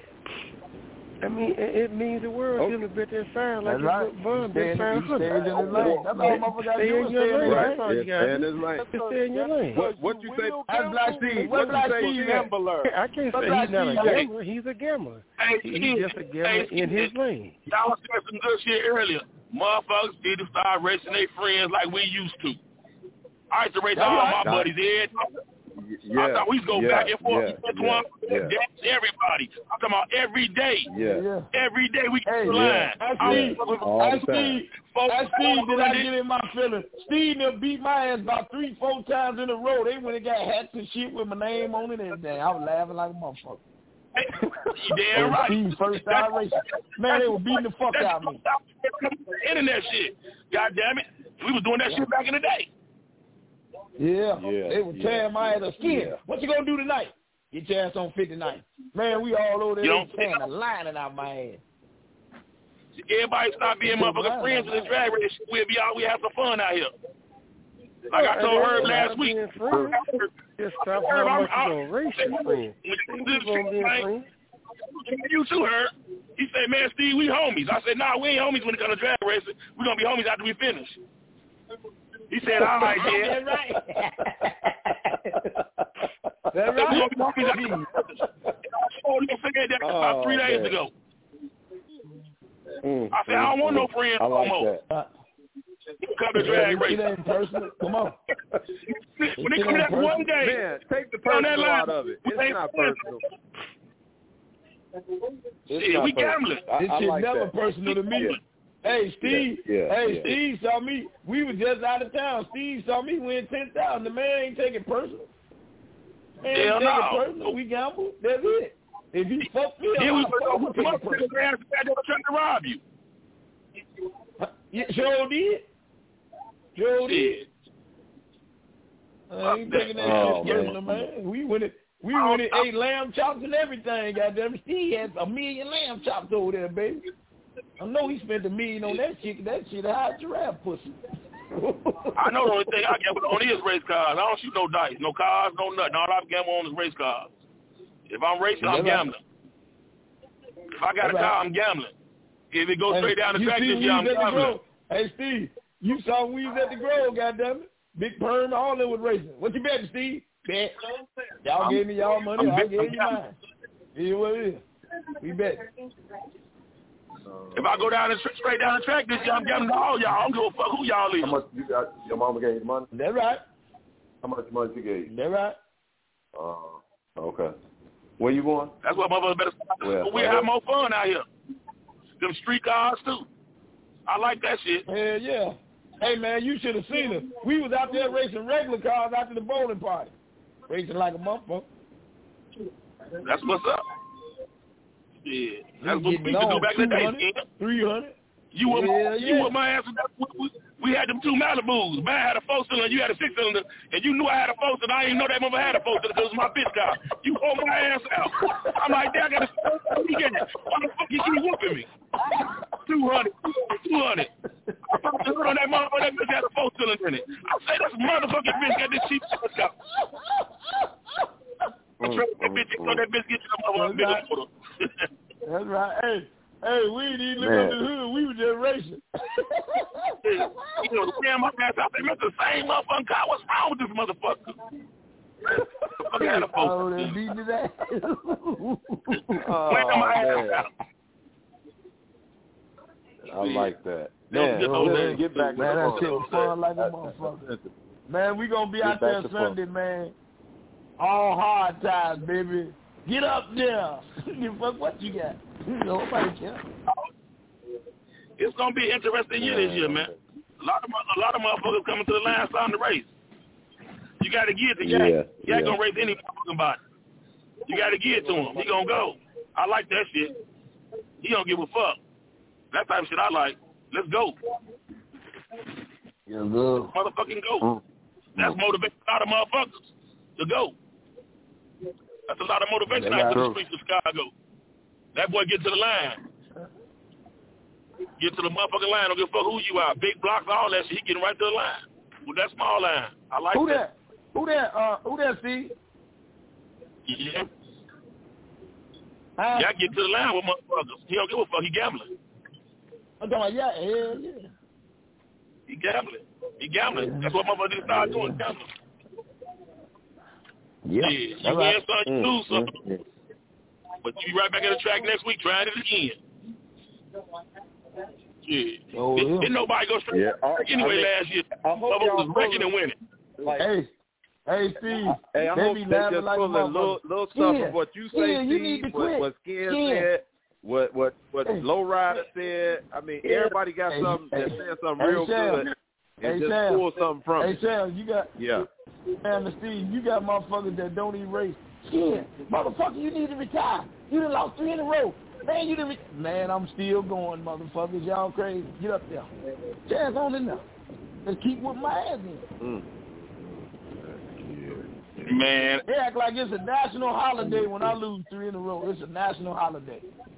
I mean, it, it means the world to him to bet that fine like That's right. it's Von He bet stayed- five he hundred. stayed in his lane. That's all motherfucker gotta Stay do in is your stay in his lane. lane. That's all you Yeah, gotta stay in do. his lane. Just stay in your lane. What what you say? That's Black Steve. What Black Steve at? I can't What say Black he's not a Steve at? gambler. He's a gambler. Hey, He- Steve, He's just a gambler hey, in his Steve, lane. Y'all said some good shit earlier. Motherfuckers need to start racing their friends like we used to. I used to race That's all right. my buddies every Yeah, I thought we used to go yeah, back and forth. yeah, That's yeah, one. yeah. That's everybody. I'm talking about every day. Yeah. Every day we get Hey, the line. I I'm see, with- All I the time. see, I see, did I get in my feelings? Steve done beat my ass about three, four times in a row. They went and got hats and shit with my name on it and everything. I was laughing like a motherfucker. You damn right. Steve's first time racing. Man, they were beating the fuck That's out of me. internet shit. God damn it. We was doing that shit back in the day. Yeah, Yeah, they were yeah, tearing my ass a skin. yeah. What you gonna do tonight? Get your ass on fifty-nine. Man, we all over there You don't- tearing the lining out my ass. Everybody stop being motherfucking friends with this drag race. We'll be out. We have some fun out here. Like I told Herb last week. Just stop Herb, how I'm- much you I'm- gonna race your friends. They keep on being friends. You too, Herb. He said, man, Steve, we homies. I said, nah, we ain't homies when it comes to drag racing. We're going to be homies after we finish. He said, all right, yeah. That's right. That's right. We're going to be homies after we finish. I said that about Oh, three days man. ago. Mm, I said, I don't want no friends I like no more. that. Come to drag It racing. ain't personal. Come on. When they come that one day, Man, take the on that personal line, out of it. we It's ain't not friends. personal. Shit, not we personal. gambling. I, This I shit like never that. personal to me. Hey, Steve. Yeah, yeah, hey, yeah. Steve saw me. We was just out of town. Steve saw me win ten thousand. The man ain't taking personal. Man ain't Hell taking no. personal. We gamble. That's it. If you fuck me, Yeah, I'm we not fucking was taking personal. trying to rob you. You sure did. Sure did. Shit. I ain't taking that Oh, shit man. personal, man. We went it. We went and ate lamb chops and everything. Goddamn, Steve had a million lamb chops over there, baby. I know he spent a million on that shit. That shit high giraffe pussy. I know the only thing I gamble on is race cars. I don't shoot no dice, no cars, no nothing. All I gamble on is race cars. If I'm racing, I'm gambling. If I got a car, I'm gambling. If it goes straight down the You track see this when year, we I'm was at the gambling. Grove. Hey, Steve, you saw when we was at the Grove, goddammit. Big Perm, all them was racing. What you betting, Steve? Bet. Y'all I'm- gave me y'all money. I'm I bet- gave I'm you gambling. mine. Here's what it is. We bet. If I go down the tra- straight down the track this year, I'm gambling to all y'all. I don't give a fuck who y'all is. How much you got? Your mama gave you money? That's right. How much money she gave you? That's right. Uh, okay. Where you going? That's what motherfuckers better stop. Well, We have more fun out here. Them street cars, too. I like that shit. Hell yeah. Hey, man, you should have seen us. We was out there racing regular cars after the bowling party. Racing like a motherfucker. That's what's up. Yeah. That's what we Getting used to do on back in the day. two hundred, three hundred. You were Hell you yeah. were my ass. We, we, we had them two Malibus. Man had a four cylinder, you had a six cylinder, and you knew I had a four cylinder. I didn't know that mother had a four cylinder because it was my bitch car. You pulled my ass out. I'm like, damn, I got to get it. Why the fuck you keep whooping me? Two hundred, two hundred. I fucking heard on that motherfucker. That bitch had a four cylinder in it. I say this motherfucking bitch got this cheap shit car. I tried that bitch. So that bitch get to the motherfucking bitch motor. That's right. Hey, hey, we didn't even look Man. under the hood. We were just racing. You know, damn, my ass out there, the same motherfucking car. What's wrong with this motherfucker? Fucking had a Oh, four. they beating his ass. Oh, Where my ass man. out? I like that. Man, Man, oh, let's man. get back Man, to that the shit was fun like a motherfucker. Man, we gonna be Get out there back to fun. Sunday, man. All hard times, baby. Get up there. Give a fuck what you got. Nobody care. It's gonna be an interesting year this year, man. A lot of mo- a lot of motherfuckers coming to the line starting to race. You got to give it to Yak. Yeah, Yak yeah. gonna race any motherfucking body. You got to give it to him. He gonna go. I like that shit. He don't give a fuck. That type of shit I like. Let's go. Yeah, good. Motherfucking go. That's motivation a lot of motherfuckers to go. That's a lot of motivation That's out to the true. streets of Chicago. That boy get to the line. Get to the motherfucking line. Don't give a fuck who you are. Big blocks, all that shit. He getting right to the line. With that small line. I like Who that. that? Who that? Uh, who that? See? Yeah. Huh? Y'all get to the line with motherfuckers. He don't give a fuck. He gambling. I'm talking about yeah, hell yeah. He gambling. He gambling. That's what motherfuckers need to start doing. Gambling. Yeah. Yeah. That's You right. win something, you Mm, lose something. mm, mm. But you be right back at the track next week trying it again. Yeah. Oh, Didn't yeah. didn't nobody go straight Yeah, I- anyway I mean, last year. I hope Motherfuckers y'all was breaking pulling- and winning. Like, Hey, hey, Steve. Hey, I they hope be they laughing just like pull a little, motherfuckers. little stuff Skin. of what you say, Skin, you need Steve, to what, quit. what Skin Skin. said, what what what Hey. Low Rider said. I mean, Yeah. everybody got Hey, something hey. that said something Hey, real Sam. good, and Hey, just Sam. pull something from Hey, it. Sam, you got Yeah. man, and Steve, you got motherfuckers that don't even race. Skin, motherfucker, you need to retire. You done lost three in a row. Man, you done re- Man, I'm still going, motherfuckers. Y'all crazy. Get up there. Chance on in there. Let's keep with my ass in. Mm. Man. They act like it's a national holiday when I lose three in a row. It's a national holiday.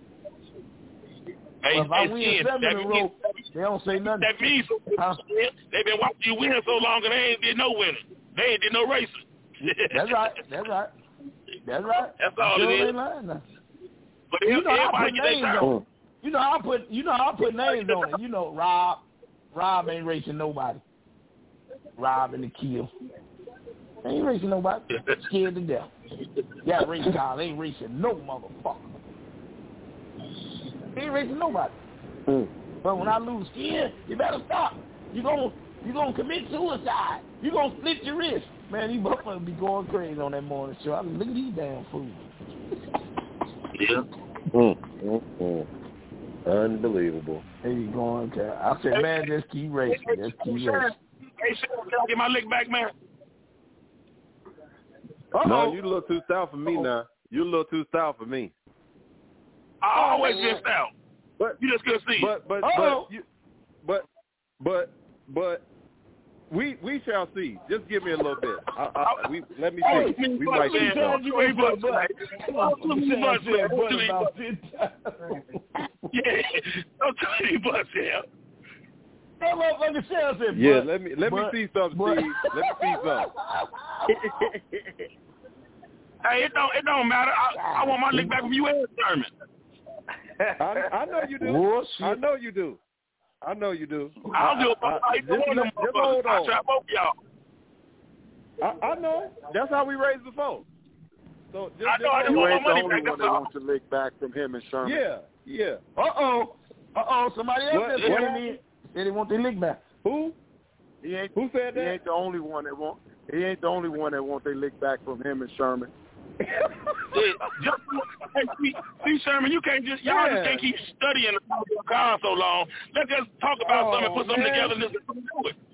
Hey, But if I hey, win Skin, seven that in a means- row, they don't say nothing. That means Huh? they've been watching you win so long and they ain't did no winning. They ain't did no racing. That's right. That's right. That's right. That's all Sure it is. ain't lying now. But you know I everybody put get their names turn. on it. You know I put you know I put names on it. You know Rob, Rob ain't racing nobody. Rob and the Kill. Ain't racing nobody. Scared to death. Yeah, race car. Ain't racing no motherfucker. Ain't racing nobody. Mm. But when I lose skin, you better stop. You gon' you gonna commit suicide. You gonna split your wrist. Man, these motherfuckers be going crazy on that morning show. I mean, look at these damn fools. Yeah. Mm, mm, mm. Unbelievable. There you going, Cal. I said, man, just keep racing. Just keep racing. Hey, Sharon, can I get my lick back, man? Uh-oh. No, you a little too stout for me Uh-oh. now. You a little too stout for me. I always been stout. But you just couldn't see. But but Uh-oh. but you, but but but we we shall see. Just give me a little bit. I, I, we let me see. Hey, we might see something. Yeah, don't tell me butt here. That motherfucker Shell said, yeah, but, let me let but, me see something, but. Steve. Let me see something. Hey, it don't it don't matter. I, I want my lick back from you and Sherman. I, I know you do. Oh, I know you do. I know you do. I don't give a fuck. I, I, just, just, just hold on. I try both y'all. I, I know. That's how we raised before. So just, I know. I just you ain't the money only back, one that wants to lick back from him and Sherman. Yeah, yeah. Uh oh. Uh oh. Somebody else what, just what? came in. Said they want their lick back. Who? He ain't. Who said that? He ain't the only one that want. He ain't the only one that want their lick back from him and Sherman. just, hey, see, see, Sherman, you can't just y'all yeah. just can't keep studying the car so long. Let's just talk about oh, something and put something man. together and just do it.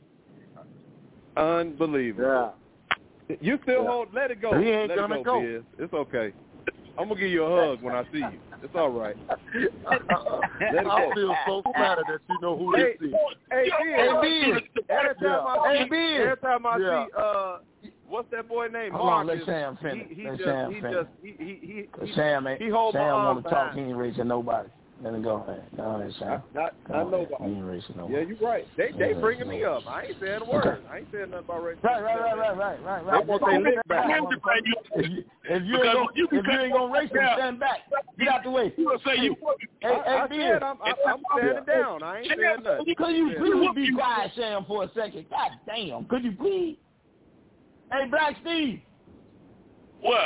Unbelievable. Yeah. You still yeah. hold. Let it go. He ain't let gonna it go, go. Biz. It's okay. I'm gonna give you a hug when I see you. It's all right. Let it I go. feel so flattered that you know who hey, this is. Hey, Biz. Every time yeah. I see, hey, every time I yeah. see, uh, what's that boy named? Hold on, Marcus. let Sam finish. He, he let just, Sam he finish. just, he, he, he, he, Sam ain't. he hold Sam my arm want to talk. behind. He ain't racing nobody. Let him go, man. Go ahead, Sam. I, I, I know that. He ain't racing nobody. Yeah, you're right. They they bringing me nobody. up. I ain't saying a word. Okay. I ain't saying nothing about racing. Right, right, right, right, right, right, right. They want their lick back. If you, if you ain't gonna, if you ain't gonna race them, stand back. Get out the way. You say you. Hey, I, hey, I Ben. said I'm, I'm standing down. I ain't saying nothing. Could you please be quiet, Sam, for a second? God damn. Could you please? Hey, Black Steve. What?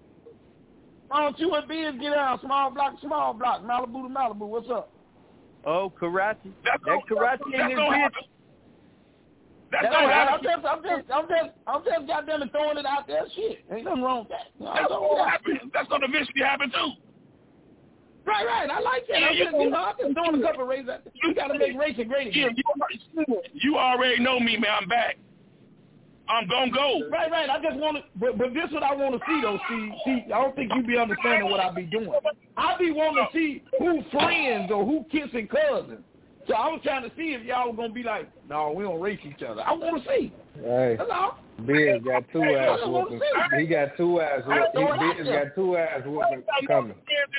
Why don't you and Biz get out? Small block, small block. Malibu to Malibu. What's up? Oh, Karachi. That's that Karachi in this bitch. That's That's gonna right. happen. I'm just, I'm just, I'm just, I'm just goddamn it throwing it out there. Shit, ain't nothing wrong with that. No, That's gonna happen. That's gonna eventually happen too. Right, right. I like that. Yeah, I'm you, just, you know, I'm just throwing a couple of races out there. You gotta make racing great again. Yeah, you, you already know me, man. I'm back. I'm gonna go. Right, right. I just want to, but, but this is what I want to see, though. See, see, I don't think you be understanding what I be doing. I be wanting to see who friends or who kissing cousins. So I was trying to see if y'all were gonna be like, no, we don't race each other. I want to see. Hey, That's all. Biz got two Hey, ass I wanna whooping. see. He got two ass whooping. Biz got two ass whooping coming.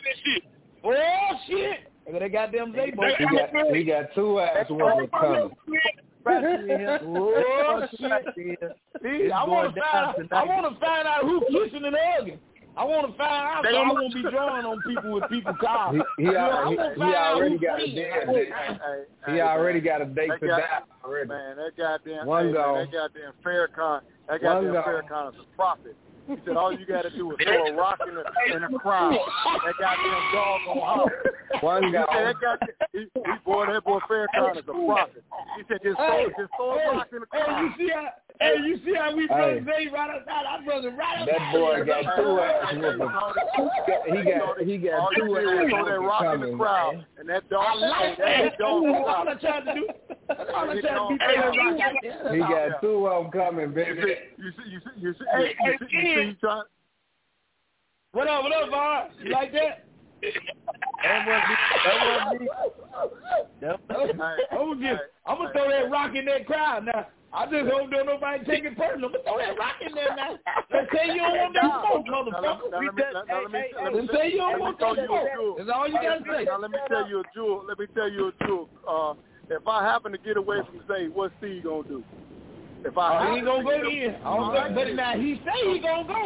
Oh shit! Look at that goddamn Zay boy. He got he got two ass whooping coming. Oh shit! See, I want to find out. I want to find out who kissing and hugging. I want to find out, so I won't be drawing on people with people cars. He, he, you know, he, he, he already got a date. He already got a date to that already. Man, that goddamn, One hey, go. man, that goddamn Farrakhan, that goddamn Farrakhan is a prophet. He said all you got to do is throw a rock in a, in a crowd. That goddamn dog gonna holler. One he go. said that goddamn, he, he boy, that boy Farrakhan is a prophet. He said just throw, just throw a rock in the crowd. Hey, you see how? Hey, you see how we brother Zay right outside? Our brother right outside. That boy got two ass whooping. He got he got all two ass whooping. Throw that rock coming. in the crowd, Man. and that dog, I like that, that dog. That's all I tried to do. That's all I tried to be. He got two of them coming, baby. You see, you see, you see, Hey, you hey, see, you see, you trying. What up, what up, Var? You like that? That wasn't me. That wasn't me. That wasn't me. I'm just, I'm gonna throw that rock in that crowd now. I just hope don't nobody take it personal. But throw that rock in there now. Let's say you don't want that smoke, motherfucker. We just, hey, hey, hey, let's say you don't want that smoke. That's all you gotta say. Now let me tell you a jewel. Let me tell you a jewel. Uh, if I happen to get away from Zay, what's Steve gonna do? If I uh, he ain't gonna go in. I don't know, but now he say he gonna go.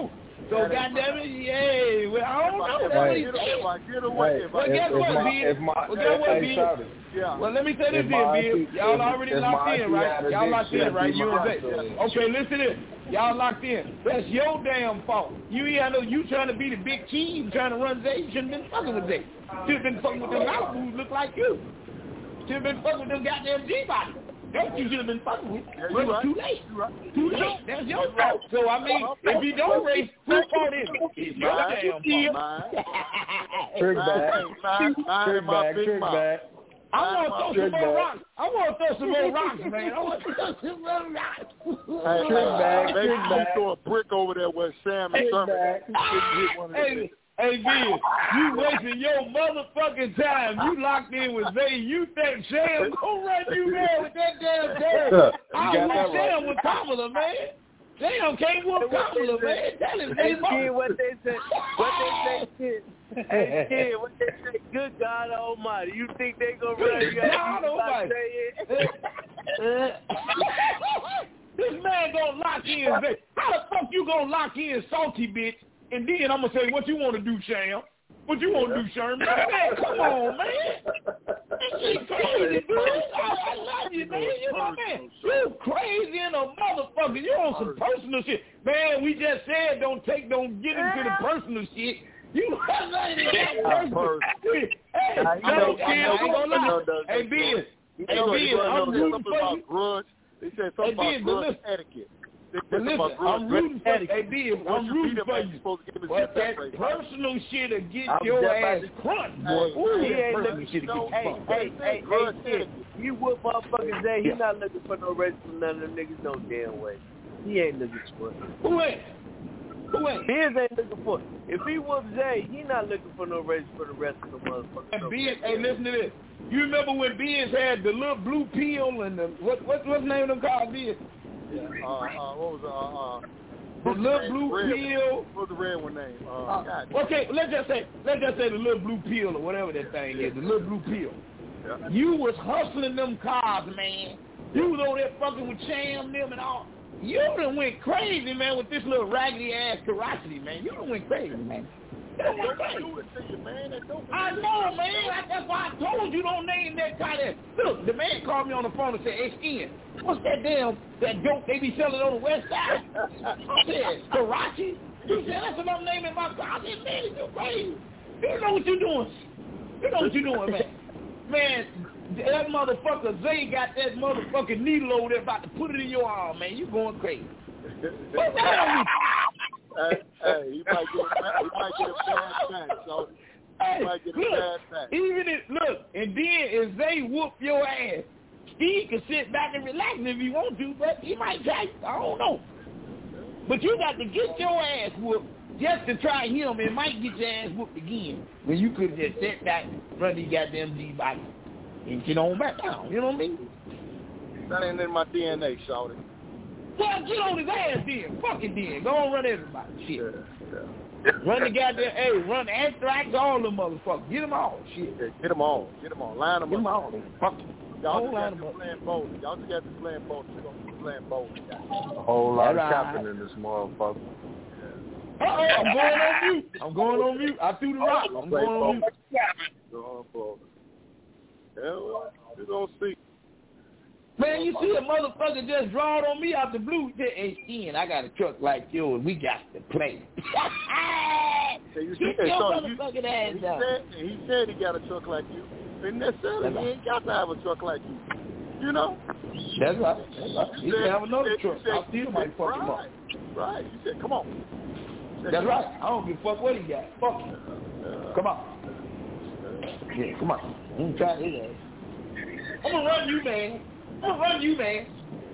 So goddamn it, yeah. Well, I don't know. That's what he's saying. Get away. Well, guess what, B? Well, guess what, B? Yeah. Well, let me say this here, B. Y'all already locked in, right? Y'all locked in, right? You and Zay. Okay, listen to this. Y'all locked in. That's your damn fault. You, I know you trying to be the big cheese, trying to run Zay. You shouldn't have been fucking with Zay. Should have been fucking with them Malibu who look like you. Should have been fucking with them goddamn G-body. That you should have been fucking with. Yeah, but right. Too late. Right. Too late. That's your fault. So, I mean, if you don't race, whose fault is it? It's your damn fault. Trick back. Trick back. Trick back. I want to throw some more rocks. I want to throw some more rocks, man. I want to throw some more rocks. Hey, trick back. Trick back. Throw a brick over there where Sam and Sherman. Hey, hey, B, you wasting your motherfucking time. You locked in with Zay. You think Sam gonna run you there with that damn dad? I wish Sam with Kamala, man. Sam can't whoop Kamala, man. That is hey, kid, what they say? What they say, kid? Hey, kid, what they say? Good God Almighty. You think they gonna run you out? God Almighty. This man gonna lock in Zay. How the fuck you gonna lock in Salty, bitch? And then I'm going to say, what you want to do, Sham? What you want to do, Sherman? Man, come on, man. You crazy, dude. I, I love you, man. You my man. You crazy in a motherfucker. You on some personal shit. Man, we just said don't take, don't get into the personal shit. You have nothing to get personal. Hey, I ain't going to lie. Hey, Ben. Hey, Ben, I'm rooting for you. They said something about grudge etiquette. But listen, I'm rooting for you. Hey, B, I'm rooting for you. But that personal shit will get your ass crunched, boy. Ooh, he ain't looking shit to get you. Hey, hey, hey, hey, you whoop motherfuckers Zay. He not looking for no race from none of them niggas no damn way. He ain't looking for it. Who ain't? Who ain't? Biz ain't looking for it. If he whoops Zay, he not looking for no race for the rest of the motherfuckers. And Biz, hey, listen to this. You remember when Biz had the little blue pill and the, what, what, what's the name of them called, Biz? Yeah, uh, uh, what was uh, uh, the little blue red, pill? What was the red one name? Uh, uh, okay, let's just say, let's just say the little blue pill or whatever that thing is, the little blue pill. Yeah. You was hustling them cars, man. You was over there fucking with Cham, them and all. You done went crazy, man, with this little raggedy ass Karate, man. You done went crazy, man. Don't do it to you, man. I know, man. That's why I told you don't name that kind of. Look, the man called me on the phone and said, "Hey, Skin, what's that damn that dope they be selling on the west side?" I said, "Karachi." He said, "That's what I'm naming my car." I said, "Man, you crazy. You know what you're doing. You know what you're doing, man. Man, that motherfucker Zay got that motherfucking needle over there about to put it in your arm, man. You going crazy." What's that? Hey, hey, he might get a, he might get a bad back, so he hey, might get a look, bad back. Even if, look, and then if they whoop your ass, Steve can sit back and relax if he want to, but he might try. I don't know. But you got to get your ass whooped just to try him. It might get your ass whooped again. When you could just sit back, run these goddamn G-body, and get on back down. You know what I mean? That ain't in my D N A, shawty. Well, get on his ass then. Fuck it then. Go on run everybody. Shit. Yeah, yeah. Run the goddamn, hey, run Anthrax, all them motherfuckers. Get them all. Shit. Yeah, get them all. Get them all. Line them get up. Get them all. Fuck Y'all just got to be playing bowling. Y'all just got to be playing bowling. You're going to be playing bowling. A whole lot right. of chopping in this motherfucker. Uh-oh, I'm going on mute. I'm going on mute. I threw the rock. I'm going on mute. Go on bowling. Yeah, well, you're going to see. Man, you see a motherfucker just drawed on me out the blue. Said, "Hey, Ian, I got a truck like yours. We got to play." So you Get see, your so motherfucking you, ass he up. said, he said he got a truck like you. And necessarily, he ain't got to have a truck like you. You know? That's right. That's right. He can have another said, truck. Said, I still might fuck right, him up. Right. You said, come on. Said, That's right. I don't give a fuck what he got. Fuck him. Uh, come on. Yeah, come on. I'm going to try his ass. I'm going to run you, man. I'm going to run you, man.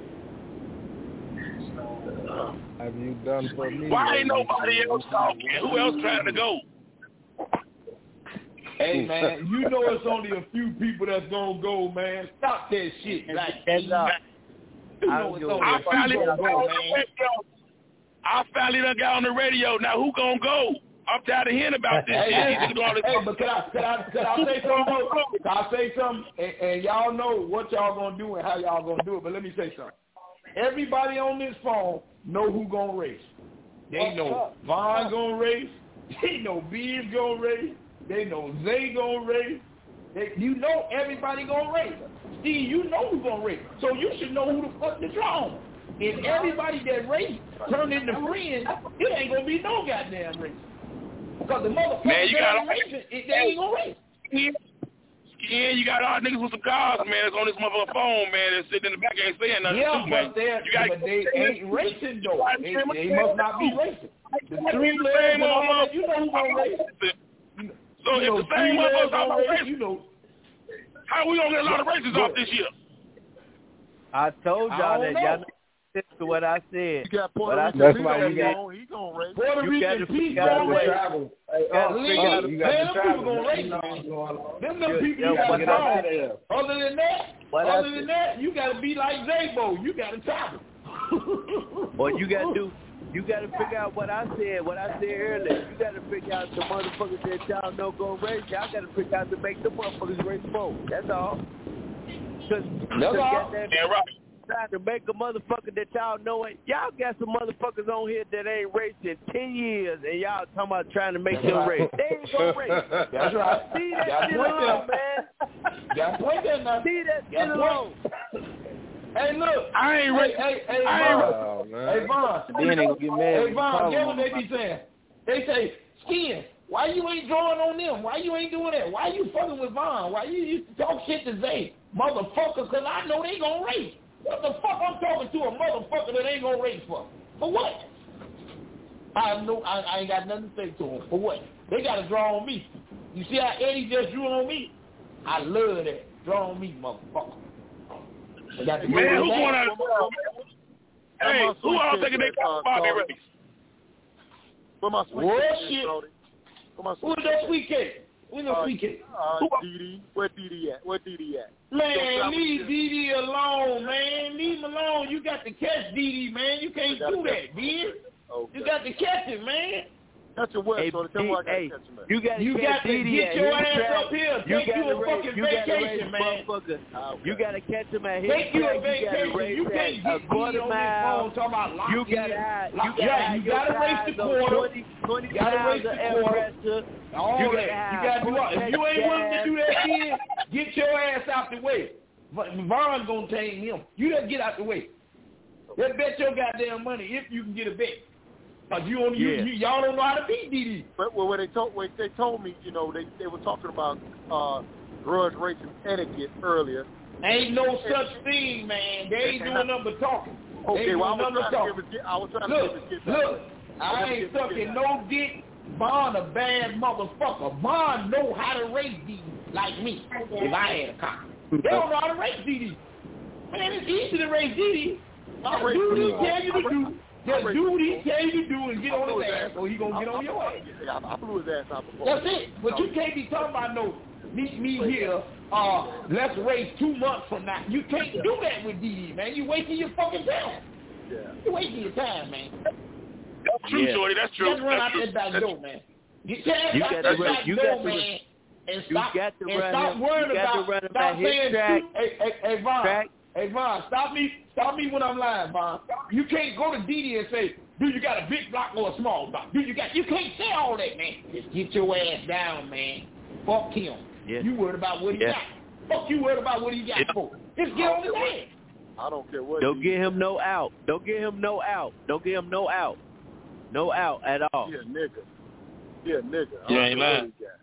Have you done for me? Why ain't nobody else talking? Who else trying to go? Hey, man, you know it's only a few people that's going to go, man. Stop that shit. Like, that's not. You know it's only I a few finally going to go, man. I finally done got on the radio. Now, who going to go? I'm tired of hearing about this hey, shit. Hey, hey, but can I, can I, can I say something? Can I say something? And, and y'all know what y'all going to do and how y'all going to do it, but let me say something. Everybody on this phone know who going to race. They know Vaughn gonna race. They know B's gonna race. They know Zay gonna race. They, you know everybody gonna race. Steve, you know who's gonna race. So you should know who the fuck to draw on. If everybody that race turn into friends, it ain't gonna be no goddamn race. Because the motherfuckers man, you that got ain't racing, it, they ain't gonna race. Yeah, you got all niggas with some cars, man, that's on this motherfucking phone, man, that's sitting in the back ain't saying nothing Yeah, too, man. but, they're, you gotta, but they ain't racing, though. They, they must not be racing. The It's three the legs same and all motherfucker. that, you know who's gonna race. So You if know, the same three legs motherfuckers gonna are race, racing, you know. how we gonna get a lot of races off this year? I told I y'all don't that. Y'all know. listen to what I said. You got Puerto What I Rican said. Pete That's why on you got- phone. He gonna race. Puerto You Rican gotta Pete figure gonna out a way. race. Travel. Hey, At oh, least, oh, you got man, to them travel. people gonna race, You know man. what's going on. Them them Yeah, people yeah, you gotta what I draw. said. Other than that, What I other said. than that, you gotta be like Zabo. You gotta travel. What you gotta do, you gotta figure out what I said, what I said earlier. You gotta figure out the motherfuckers that y'all know gonna race. Y'all gotta figure out to make the motherfuckers race more. That's all. Cause, That's all. goddamn, Yeah, right. trying to make a motherfucker that y'all know ain't. Y'all got some motherfuckers on here that ain't raced in ten years, and y'all talking about trying to make them race. They ain't gonna race. That's right. See that Got shit point alone, there. man. Got point there now. See that Got shit alone. Hey, look. I ain't Hey, racing. hey, hey, I ain't Vaughn. Oh, man. Hey, Vaughn. Then they gonna get mad. Hey, when you Vaun, call get them what they be saying. They say, Skin, why you ain't drawing on them? Why you ain't doing that? Why you fucking with Vaughn? Why you used to talk shit to Zay? Motherfucker, because I know they gonna race. What the fuck I'm talking to a motherfucker that ain't gonna race for? For what? I have no, I, I ain't got nothing to say to them. For what? They got to draw on me. You see how Eddie just drew on me? I love that. Draw on me, motherfucker. They got to Man, go who with going that. out? Hey, who all taking their car Bobby race? Where my sweet What cake shit? is, Brody? Where my Who sweet is that cake sweet cake? Who's that Uh, sweet cake? Uh, D D. Where D D at? Where D D at? Man, leave D D alone, man. Leave him alone. You got to catch D D, man. You can't do that, D. Okay. You got to catch it, man. Catch your west, Hey, so tell me where I got to hey, catch him at. you gotta You catch got to D D get at your his ass track. up here. You Take you gotta a race, fucking you gotta race, vacation, man. motherfucker. Okay. You gotta catch him at his Take you a track. You gotta vacation. race You at can't a get D quarter on this mile. phone talking about lock You in. gotta have, you Lock- gotta yeah, have you your gotta race tires the on quarter. twenty, twenty You gotta pounds race of the air quarter. pressure. All You that. gotta have You gotta do all. If you ain't willing to do that, then get your ass out the way. Vaughn's gonna tame him. You just get out the way. Let's bet your goddamn money if you can get a bet. Cause you only Yeah. you, you y'all don't know how to beat D D. But well, when they told when they told me, you know, they they were talking about uh, grudge racing etiquette earlier. Ain't no such thing, man. They ain't doing nothing but talking. They Okay, ain't well, I doing was nothing but trying to talking. give it. I was trying to Look, give it. Get back. look, I ain't sucking no dick. Vaughn a bad motherfucker. Vaughn know how to race D D like me. If I had a car, they don't know how to race D D. Man, it's easy to race D D. Just do what he tell you to do. Just do what he tell you to do and get on his ass, or he gonna get on your ass. I, I blew his ass out before. That's it. But you can't be talking about no meet me here. Uh, let's race two months from now. You can't do that with D D, man. You wasting your fucking time. Yeah. You wasting your time, man. That's true, Yeah. Shorty. That's true. Just run That's out true. that back That's door, man. Get your ass You out got that to run- back you door, got to man. run- And you stop, got to and run stop him- worrying you got to about, run him stop at his saying, track. stu- hey, hey, hey, Vaughn, Track. hey, Vaughn, stop me, stop me when I'm lying, Vaughn. You can't go to D D and say, do you got a big block or a small block? Do you got, you can't say all that, man. Just get your ass down, man. Fuck him. Yeah. You worried about what he Yeah. got. Fuck you worried about what he got Yeah. for. Just get on his ass. I don't care what. Don't he get is. him no out. Don't get him no out. Don't get him no out. No out at all. Yeah, nigga. Yeah, nigga. I You don't ain't care what lying. he got.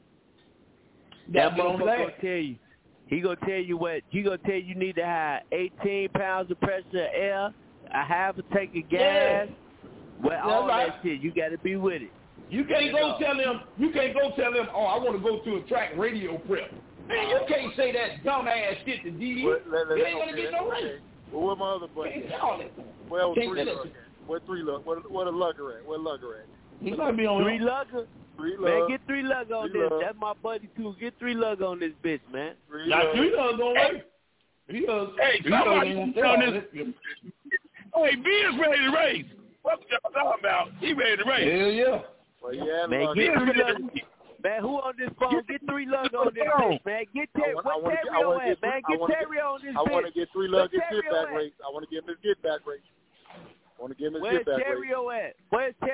That Get on his motherfucker ass. gonna tell you. He gonna tell you what. He gonna tell you you need to have eighteen pounds of pressure of air, a half a tank of gas, well, That's all right. that shit. You got to be with it. You can't go tell them, you can't go tell them, oh, I want to go to a track radio prep. Man, you can't say that dumbass shit to D D. Well, let- let- You ain't going to okay, get no okay. race. Well, where my other buddy? Can't say all that. Well, Can't three say that lug. shit. Where three lug? Where, where the lugger at? Where lugger at? He might be on Three lugger. Three Man, lug. get three lug on Three this. lug. That's my buddy too. Get three lug on this bitch, man. Three Now, lug. three lug going to race. Three lug. Hey, three lug somebody ain't on gonna this. tell Hey, B is ready to race. What y'all talking about? He ready to race. Hell yeah. Well, yeah, Man, lug. get Yeah. three lug. Man, who on this phone? Get three lug on this bitch, man. Get I Terry. want- I What wanna Terry get- I wanna at, get- man? I Get wanna Terry on this I want to bitch. get three lug Where's his get Terrio back at? race. I want to get him his get back race. I want to get him his Where's get back race. Terrio at? Where's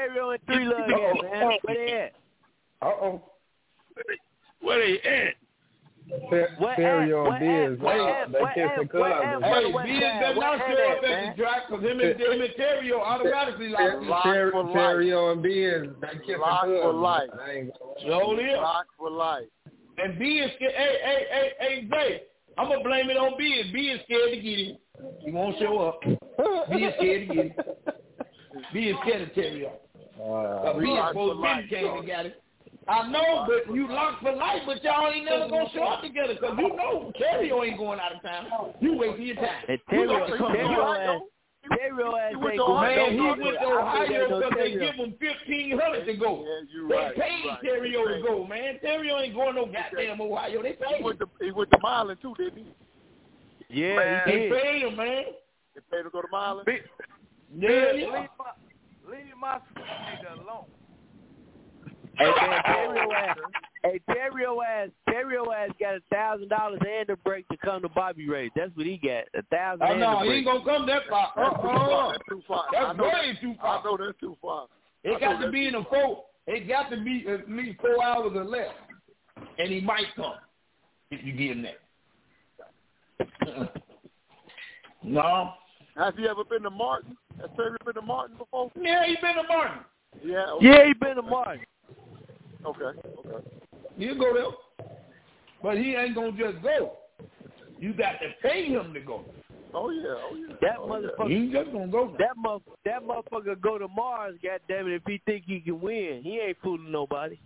Uh-oh. Where they at? Stereo and Biz, they kissing cousins. Hey, Biz better not show up at the track because him and him and Terrio automatically lock Stereo and Biz, they kissing Lock for life. Surely is. Lock for life. And Biz, hey, hey, hey, hey, Zay, I'm gonna blame it on Biz. Biz scared to get him. He won't show up. Biz scared to get him. Biz scared to Terrio. Uh, Biz supposed to came and got it. I know, but you locked for life, but y'all ain't never gonna show up together because you know Terrio ain't going out of town. You wasting your time. And Terrio, Terrio, Terrio ass ain't going. Man, he went to Ohio because they give him fifteen hundred to go. Yeah, they right, paid right. Terrio to go, man. Terrio ain't going no goddamn Ohio. They paid He went him. to, he went to Milan too, didn't he? Yeah, man, he They did. paid him, man. They paid to go to Milan. Yeah, Leave yeah. my, leave my nigga alone. Hey man, Terrio ass, hey Terrio ass, Terrio ass got a thousand dollars and a break to come to Bobby Ray. That's what he got, a thousand. Oh, and no, a he break. ain't gonna come that far. Uh-uh. That's too far. That's I know way that, too far. I know that's too far. It got to be in a four. It got to be at least four hours or less, and he might come if you give him that. No. Has he ever been to Martin? Has Terry been to Martin before? Yeah, he been to Martin. Yeah. Okay. Yeah, he been to Martin. Okay. Okay. He'll go there, but he ain't gonna just go. You got to pay him to go. Oh yeah. Oh yeah. That oh, motherfucker. He ain't just gonna go. That mother, that motherfucker go to Mars. Goddamn it! If he think he can win, he ain't fooling nobody.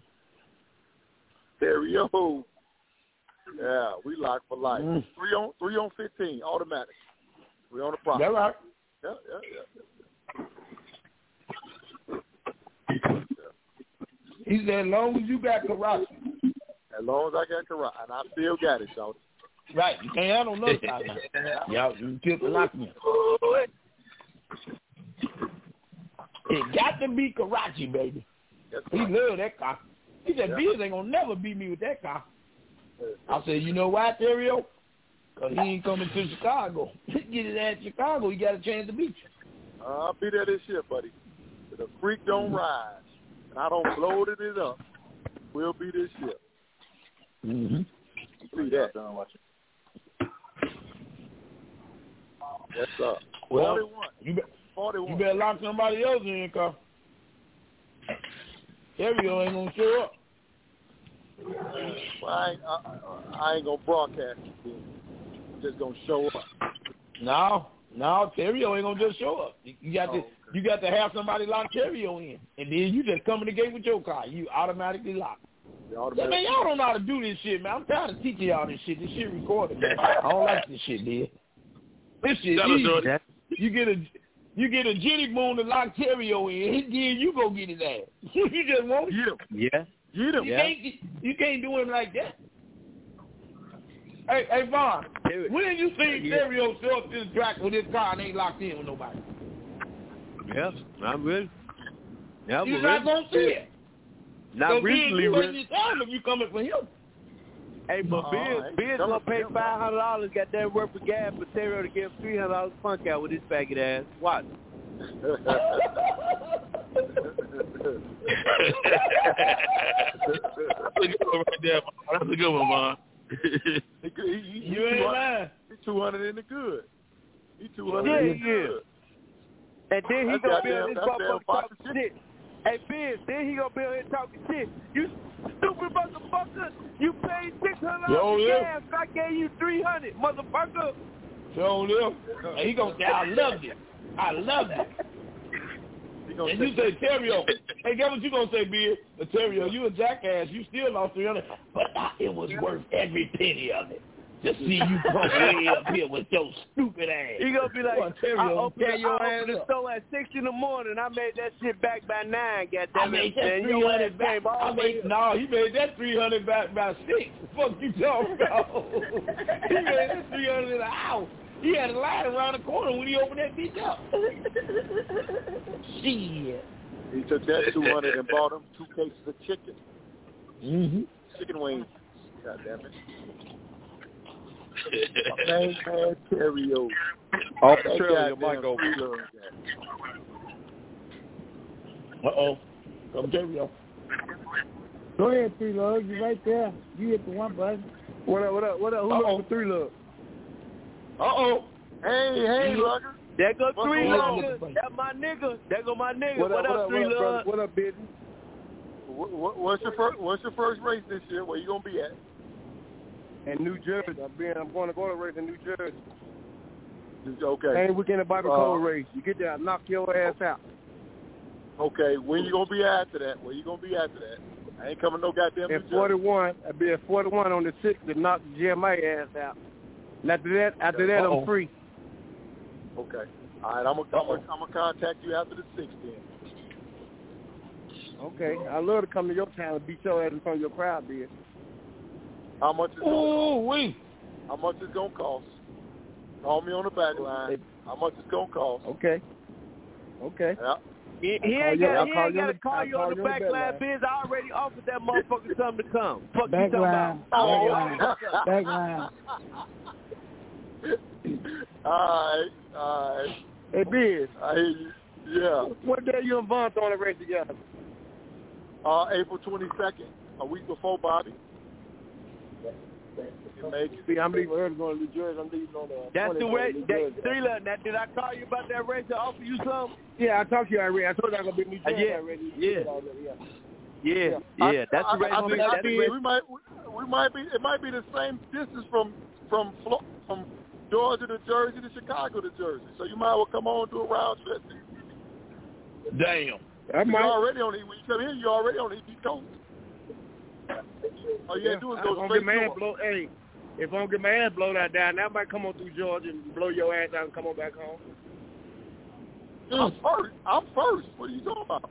Terrio. Yeah, we locked for life. Mm. Three on three on fifteen, automatic. We on the property. That's right. Yeah, yeah, yeah. He said, as long as you got Karachi. As long as I got Karachi, and I still got it, y'all. Right, you can't have no another side now. Y'all, you took the lock me. It got to be Karachi, baby. That's He right. love that car. He said, Yeah. Biz ain't gonna never beat me with that car. I said, you know why, Terrio? Because he ain't coming to Chicago. Get his ass to Chicago, he got a chance to beat you. Uh, I'll be there this year, buddy. The creek don't rise, and I don't blow it up. We'll be this year. Mm-hmm. See that. Yes, sir. Well, forty-one. You, be, forty-one. you better lock somebody else in, cause Terrio ain't gonna show up. Well, I, ain't, I, I ain't gonna broadcast it. I'm just gonna show up. No, no, Terrio ain't gonna just show up. You got Oh, to, okay. you got to have somebody lock Terrio in, and then you just come in the gate with your car. You automatically lock. Y'all Yeah, man, y'all don't know how to do this shit, man. I'm tired of teaching y'all this shit. This shit recorded, man. I don't like this shit, dude. This shit Tell us, easy. Jordan. You get a you get a Jenny Moon to lock Terrio in, and then you go get his ass. You just won't. Get him. Yeah. Get him. You Yeah. can't you can't do him like that. Hey, hey, Vaughn, when did you see Yeah. Terrio show up to the track with his car and ain't locked in with nobody? Yeah, I'm ready. Yeah, I'm You're ready. not gonna see it. Not so recently, you really. your time if you coming for him. Hey, but Oh, Biz, ain't Biz coming gonna for pay him, five hundred dollars. Got that worth of gas for Terrio to give three hundred dollars funk out with his faggot ass. Watch. That's a good one right there, man. That's a good one, man. He, he, he, You ain't lying. He's two hundred in the good. He's two Yeah, hundred in the yeah. good. And then he That's gonna goddamn- be on his that's damn motherfucker box talking of shit. Hey, Biz, then he gonna be on here talking shit. You stupid motherfucker. You paid six hundred Yo, dollars for yeah. gas. I gave you three hundred, motherfucker. So live. And he gonna say, I loved it. I loved it. He gonna And say, you say, Terrio, hey, guess what you gonna say, Biz? Uh, Terrio, you a jackass. You still lost three hundred, but uh, it was worth every penny of it. To see you come way up here with your stupid ass. He gonna be like, Come on, Terrio, I opened, tear I your opened ass the up. store at six in the morning. I made that shit back by nine. I Goddamn made it, that man. three Your hundred ass back. came all I the way made, no, he made that three hundred back by six. The fuck you talking about? He made that three hundred in an hour. He had a line around the corner when he opened that bitch up. Shit. he took that two hundred and bought him two cases of chicken, Mm-hmm. chicken wings. God damn it. My man had Terrio. Off That the trailer, your goddamn mic open. freeload guy. Uh-oh. Come Terrio. Go ahead, Three Love. You right there. You hit the one button. What up, what up, what up? Who looking for Three Love? Uh-oh. Hey, hey, Lugger. There go What's Three going Love. on? That's my nigga. There go my nigga. What What, up, up, what up, Three what up, Love? brother? What up, business? What, what, what's your first What's your first race this year? Where you gonna be at? In New Jersey. I'm, being, I'm going to go to race in New Jersey. Okay. Same weekend at Bobby Uh, Cole race. You get there, knock your ass out. Okay. When you gonna be after that? Where you gonna be after that? I ain't coming no goddamn New At Jersey. forty-one, I'll be at forty-one on the sixth to knock the Jeremiah ass out. And after that, after that, Uh-oh. I'm free. Okay. All right. I'm gonna I'm gonna I'm gonna contact you after the sixth then. Okay. I love to come to your town and beat your ass in front of your crowd, bitch. How much is it Ooh, wee. How much it's gonna cost? Call me on the back line. How much it's gonna cost? Okay. Okay. Yeah. He, I'll he call ain't you- got I'll he call ain't you got on to the- call I'll you call on the you on the back back line, line. Biz. I already offered that motherfucker something to come. Fuck you Back talking line. about? Back line. Back line. All right. All right. Hey, Biz. I hear you. Yeah. What day you and Vaughn throwing a race together? Uh, April twenty-second, a week before Bobby. You make it. See, I'm leaving early going to New Jersey. I'm leaving on the That's the twentieth race. New That, Jersey. Three Love. Now, did I call you about that race to offer you something? Yeah, I talked to you already. I told you I'm going to be in New Uh, Jersey yeah, already. yeah. Already, yeah. Yeah, I- yeah. That's I, the race. I, I, think, that's I the think race. we might we might be it might be the same distance from from Flo- from Georgia to Jersey to Chicago to Jersey. So you might well come on and do a round trip. Damn. I You're might. already on the when you come here, you're already on the East Coast. All you Yeah, gotta do is I'm go gonna straight get my ass north. blow. Hey, if I don't get my ass blown out down, I might come on through Georgia and blow your ass out and come on back home. I'm first. I'm first. What are you talking about?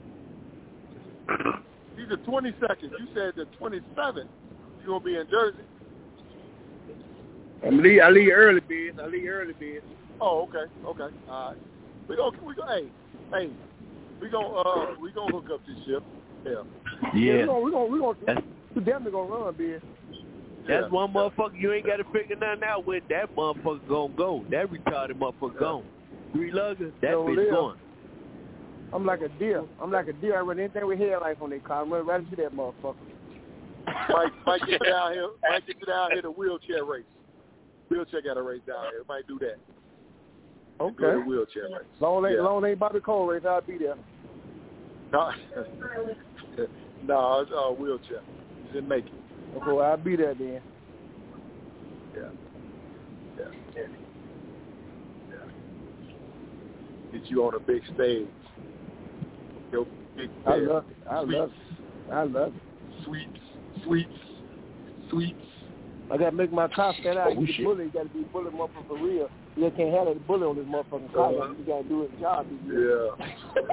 He's the twenty-second. You said the twenty-seventh. You're gonna be in Jersey. I'm leave, I leave early, Biz. I leave early, Biz. Oh, okay, okay, all right. We go, we go. Hey, hey, we gonna uh, we gonna hook up this ship. Yeah. Yeah, Yeah. we're gonna, we're gonna, That's, we definitely gonna run, Biz. that's Yeah. one motherfucker you ain't got to figure nothing out with. That motherfucker gonna go. That retarded motherfucker gone. Three Luggers, that Don't bitch live. going. I'm like a deer. I'm like a deer. I run anything with headlights on their car. I'm running right into that motherfucker. Might might get you down here. Might get you down here to wheelchair race. Wheelchair got a race down here. Might do that. Go to Okay. wheelchair race. Long ain't, Yeah. long ain't Bobby Cole race. I'll be there. No, no, it's uh, wheelchair. You didn't make it. Okay, well, I'll be there then. Yeah. Yeah. Yeah. Get you on a big stage. Your big I band. love it. I Sweets. love it. I love it. Sweets. Sweets. Sweets. I gotta make my car stand out. Oh, You shit. the bully, you gotta be a bully motherfucker for real. You can't have that bully on this motherfucking car. Uh-huh. You gotta do his job. Yeah.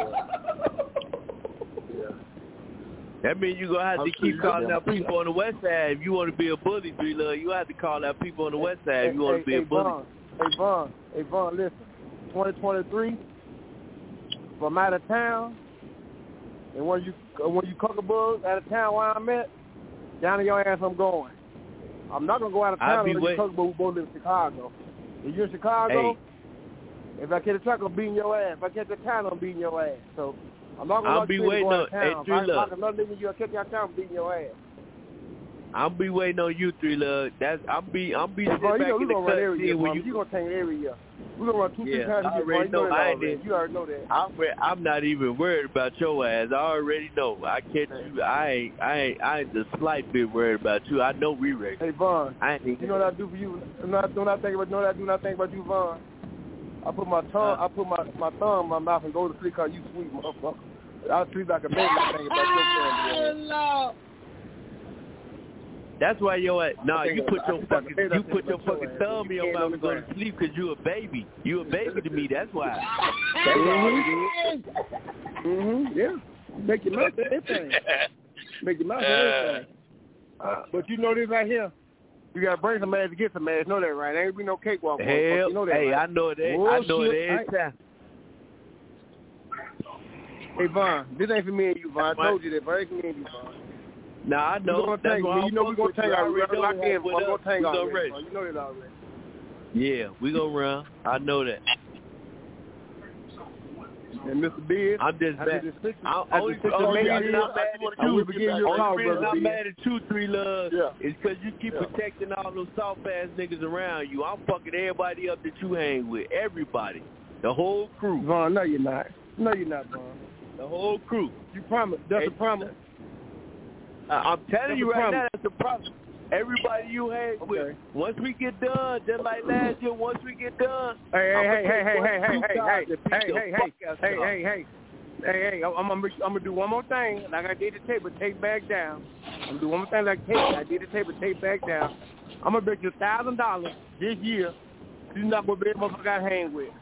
Yeah. That means you're going to have I'm to sure keep you calling got out them. people on the west side. If you want to be a bully, Three Love, you have to call out people on the west side if you want to be hey, a bully. Vaughn, hey, Vaughn, hey, Vaughn, listen. twenty twenty-three, from out of town, and when you when you cuckabugs out of town where I'm at, down to your ass I'm going. I'm not going to go out of I'll town be unless you wait- cuckabug who both live in Chicago. If you're in Chicago, if I catch a truck, I'm beating your ass. If I catch a town, I'm beating your ass. So I'm not going I'll to be go waiting out on- of town. hey, If Three I Love. find another nigga you catch you out of town, I'm beating your ass. I'll be waiting on you, Three Love. That's I'm be I'm be sitting Bro, you back know, in we the gonna run cut every year, seeing when bro. you. You gonna tank every year. We gonna run two, three Yeah, times I a year, bro. already You know know. that I already. did. You already know that. I'm re- I'm not even worried about your ass. I already know. I catch you. I ain't I ain't I ain't the slight bit worried about you. I know we ready. Hey, Vaughn, I ain't you know what I do for you? You know what I- know what I think about, know what I do not think about you, Vaughn? I put my tongue, I put my, my thumb in my mouth and go to sleep because you sweet motherfucker. I sleep like a baby. I think about your family. Lord. That's why your ass. Nah, I think you put about- your I think about fucking the baby, I you think put your about your fucking ass. thumb in You your can't mouth on and the go to ground. sleep because you a baby. You a baby to me. That's why. That's all it is. Mm-hmm, yeah. Make your mouth everything. Make your mouth everything. But you know this right here. You gotta bring some ass to get some ass. Know that, right? Ain't be no cakewalk. Hell, motherfucker. You know that, hey, right? I know it. Oh, I know shit. it every I- time. Hey, Vaughn, this ain't for me and you, Vaughn. I That's told you that, but it ain't for me and you, Vaun. Nah, I know. We gonna That's tank, why man. I'm You know we gonna fuck with tank you. I out. We already gonna lock know in. that We're with gonna us. tank We out. gonna race. You know that already. Yeah, we gonna run. I know that. And Mister Beard, I'm just I mad. did this I'm I only did this only six- reason I'm mad at I you. will begin your Only call, reason brother I'm Beard. mad at you, Three Love, Yeah. is because you keep Yeah. protecting all those soft ass niggas around you. I'm fucking everybody up that you hang with. Everybody. The whole crew. Vaughn, no, you're not. No, you're not, Vaughn. The whole crew. You promise. That's a promise. Uh, I'm telling That's you a right promise. now, that's a problem. Everybody you hang Okay. with, once we get done, just like last year, once we get done, Hey, I'm hey, gonna hey, take hey, one, hey, hey, two hey, guys hey, and beat hey, the hey, hey, fuck out hey, y'all. hey, hey, hey, hey, I'm, I'm gonna, I'm gonna do one more thing. Like I did the tape, but tape back down. I'm gonna do one more thing like tape. I did the tape, but tape back down. I'm gonna bet you a thousand dollars this year. You're not gonna be able to motherfucker I hang with.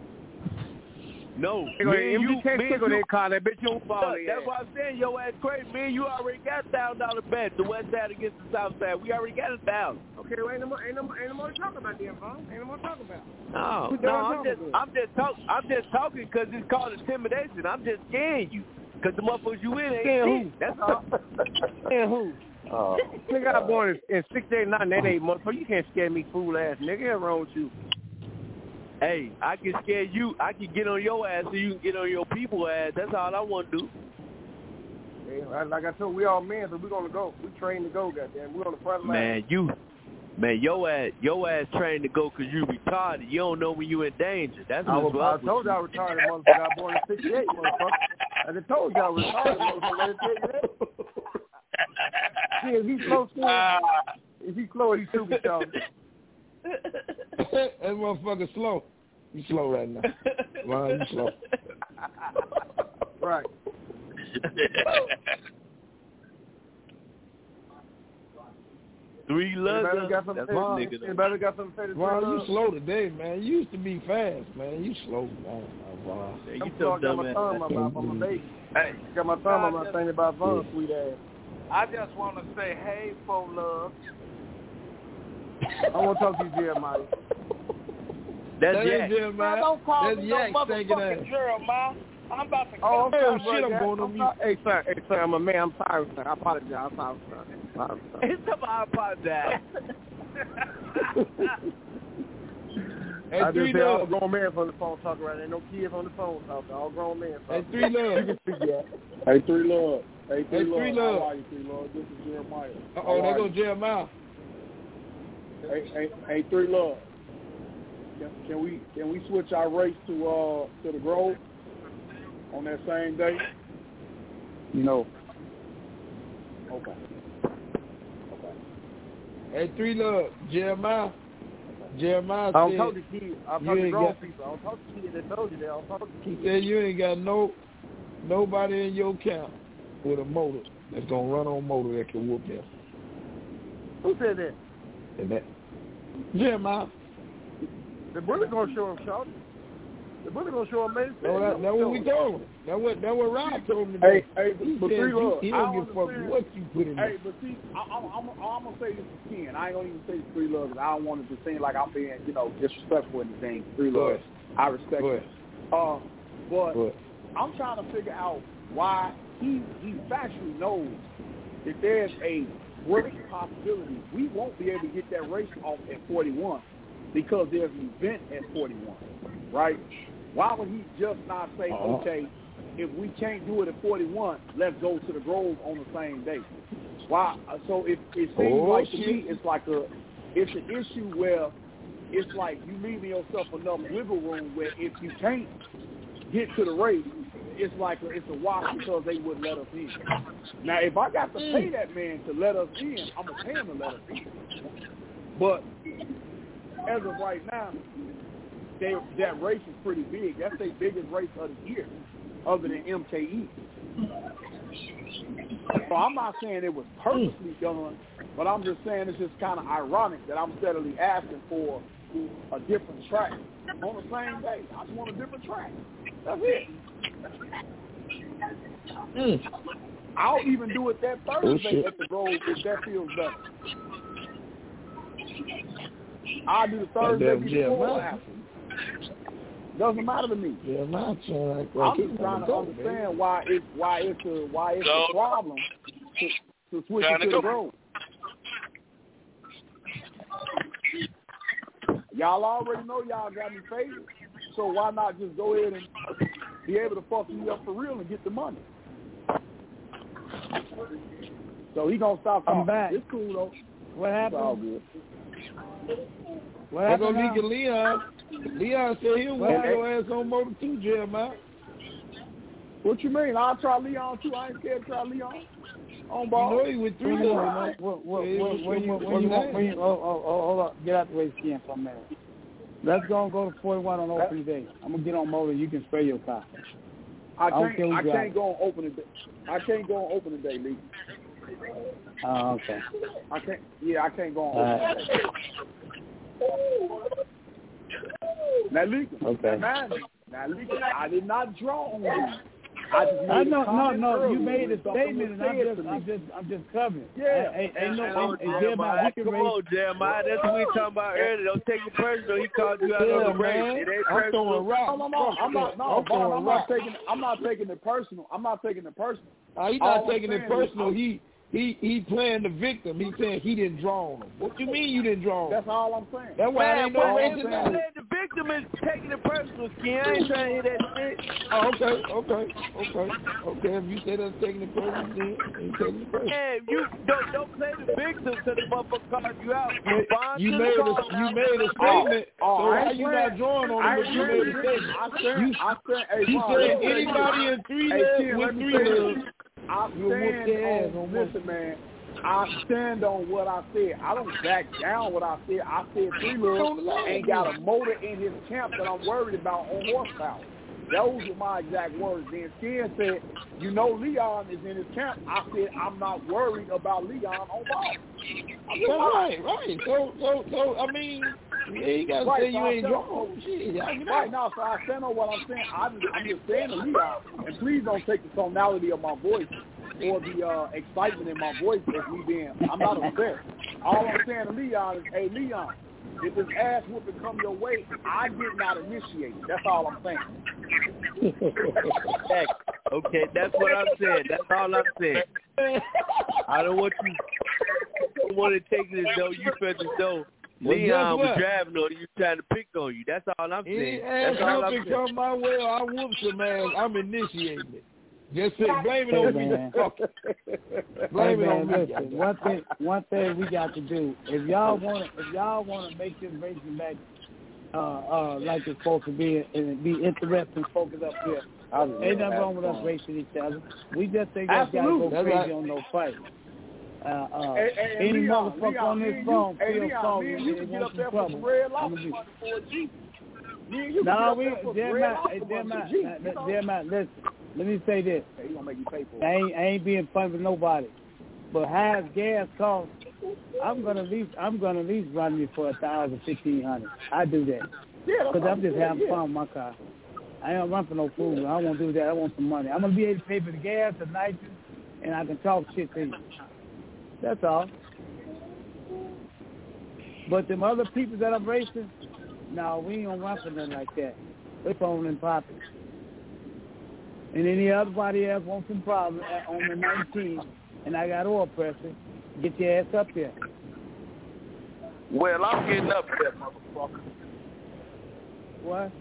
No, They gonna me and you, M D K me and tickle you- their car. That bitch you don't fall Look, in. that's why I'm saying your ass crazy. Me and you already got a thousand dollar bet. The west side against the south side. We already got a thousand. Okay, well, ain't no more, ain't no more, ain't no more to talk about then, Vaughn. Ain't no more to talk about. No, We no, done I'm talking just, then. I'm just talk, I'm just talking because it's called intimidation. I'm just scaring you because the motherfuckers you in ain't Scaring shit. That's all. And who? Oh. Nigga, I was born in, in six eight nine eight motherfucker. You can't scare me, fool ass nigga. What's wrong with you? Hey, I can scare you. I can get on your ass so you can get on your people ass. That's all I want to do. Hey, like I told, we all men, so we gonna go. We trained to go, goddamn. We on the front line. Man, you, man, your ass, your ass trained to go because you retarded. You don't know when you in danger. That's I, what's was, up I told you I retarded, motherfucker. I was born in sixty-eight, motherfucker. I just told you I was retarded, motherfucker. Let me tell you that. See, if he's slow, still, if he's slow, he's stupid, y'all. That motherfucker slow. You slow right now. Wow, you slow. Right. Three Anybody love. got something That's my to nigga. say? Anybody got something to say? to Wow, Three you Love? slow today, man. You used to be fast, man. You slow, man. Wow. Yeah, I'm you slow. I so got dumb, my man. thumb on my, on my baby. Hey, Got my thumb on my thing about Von, sweet ass. I just want to say, hey, fo love. I want to talk to you, Jeremiah. That's That Yak. ain't Jeremiah. Man, don't call That's me no Yak stinking ass. motherfucking Jeremiah. I'm about to Oh, kill okay, you. shit, I'm going on I'm sorry. Hey, sir, hey, sir, I'm a man. I'm sorry, sir. I apologize. I'm sorry, sir. I'm sorry, sir. It's about I apologize. Hey, I Three just said all Love. grown men on the phone talking right now. Ain't no kids on the phone talking. All grown men Hey, talking. Three Love. You can speak, yeah. Hey, Three Love. Hey, Three Hey, Love. Three Love. How are you, Three Love? This is Jeremiah. Uh-oh, How there are goes you? Jeremiah. Hey, hey, hey, Three Love. Can, can we can we switch our race to uh to the Grove on that same day? No. Okay. Hey, Three Love. Jeremiah. Jeremiah I don't said, talk to kids. I you talk to ain't grown got- people. I don't talk to kids that told you that. I don't talk to he kids. said you ain't got no nobody in your camp with a motor that's gonna run on motor that can whoop him. Who said that? And that Jeremiah. The bullet gonna show him, Shawty. The bullet gonna show him, man. No, that, that's what we told him. That's what that what Rob told him Hey, today. hey, He but said Three he, Love, he I don't give a fuck understand. what you put in Hey, there. but see, I, I'm, I'm, I'm gonna say this to Ken. I ain't gonna even say Three Love because I don't want it to seem like I'm being, you know, disrespectful or anything. Three Go Love, ahead. I respect Go it. ahead. Uh, but Go ahead. I'm trying to figure out why he he factually knows that there's a great possibility we won't be able to get that race off at forty-one because there's an event at forty-one, right? Why would he just not say, Uh-huh. okay, if we can't do it at forty-one, let's go to the Grove on the same day? Why? So it, it seems Oh, like to shit. me it's like a, it's an issue where it's like you leaving yourself enough wiggle room where if you can't get to the race, it's like a, it's a wash because they wouldn't let us in. Now, if I got to pay that man to let us in, I'm gonna pay him to let us in. But as of right now, they, that race is pretty big. That's their biggest race of the year, other than M K E. So I'm not saying it was purposely done, but I'm just saying it's just kind of ironic that I'm steadily asking for a different track on the same day. I just want a different track. That's it. Mm. I'll even do it that Thursday Oh, at the Grove if that feels better. I'll do the Thursday damn before or Jeremiah. after. Doesn't matter to me. Jeremiah trying like, like I'm he just trying wanna to go, understand baby. why it's why it's a why it's So- a problem to, to switch Trying it to to the go. Grove. Y'all already know y'all got me favored, so why not just go ahead and be able to fuck me up for real and get the money. So he gonna stop talking. I'm back. It's cool though. What happened? It's all good. What happened? They're gonna leak Leon. Leon said he'll whoop your ass on motor too, Jeremiah. What you mean? I'll try Leon too. I ain't scared to try Leon. On ball. You know he with three When you, of when, them. when, when, when you, when you, when you, oh, oh, oh, hold up. Get out the way again for a minute. Let's go and go to forty-one on opening day. I'm gonna get on motor. You can spray your car. I I can't. don't I care can't go on opening day. I can't go on opening day, Lee. Oh, okay. I can't. Yeah, I can't go on All opening day. Now, Lee. Okay. Now, now, Lee. I did not draw on you. I just made I know, a no, comment no. earlier You made a when something statement, was and I'm said just, to me. I'm just, I'm just covering. Yeah. Ain't, ain't no, Oh, ain't, ain't Jeremiah, Jeremiah, we can come raise. on, Jeremiah. That's what we were talking about earlier. Don't take it personal. He called you out Yeah, on the break. man. It ain't I'm personal. throwing rocks. No, no, no. I'm not. No, I'm Vaughn, throwing I'm not rocks. taking. I'm not taking it personal. I'm not taking it personal. Uh, he's All not I'm taking it saying personal. is- He he he playing the victim. He's saying he didn't draw on him. What you mean you didn't draw on him? That's all I'm saying. That's why Man, I ain't no well, racist it's now. man, the victim is taking it personal, Skin. I ain't trying to hear that shit. Oh, okay, okay, okay, okay. If you say that's taking it personal, then you taking it personal. Man, you don't don't play the victim till the motherfucker calls you out. Respond You to made the a call you now. made a Oh, statement. oh, so I how ain't you playing- not drawing on I him ain't if you playing made a the statement? I said. You, I said. Hey, you Vaughn, said let me tell you anybody this. in three Hey, love Ken, with let me three tell you love. this. I You'll whoop stand their ass on. on Listen, man. I stand on what I said. I don't back down what I said. I said Three Love ain't got a motor in his camp that I'm worried about on horsepower. Those were my exact words. Then Skin said, you know Leon is in his camp. I said, I'm not worried about Leon on ball. Right, right. So, so, so, I mean, yeah, you got to Right, say so you I ain't stand drawn. on- Shit, y'all get Right out. now, so I stand on what I'm saying. I'm, I'm just saying to Leon, and please don't take the tonality of my voice or the uh, excitement in my voice as me being, I'm not upset. All I'm saying to Leon is, hey, Leon, if this ass whooping come your way, I did not initiate it. That's all I'm saying. Okay, that's what I'm saying. That's all I'm saying. I don't want you I want to take it as though you felt as though Well, Leon guess was what? driving or you trying to pick on you. That's all I'm saying. Any ass That's all I'm whooping saying. come my way or I whoop some ass, I'm initiating it. Just say, blame it Hey, on me. man. Fuck it. Hey, Blame it man, on me. listen, one thing, one thing we got to do, if y'all want to, if y'all want to make this racing back, uh, uh, like it's supposed to be, and be interesting, focus up here. Ain't nothing wrong with us racing each other. We just think us guys go Absolutely. crazy Right. on no fight. Uh, uh, Hey, hey, any Leon, motherfucker Leon, on me this and phone you, hey, feel Leon, sorry me and and you they can get want up some there for trouble. some red I'm lobster gonna be- money for a G. Me and you No, can we get up there for some red Jeremiah, lobster hey, money for Jeremiah, a G. uh, You know? Jeremiah, listen. Let me say this. Hey, you gonna make me pay for it? I ain't, I ain't being fun with nobody. But high as gas costs, I'm gonna lease. I'm gonna lease run me for a thousand, fifteen hundred. I do that Yeah, that's because what I'm just saying, having yeah. fun with my car. I don't run for no food. I won't do that. I want some money. I'm gonna be able to pay for the gas, the nitrogen, and I can talk shit to you. That's all. But them other people that I'm racing, no, we ain't gonna run for nothing like that. We're phone and popping. And any other body else wants some problems on the nineteen, and I got oil pressure, get your ass up there. Well, I'm getting up there, motherfucker. What?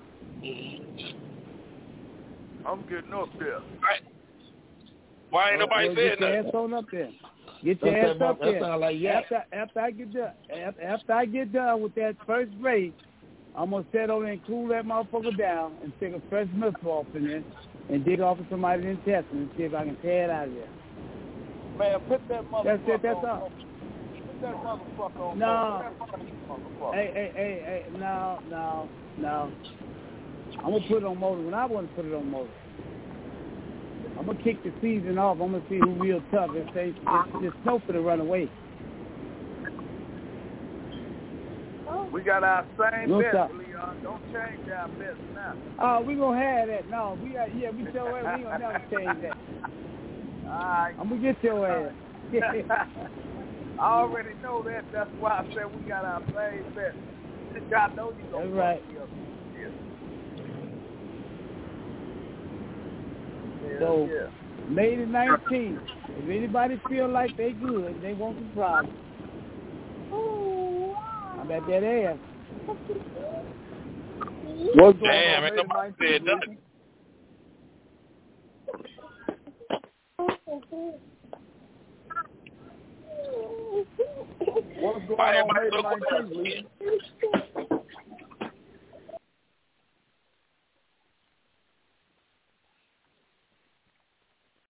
I'm getting up there. Right. Why ain't nobody well, saying Get your nothing? ass on up there. Get your That's ass that- up that there. sound like yak. after, after I get done, after, after I get done with that first race, I'm gonna sit over there and cool that motherfucker down and take a fresh missile off in there and dig off of somebody's intestine and see if I can tear it out of there. Man, put that motherfucker That's it. That's on. all. Put that motherfucker on. No. Put that motherfucker. Hey, hey, hey, hey, no, no, no. I'm gonna put it on motor when I want to put it on motor. I'm gonna kick the season off. I'm gonna see who real tough. If they, it's just snow for to run away. We got our same No bet, stop. Leon. Don't change our bet now. Oh, we gonna have that. No, we got yeah. We your ass. We gonna never change that. All right. I'm gonna get your ass. I already know that. That's why I said we got our same bet. I know you gonna That's right. fuck me up. So, yeah. May the nineteenth. If anybody feel like they good, they want some problems. I'm at that ass. What's going Damn, on, ain't May the nobody said nineteenth, nothing. What's going on May the nineteenth, Lee?